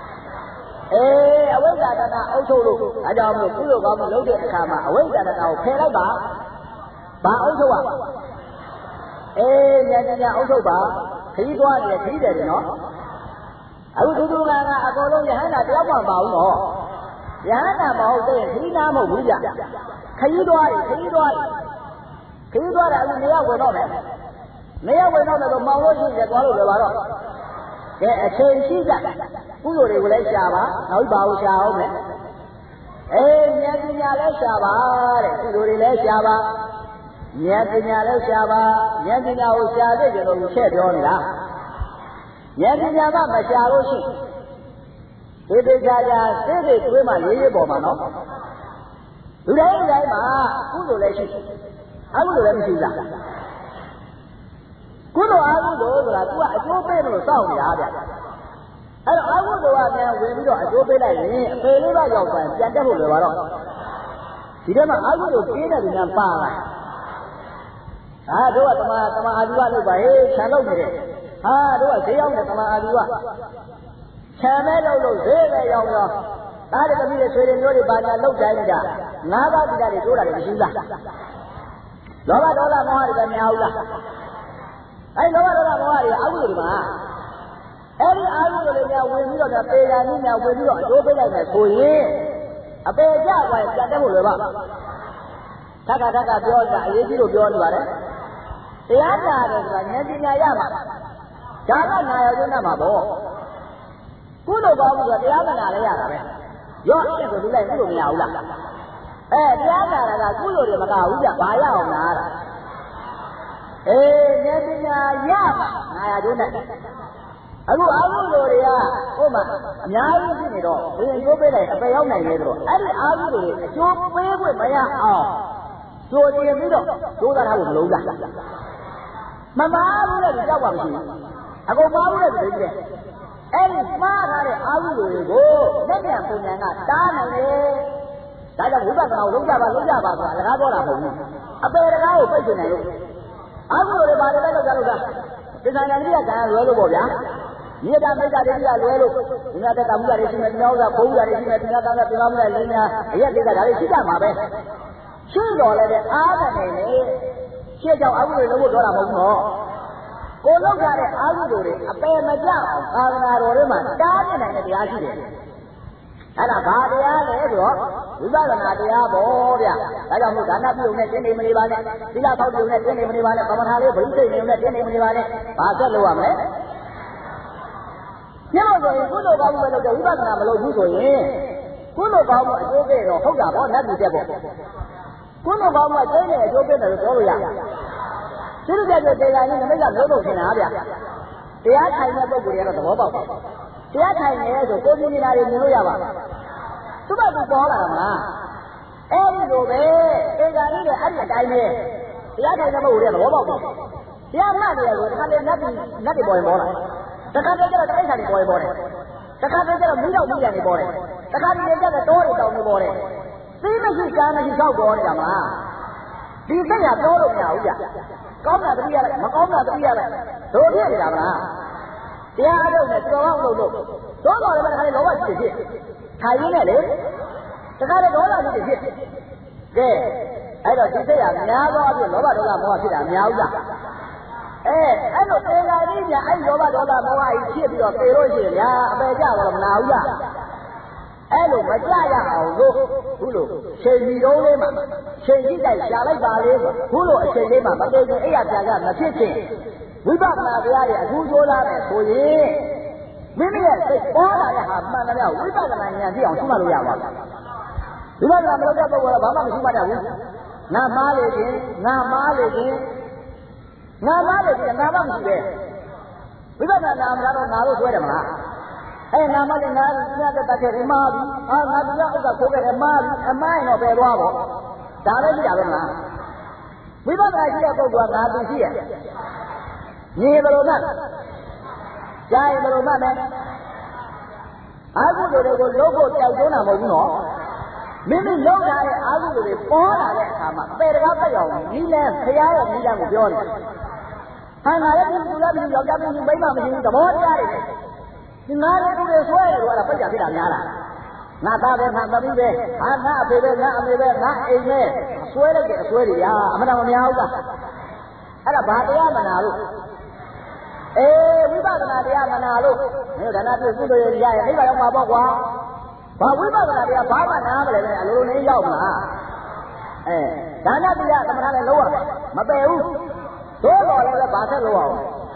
အဝိဇ္ဇာတဏအုပ်ချုပ်လို့အဲကြောင့်မလို့ကုသိုလ်ကောင်းမှုလုပ်တဲ့အခါမှာအဝိဇ္ဇာတဏကိုဖယ်လိုက်ပါဘာအုပ်ချုပ်ရဉာဏ်ပညာအုပ်ချုပ်ပါခရီးသွားတယ်ခရီးတယ်နော်အခုသူကအကုန်လုံးယဟန္တာတယောက်မှမပါဘူးနော်ယဟန္တာမဟုတ်တဲ့ခရီးနားမဟုတ်ဘူးဗျခရီးသွားတယ်အခုနေရာဝင်တော့မယ်နေရာဝင်တော့မယ်ဆိုမောင်လို့ရှိတယ်သွားလို့လည်းပါတော့ကဲအချိန်ရှိကြကုသိုလ်တွေကိုလည်းရှာပါနောက်ပါဘူးရှာအောင်မယ်ဉာဏ်ပညာလည်းရှာပါတဲ့ကုသိုလ်တွေလည်းရှာပါဉာဏ်ပညာလည်းရှာပါဉာဏ်ပညာကိုရှာတဲ့ကျွန်တော်ချက်ပြောနေတာဉာဏ်ပညာကမရှာလို့ရှိဒီတေချာချာစိတ်တွေတွေးမှရေးရေးပေါ်မှာနော်လူတိုင်းမှာကုသိုလ်လည်းရှိအကုသိုလ်လည်းမရှိဘူးလားကုသိုလ်အကုသိုလ်ဆိုတာသူကအကျိုးပေးလို့စောင့်နေတာဗျအဲ့တော့အကုသိုလ်ကပြန်ဝင်ပြီးတော့အကျိုးပေးလိုက်ရင်အပေလေးပါရောက်သွားပြန်တက်ဖို့လွယ်ပါတော့ဒီထဲမှာအကုသိုလ်ပေးတဲ့လူများပါလားတို့ကတမအာဇီဝလုပ်ပါဟေးခြံလုပ်နေတယ်တို့ကဈေးရောက်နေတမအာဇီဝခြံမဲလုပ်ဈေးပဲရောက်ရောဒါတသမီးတွေဆွေတွေမျိုးတွေပါညာလုပ်ကြနေတာငါးပါးတိတာတွေတိုးတာတွေမရှိဘူးလားလောဘဒေါသမောဟတွေပဲများဘူးလားလောဘဒေါသမောဟတွေအကုသိုလ်တွေမှာအဲ့ဒီအာဟုတွေများဝင်ပြီးတော့ပေရာနည်းများဝင်ပြီးတော့အကျိုးပေးလိုက်မယ်ဆိုရင်အပေကြသွားရင်ပြန်တက်ဖို့လွယ်ပါထပ်ပြောတာအရေးကြီးလို့ပြောနေပါတယ်တရားနာတယ်ဆိုတာဉာဏ်ပညာရမှာဒါကနာရကျင်းမှာပေါ့ကုသိုလ်ကောင်းမှုဆိုတရားမနာလည်းရတာပဲရော့အဲ့ဆိုဒီလိုက်လို့မရဘူးလားတရားနာတာကကုသိုလ်တွေမကဘူးကြဘာရအောင်နာတာဉာဏ်ပညာရမှာနာရကျင်းတယ်အခုအာဟုလိုတွေကဟိုမှာအများကြီးရှိနေတော့ဘယ်အကျိုးပေးလိုက်အပယ်ရောက်နိုင်လဲဆိုတော့အဲ့ဒီအာဟုလိုတွေအကျိုးပေးခွင့်မရအောင်ကြိုတင်ပြီးတော့ဒုသနာဖို့မလုံးလားမမားဘူးတဲ့ကြောက်ပါမရှိဘူးအကုန်မားဘူးတဲ့ဒီလိုအဲ့ဒီမှားထားတဲ့အာဟုလိုတွေကိုလက်ပြန်ပုံညာကတားနိုင်တယ်ဒါကြောင့်ဝိပဿနာကိုလုံးကြပါဆိုတာလကားပြောတာမဟုတ်ဘူးအပယ်တကားကိုပိတ်နေလို့အာဟုလိုတွေပါတယ်ပဲလောက်တာသစ္စာဉာဏ်ကြီးကကံလွဲလို့ပေါ့ဗျာမြေတာမိစ္ဆာဒိဋ္ဌိကလွဲလို့ဒီမှာတက်တာမှုတာတွေရှိမယ်တရားဥစ္စာဘုံဥစ္စာတွေရှိမယ်တရားသားကပြမမှုတဲ့လိညာအရက်တွေကဒါတွေရှိကြမှာပဲရှင်းတော်လည်းအားတယ်လေရှင်းကြောင်အာဟုတွေလို့ပြောတာမဟုတ်ဘူးနော်ကိုလောက်ကြတဲ့အာဟုတွေအပယ်မကြအောင်သာသနာတော်ထဲမှာတားပြနိုင်တဲ့တရားရှိတယ်အဲ့ဒါဘာတရားလဲဆိုတော့ဝိပဿနာတရားပေါ့ဗျာဒါကြောင့်မို့ဒါနပြုနဲ့တင်းနေမနေပါနဲ့သီလဆောက်ပြုနဲ့တင်းနေမနေပါနဲ့သမထလေးဘိသိက်နေနဲ့တင်းနေမနေပါနဲ့ဘာဆက်လို့ရမလဲညောဆိုရင်ကုသိုလ်ကောင်းမှုပဲလုပ်တယ်ဝိပဿနာမလုပ်ဘူးဆိုရင်ကုသိုလ်ကောင်းမှုအကျိုးပေးတော့ဟုတ်တာပေါ့နတ်ပြည်တက်ပေါ့ကုသိုလ်ကောင်းမှုအကျိုးနဲ့အကျိုးပေးတယ်လို့ပြောလို့ရတယ်ရှိလို့တဲ့တရားကြီးနမိတ်ကလုံးလုံးထင်တာဗျတရားထိုင်တဲ့ပုဂ္ဂိုလ်တွေကတော့သဘောပေါက်ပါတရားထိုင်နေဆိုကိုယ်မြင်နေတာတွေမြင်လို့ရပါသူ့ဘက်ကပေါ်လာတာမလားအဲ့ဒီလိုပဲတရားကြီးတွေအဲ့ဒီအတိုင်းပဲတရားထိုင်တဲ့ပုဂ္ဂိုလ်တွေသဘောပေါက်တယ်တရားမှတ်တယ်ဆိုတခါလေနတ်တွေပေါ်ရင်ပေါ်လာတခါတည်းကျတော့တိဋ္ဌာန်တွေပေါ်ရင်ပေါ်တယ်တခါတည်းကျတော့မိတော့မိတယ်နေပေါ်တယ်တခါတည်းကျတော့တောတွေတောင်တွေပေါ်တယ်သိမရှိကံမရှိတော့ပေါ်နေတာမလားဒီစိတ်ကပြောလို့မရဘူးဗျကောင်းတာတတိယလိုက်မကောင်းတာတတိယလိုက်တို့ပြနေတာမလားတရားအထုတ်နဲ့တော်တော်အောင်လို့တော့လည်းပဲတခါလေလောဘကြီးဖြစ်ထိုင်ရင်းနဲ့လေတခါလေဒေါသကြီးဖြစ်ကဲအဲ့တော့ဒီစိတ်ကများသောအဖြစ်လောဘဒေါသမောဟဖြစ်တာများဘူးလားအဲ့လိုပေလာကြီးညာအဲ့လောဘဒေါသမောဟကြီးဖြစ်ပြီးတော့ပေလို့ရှိရင်ဗျာအပေကြတော့မနာဘူးလားအဲ့လိုမကြရအောင်လို့ခုလိုချိန်ပြီးတော့လေးမှာချိန်ကြည့်လိုက်ရှာလိုက်ပါလေဆိုခုလိုအချိန်လေးမှာမတည်ရင်အဲ့ရပြာကမဖြစ်ချင်းဝိပဿနာတရားတွေအထူးကြိုးစားမယ်ဆိုရင်မိမိရဲ့စိတ်ပေါ်လာတဲ့ဟာမှန်တယ်ဝိပဿနာဉာဏ်သိအောင်ရှုမှတ်လို့ရပါဘူးဝိပဿနာမလုပ်တဲ့ပုဂ္ဂိုလ်ကဘာမှမရှိမှတ်တတ်ဘူးငါမားလေခြင်းငါမားလေခြင်းငါမားလေခြင်းငါမှမရှိပဲဝိပဿနာနာမလားတော့ငါတို့ဆွဲတယ်မလားနာမလည်းငါညတဲ့တက်ခဲ့မှားပြီငါတရားဥစ္စာခိုးခဲ့တယ်မှားပြီအမိုင်းတော့ပယ်သွားပေါ့ဒါလည်းကြည့်ရပါမလားဝိပဿနာရှိတဲ့ပုဂ္ဂိုလ်ကငါသူရှိရဲ့ညီဘယ်လိုမှကြားရင်ဘယ်လိုမှလဲအာဟုတို့တွေကိုလုံးဖို့ကြောက်ကြုံတာမဟုတ်ဘူးနော်မိမိလုံးလာတဲ့အာဟုတွေပေါ်လာတဲ့အခါမှာပယ်တကားပတ်ရောက်ဒီလဲခရီးရဲ့မိသားကိုပြောတယ်ငါလည်းသူလည်းသူယောက်ျားမျိုးမိန်းမမရှိဘူးသဘောတရားတွေဒီငါတို့တွေဆွဲတယ်လို့အဲ့ဒါပိတ်ကြဖြစ်တာများလားငါသားပဲငါသမီးပဲငါအဖေပဲငါအမေပဲငါအိမ်ပဲဆွဲလိုက်တဲ့အဆွဲတွေရာအမှန်တော့မများဘူးလားအဲ့ဒါဘာတရားမနာလို့ဝိပဿနာတရားမနာလို့မျိုးဒါနပြုစုလို့ရရဲ့နိဗ္ဗာန်ရောက်မှာပေါ့ကွာဘာဝိပဿနာတရားဘာမှနားမလဲပဲအလိုလိုလေးရောက်မလားဒါနတရားသမထလည်းလုံးဝမပယ်ဘူးသို့တော်လည်းဘာဆက်လို့အောင်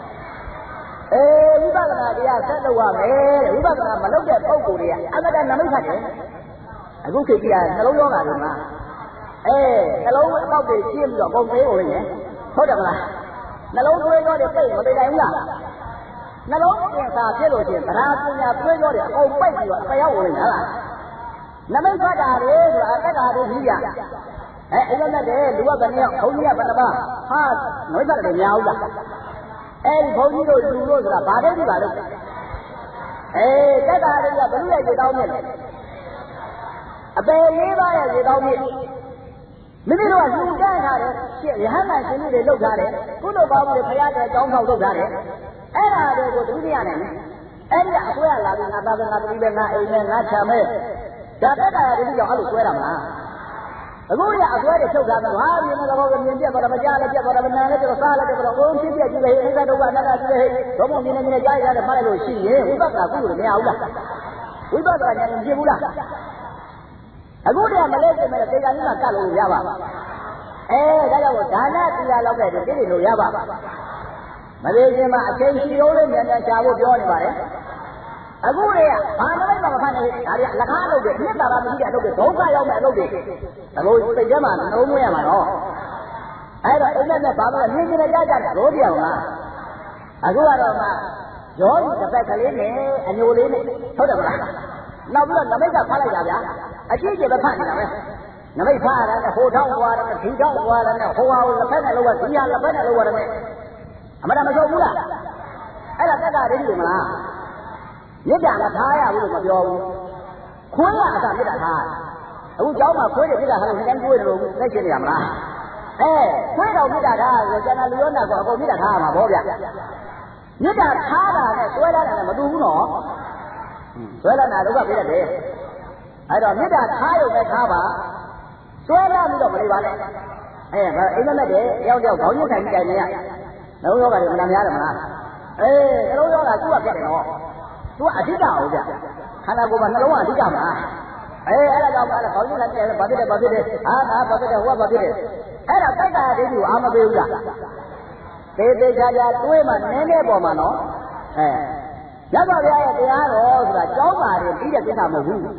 ဝိပဿနာတရားဆက်လုပ်ရမယ်ဝိပဿနာမလုပ်တဲ့ပုဂ္ဂိုလ်တွေကအမတန်နမိတ်ခတ်တယ်အခုခေတ်ကြီးကနှလုံးရောဂါတွေမှာနှလုံးအပေါက်တွေရှင်းပြီးတော့ပုံသေးကိုလေဟုတ်တယ်မလားနှလုံးသွေးကြောတွေပိတ်မသိနိုင်ဘူးလားနှလုံးကင်ဆာဖြစ်လို့ရှိရင်ဗရာပညာသွေးကြောတွေအကုန်ပိတ်ပြီးတော့အပျောက်ဝင်လာလားနမိတ်ခတ်တာတွေဆိုတာအသက်တာတွေကြီးရအဲ့လိုနဲ့လူကဘယ်နည်းဘုန်းကြီးကဘယ်နှပါဟာနှိုးတယ်များဘူးလားအဲ့ဒီဘုန်းကြီးတို့လူလို့ဆိုတာဘာတဲ့ဒီပါလို့တက်တာတွေကဘလူရဲ့ရေတောင်းမြစ်အပေလေးပါးရဲ့ရေတောင်းမြစ်မိမိတို့ကလူကန်းထားတယ်ရှင်းရဟန္တာရှင်တွေလောက်ထားတယ်ကုသိုလ်ကောင်းမှုတွေဖရာတဲ့ကြောင်းထောက်လောက်ထားတယ်အဲ့ဒါတွေကိုသူသိရနိုင်တယ်အဲ့ဒီအဆွဲလာပြီးငါသားပဲငါသမီးပဲငါအိမ်ပဲငါချမ်းပဲဒါတက်တာတွေကြောင့်အဲ့လိုဆွဲတာမလားအခုရအဆွဲတွေချုပ်ထားတယ်ဟာမြင်တဲ့ဘောကမြင်ပြတ်သွားတာမကြားလည်းပြတ်သွားတာမနာလည်းပြတ်သွားစားလည်းပြတ်သွားအောင်ဖြစ်ပြကြည့်လေအိသဒုက္ခအနတ္တကြည့်လေတော့မြင်နေကြားရတယ်မှတ်လို့ရှိရင်ဝိပဿနာကုလို့မရဘူးလားဝိပဿနာဉာဏ်မရှိဘူးလားအခုတည်းကမလဲပြင်မဲ့တေခါကြီးကကတ်လို့ရပါဒါကြောင့်ဒါနသီလလောက်တဲ့ဒီသိလို့ရပါမသေးခင်မှာအချိန်ရှိတော့လေးမြန်မြန်ရှာဖို့ပြောနေပါတယ်အခုတည်းကဘာမှမဖတ်နိုင်ဒါတွေလက်ကားလုပ်တယ်မြတ်တာကမရှိတဲ့အလုပ်တွေဒုက္ခရောက်တဲ့အလုပ်တွေအခုစိတ်ထဲမှာနှလုံးသွင်းရမှာနော်အဲ့တော့အိမ်နဲ့ဘာမှမြင်နေကြကြတယ်လို့ပြောမှာအခုကတော့မှရောဒီတစ်ပတ်ကလေးနဲ့အညိုလေးနဲ့ဟုတ်တယ်မလားနောက်ပြီးတော့နမိတ်ကဖတ်လိုက်တာဗျာအကြည့်ကြပဲဖတ်နေတာပဲနမိတ်ဖတ်ရတယ်ဟိုထောင်းသွားတယ်ဒီထောင်းသွားတယ်ဟိုဟာကိုလက်ဖက်နဲ့လောက်ရဒီဟာလက်ဖက်နဲ့လောက်ရတယ်အမှန်တမဆိုဘူးလားအဲ့ဒါတက်ကဒိဋ္ဌိမလားမေတ္တာမထားရဘူးလို့မပြောဘူးခွေးရအတာမေတ္တာထားအခုကျောင်းမှာခွေးတွေမေတ္တာထားလို့ငန်းတွေးတယ်လို့သိချင်နေရမလားခွေးတော်မေတ္တာထားဆိုကျန်တဲ့လူရောနာကအကုန်မေတ္တာထားရမှာဗောဗျမေတ္တာထားတာနဲ့ဆွဲလာတာနဲ့မတူဘူးနော်ဆွဲလာတာဒုက္ခပေးတယ်အဲ့တော့မေတ္တာထားရုံနဲ့ထားပါဆွဲလာပြီးတော့မနေပါနဲ့အိမ်မက်တဲ့တယောက်တယောက်ခေါင်းညှိထိုင်ကြနေရနှလုံးရောဂါတွေမနာများတယ်မလားနှလုံးရောဂါသူ့ကဖြစ်တယ်နော်သူကအဓိကဟုတ်ဗျခန္ဓာကိုယ်မှာနှလုံးကအဓိကမလားအဲ့ဒါကြောင့်ပါလေခေါင်းကြီးလည်းပြန်ဘာဖြစ်တယ်ဟာဘာဖြစ်တယ်ဟိုကဘာဖြစ်တယ်အဲ့ဒါတိုက်တာဒိဋ္ဌိကိုအာမပေးဘူးလားသေချာတွေးမှနည်းနည်းပေါ်မှာနော်ရသော်ဗျာရဲ့တရားတော်ဆိုတာကျောင်းပါတွေပြီးတဲ့ကိစ္စမဟုတ်ဘူး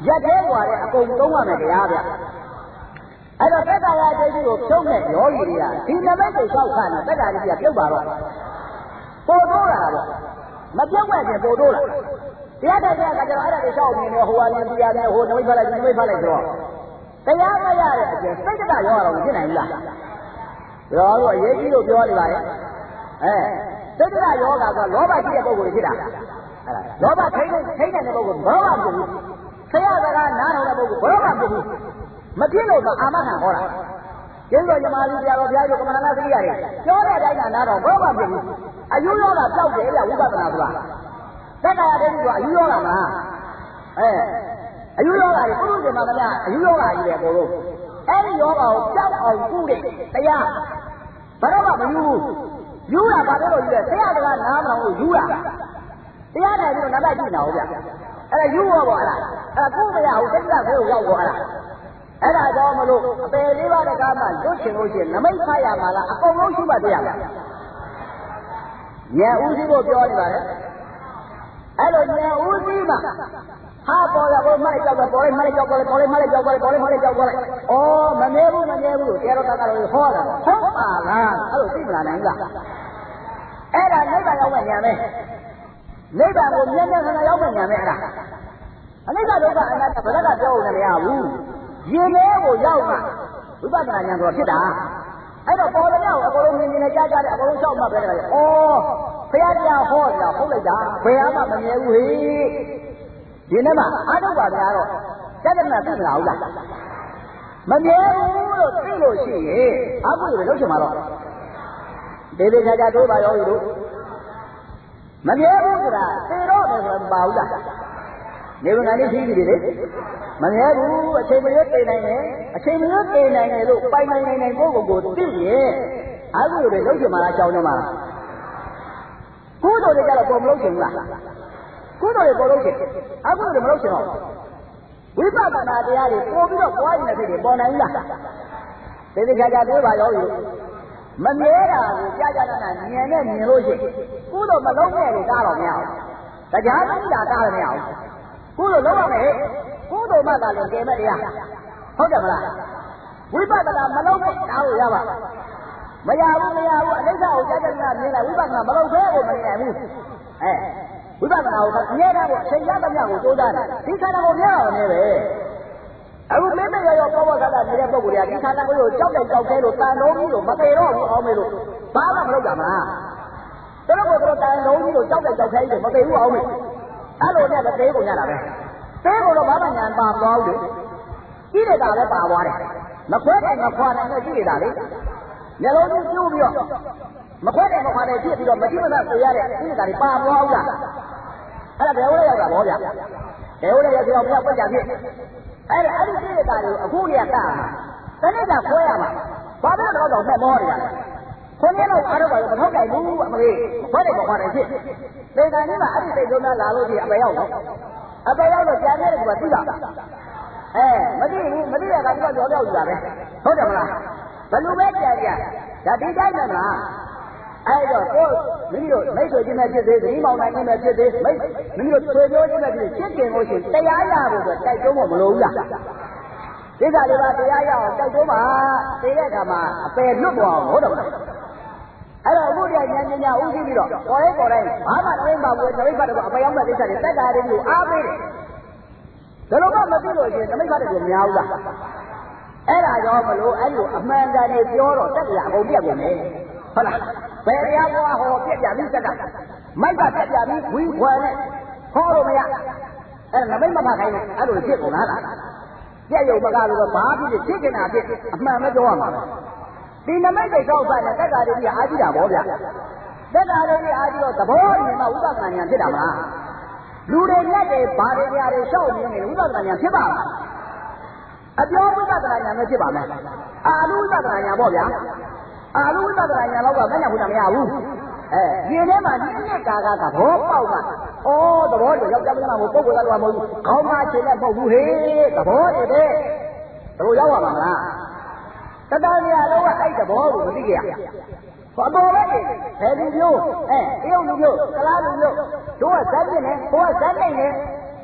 ရက်သေးกว่าတဲ့အကုန်သုံးရမယ်တရားဗျအဲ့တော့သက်သာရဒိဋ္ဌိကိုဖြုံးတဲ့ယောဂီတွေကဒီနမိတ်ကိုလျှောက်ခါတော့သက်သာရဒိဋ္ဌိကပြုတ်ပါတော့ပေါ်တိုးလာတော့မပြုတ်မဲ့ပြင်ပေါ်တိုးလာတရားတဲ့ကကျတော့အဲ့ဒါတွေလျှောက်နေတယ်ဟိုဟာနေတရားနေဟိုနမိတ်ဖက်လိုက်နမိတ်ဖက်လိုက်ဆိုတော့တရားမရတဲ့အပြင်စိတ်တရောတော့မဖြစ်နိုင်ဘူးလားတော်တို့အရေးကြီးလို့ပြောနေပါရဲ့စိတ်တရောဂါဆိုလောဘရှိတဲ့ပုဂ္ဂိုလ်ဖြစ်တာအဲ့ဒါလောဘထိတဲ့ပုဂ္ဂိုလ်ဘောဘဖြစ်ဘူးဆရာစကားနားထောင်တဲ့ပုဂ္ဂိုလ်ဘောဘဖြစ်ဘူးမဖြစ်လို့ဆိုအာမခံဟောတာကျင်းတော်ညီမလေးဆရာတော်ဘုရားတို့ကမ္မနာသတိရတယ်ပြောတဲ့အတိုင်းကနားထောင်ဘောဘဖြစ်ဘူးအယူရောဂါကြောက်တယ်ဗျဝိပဿနာဆိုတာသက်သာတဲ့လူကအယူရောဂါမလားအယူရောဂါတွေပုရုษတွေမှာမလားအယူရောဂါကြီးတယ်ကိုလို့အဲ့ဒီယောဂါကိုကြောက်အောင်ကုတဲ့တရားဘယ်တော့မှမယူဘူးယူတာဘာလို့လို့ယူလဲဆရာစကားနားမထောင်လို့ယူတာတရားတယ်ပြီးတော့နားကြည့်နေအောင်ဗျအဲ့ဒါယူရောပေါ့အဲ့ဒါကုမရဘူးစိတ်ကဘယ်ကိုရောက်သွားတာအဲ့ဒါကြောင့်မလို့အပေလေးပါးတကားမှလွတ်ချင်လို့ရှိရင်နမိတ်ဖတ်ရမှာလားအကုန်လုံးရှိမှတွေ့ရမှာဉာဏ်ဥသိဖို့ပြောနေပါတယ်အဲ့လိုဉာဏ်ဥသိမှာဟာပေါ်လာကိုမလိုက်ကြောက်ပေါ်လိုက်မလိုက်ကြောက်ပေါ်လိုက်ပေါ်လိုက်မလိုက်ကြောက်ပေါ်လိုက်ပေါ်လိုက်မလိုက်ကြောက်ပေါ်လိုက်ဩမနေဘူးလို့တရားတော်ကတော့ဟောတာဟုတ်ပါလားအဲ့လိုသိမလားနိုင်လားအဲ့ဒါနိဗ္ဗာန်ရောက်မဲ့ဉာဏ်ပဲနိဗ္ဗာန်ကိုမြဲမြဲဆန္ဒရောက်မဲ့ဉာဏ်ပဲအဲ့ဒါအနိစ္စဒုက္ခအနတ္တဘယ်ကပြောဦးနေမရဘူးရင်ထဲကိုရောက်မှဝိပဿနာဉာဏ်ဆိုဖြစ်တာအဲ့တော့ပေါ်တဲ့ရောက်အကုန်လုံးမြင်နေကြားတယ်အကုန်လုံးရှောက်မှပဲလေဩဘုရားတရားဟောတာဟုတ်လိုက်တာဘယ်မှမမြဲဘူးဟေ့ဒီနေ့မှအားထုတ်ပါများတော့စက္ကနာသိမလားဟုတ်လားမမြဲဘူးလို့သိလို့ရှိရင်အကုသိုလ်တွေလုပ်ချင်မှာတော့ဒေဒေချာချာတို့ပါရောလို့မမြဲဘူးဆိုတာသိတော့တယ်ဆိုတာမပါဘူးလားနေဗန္ဓိသိပြီလေမမြဲဘူးအချိန်မရွေးသိနိုင်တယ်အချိန်မရွေးသိနိုင်တယ်လို့ပိုင်နိုင်ကိုယ့်ကိုယ်ကိုသိရင်အကုသိုလ်တွေလုပ်ချင်မှာလားကြောင်းနေမှာကုသိုလ်တွေကြတော့ပုံမလုပ်ချင်ဘူးလားကုသိုလ်တွေပေါ်လို့ရှိရင်အကုသိုလ်တွေမလုပ်ချင်တော့ဝိပဿနာတရားတွေပေါ်ပြီးတော့ပွားနေတဲ့စိတ်တွေပေါ်နိုင်လားသေသေးချာချာတွေးပါရောလို့မမြဲတာကိုကြာကြာနာနာမြင်နဲ့မြင်လို့ရှိရင်ကုသိုလ်မလုံးနဲ့လို့ကားတော့မရဘူးတရားသိတာကားလည်းမရဘူးကုသိုလ်လုံးရမယ်ကုသိုလ်မှသာလည်းကျင့်မဲ့တရားဟုတ်တယ်မလားဝိပဿနာမလုံးနဲ့ကားလို့ရပါမရဘူးအနိစ္စကိုကြာကြာနာမြင်လိုက်ဝိပဿနာမလုံးဘဲကိုမမြင်ဘူးဝိပဿနာကိုအမြဲတမ်းကိုအချိန်ရသမျှကိုကြိုးစားတယ်ဒီခန္ဓာကိုမြဲအောင်နေပဲအခုမင်းမရောပေါ်ပေါ်ခါခါနေတဲ့ပုံကိုယ်ကဒီခန္ဓာကိုကြောက်ခဲလို့တန်လုံးကြီးလို့မပေတော့ဘူးအောင်မေလို့ဘာမှမလုပ်ကြမလားတို့ကိုတန်လုံးကြီးလို့ကြောက်ခဲကြီးလို့မပေဘူးအောင်မေအဲ့လိုနဲ့သေးကုန်ရတာပဲသေးကုန်တော့ဘာမှညာပါသွားဘူးလေကြည့်နေတာလည်းပါသွားတယ်မခွဲနိုင်မခွာနိုင်နဲ့ကြည့်နေတာလေမျက်လုံးကြီးကျိုးပြီးတော့မခွဲနိုင်မခွာနိုင်ဖြစ်ပြီးတော့မကြည့်မသာသိရတဲ့ကြည့်နေတာတွေပါသွားဘူးလားအဲ့ဒါဘယ်လိုလဲရောက်တာဗောဗျဘယ်လိုလဲရောက်တော့ဘုရားပတ်ကြဖြစ်အဲ့ဒီပြည့်တာကိုအခုရတာတနေ့ကခွဲရမှာဘာလို့တော့မှတ်မောနေတာခွန်းရတော့အားတော့ဘာလို့မထောက်ကြဘူးအမလေးခွဲတယ်ပေါ်ပါတယ်ဖြစ်ဒေသကြီးမှာအဲ့ဒီစိတ်လုံးသားလာလို့ဒီအပေရောက်တော့အပေရောက်တော့ကြံတဲ့ကူကသိတာမသိဘူးမသိရတာကကြောက်ကြောက်ယူတာပဲဟုတ်တယ်မလားဘယ်လိုပဲကြံကြဒါဒီတိုင်းမလားအဲ့တော့ကိုမိမိတို့မိတ်ဆွေချင်းနဲ့ဖြစ်သေးသတိမောင်နိုင်နဲ့ဖြစ်သေးမိမိတို့ဆွေမျိုးချင်းနဲ့ဖြစ်ချစ်ခင်လို့ရှိရင်တရားရဖို့ဆိုတိုက်တွန်းဖို့မလိုဘူးလားဒီကလေးပါတရားရအောင်တိုက်တွန်းပါသိတဲ့အခါမှာအပယ်လွတ်သွားအောင်ဟုတ်တယ်မလားအဲ့တော့အခုတည်းဉာဏ်ဉာဏ်ဥသိပြီးတော့ပေါ်တိုင်းဘာမှသိမပါဘူးသတိပတ်တော့အပယ်ရောက်တဲ့ကိစ္စတွေတက်တာတွေကိုအားပေးတယ်ဒါလိုမှမသိလို့ရှိရင်သတိပတ်တွေကိုမများဘူးလားအဲ့ဒါကြောင့်မလို့အဲ့လိုအမှန်တန်တွေပြောတော့တက်ကြအကုန်ပြတ်ကုန်တယ်ဟုတ်လားဘယ်တရားဟောပြက်ပြပြီးတက်ကမိုက်ကပြက်ပြပြီးဝီခွဲနဲ့ဟောလို့မရအဲ့ဒါနမိတ်မဖတ်ခိုင်းနဲ့အဲ့လိုဖြစ်ကုန်လားပြက်ရုံမကလို့တော့ဘာဖြစ်ဖြစ်နေတာဖြစ်အမှန်ပဲပြောရမှာဒီနမိတ်တွေကြောက်ပါတယ်တက်တာတွေကြီးအားကြီးတာဗောဗျတက်တာတွေကြီးအားကြီးတော့သဘောအရင်မှဝိပဿနာဉာဏ်ဖြစ်တာမလားလူတွေလက်တွေဘာတွေနေရာတွေရှောက်နေနေဝိပဿနာဉာဏ်ဖြစ်ပါလားအပြောဝိပဿနာဉာဏ်ပဲဖြစ်ပါမယ်အာလူဝိပဿနာဉာဏ်ဗောဗျာအာလူဝိပဿနာဉာဏ်တော့ကမညာဘူးတာမရဘူးရင်ထဲမှာနည်းနည်းကာကသဘောပေါက်မှသဘောတွေရောက်ကြမလားမဟုတ်ပုဂ္ဂိုလ်ကတော့မဟုတ်ဘူးခေါင်းမခြေနဲ့ပုတ်ဘူးဟေးသဘောတွေတဲ့တို့ရောက်ပါမလားတတန်းရတော့အဲ့သဘောကိုမသိကြရအတော်ပဲဘယ်လူမျိုးတရုတ်လူမျိုးကလားလူမျိုးတို့ကဇက်ပြင်းနေဟိုကဇက်နိုင်နေ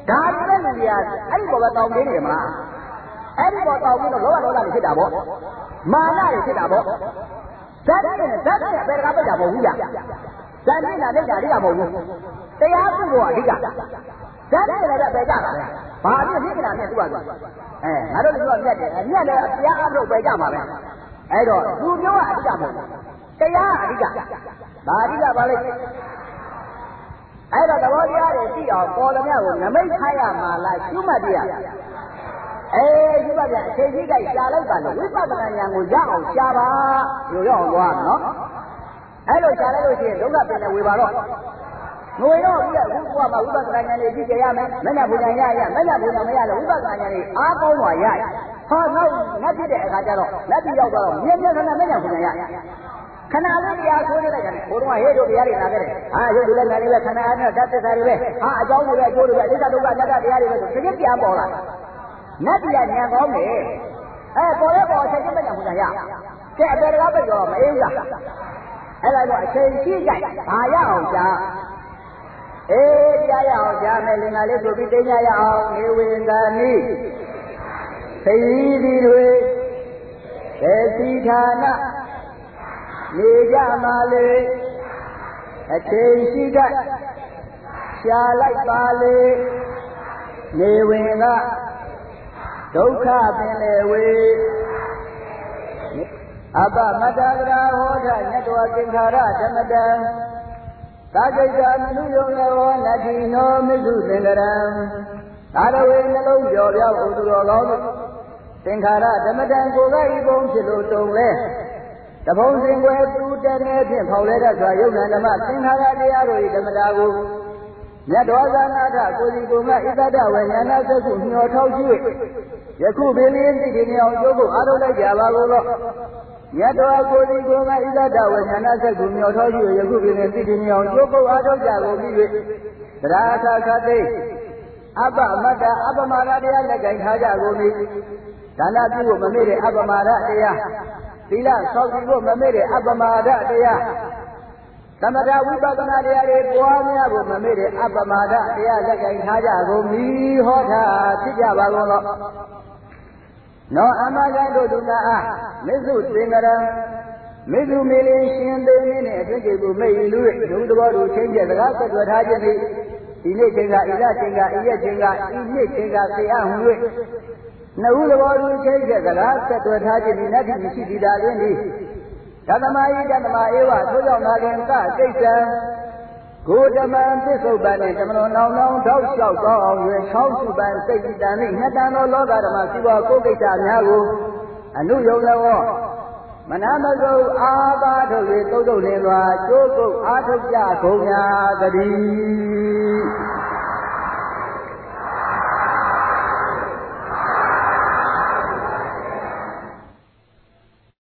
ဒါလည်းလူကြီးအဲ့ဒီဘောကတောင်းနေတယ်မလားအဲ့ဒီဘောတောင်းပြီးတော့လောဘဒေါသတွေဖြစ်တာပေါ့မာနတွေဖြစ်တာပေါ့ဓာတ်နဲ့ဘယ်ကပိတ်တာမဟုတ်ဘူးလားဓာတ်နဲ့လာလိုက်တာအဓိကမဟုတ်ဘူးတရားပြုဖို့အဓိကဓာတ်နဲ့လည်းပဲကြတာပဲဘာဖြစ်ဖြစ်နေတာနဲ့သူကငါတို့ကမြတ်တယ်မြတ်တယ်တရားအထုတ်ပဲကြမှာပဲအဲ့တော့သူမျိုးကအဓိကမဟုတ်ဘူးတရားအဓိကဒါအဓိကပါလိမ့်အဲ့တော့သဘောတရားတွေသိအောင်ပေါ်သမျှကိုနမိတ်ခိုင်းရမှာလားကျွတ်မှတ်တရားဒီပါဗျာအချိန်ကြီးကရှားလိုက်ပါလို့ဝိပဿနာဉာဏ်ကိုရအောင်ရှားပါလို့ရအောင်သွားနော်အဲ့လိုရှားလိုက်လို့ရှိရင်ဒုက္ခပင်လည်းဝေပါတော့ငွေတော့ပြီးတော့အခုကမှဝိပဿနာဉာဏ်လေးကြည့်ကြရမယ်မနဲ့ဘုရားရမနဲ့ဘုရားမရလို့ဝိပဿနာဉာဏ်လေးအားကောင်းသွားရဟောနောက်လက်ပြတဲ့အခါကျတော့လက်ပြရောက်တော့မြဲမြဲခဏမနဲ့ဘုရားရခဏလေးတရားဆိုနေလိုက်တယ်ဘုရားဟဲ့တို့တရားတွေလာခဲ့တယ်ရုပ်တွေလည်းနာနေပဲခဏအားနဲ့ဓာတ်သစ္စာတွေပဲအကြောင်းတွေပဲအကျိုးတွေပဲအိစ္ဆဒုက္ခအနတ္တတရားတွေပဲဆိုတကယ်ပြန်ပေါ်လာနတ်တရားဉာဏ်ကောင်းတယ်ပေါ်လဲပေါ်အချိန်ချင်းပဲဉာဏ်ဘုရားရကဲအပေတကားပဲတော့မအေးလားအဲ့ဒါတော့အချိန်ရှိကြဘာရအောင်ကြားကြားရအောင်ကြားမယ်လင်္ကာလေးဆိုပြီးသိညာရအောင်နေဝေဒာနိသိဒီတွေသေတိဌာနနေကြပါလေအချိန်ရှိကြရှားလိုက်ပါလေနေဝင်ကဒုက္ခပင်လေဝေအပမတ္တကရာဟောဒညတဝသင်္ခါရဓမ္မတံသာဂိတမနုယုံလောနတိနောမိစုသင်္ကရံသာရဝေနှလုံးကျော်ပြောဥသူတော်ကောင်းသင်္ခါရဓမ္မတံကိုယ်ကဤပုံဖြစ်လို့တုံလဲတဘုံစင်ွယ်သူတည်းနဲ့ဖြင့်ဖောက်လဲတတ်စွာယုတ်ဉာဏ်ဓမ္မသင်္ခါရတရားတို့၏ဓမ္မတာကိုမြတ်တော်သာနာထကိုစီကိုမဣဒတဝေဉာဏသက္ခုမျောထောက်ကြည့်ယခုပင်လေးသိနေအောင်ကျိုးကိုအားထုတ်လိုက်ကြပါကုန်လောမြတ်တော်ကိုစီကိုမဣဒတဝေဉာဏသက္ခုမျောထောက်ကြည့်ယခုပင်လေးသိနေအောင်ကျိုးကိုအားထုတ်ကြကုန်ပြီး၍တရားခသိအပမတ္တအပမာဒတရားလက်ကင်ထားကြကုန်ပြီဒါနပြုဖို့မမေ့တဲ့အပမာဒတရားသီလဆောက်တည်ဖို့မမေ့တဲ့အပမာဒတရားသမထဝိပဿနာတရားတွေပွားများဖို့မမေ့တဲ့အပမာဒတရားလက်ကင်ထားကြကုန်ပြီဟောတာဖြစ်ကြပါကုန်တော့နောအမဂန်တို့သူများအားမစ္စုသင်္ကရံမေသူမေလင်းရှင်သေးမင်းနဲ့အဖြစ်ကြီးကိုမိတ်လူရဲ့ဒုသဘောတို့ချင်းကျက်စကားဆက်သွယ်ထားခြင်းသည်ဒီနေ့ချိန်ကဣဒချိန်ကဤရက်ချိန်ကဤနေ့ချိန်ကသေအဟု၍နှစ်ဦးသဘောတူချင်းကျက်စကားဆက်သွယ်ထားခြင်းသည်နတ္တိမရှိသည်သာလျှင်သည်ဓမ္မယိဓမ္မဧဝသို့ကြောင့်သာလျှင်ကစိတ်တံကိုဓမ္မသစ္ဆုတ်ပန်နှင့်ဓမ္မတော်နောင်နောင်ထောက်လျှောက်ကောင်းအောင်တွင်60ပန်စိတ်တန်နှင့်နှစ်တန်သောလောကဓမ္မစီးပွားကိုယ်ကိစ္စများကိုအနုယုံလောမနာမစုံအာပါထုတ်၍သုတ်တုတ်လင်းစွာကျိုးကုတ်အားထုတ်ကြကုန်များတည်း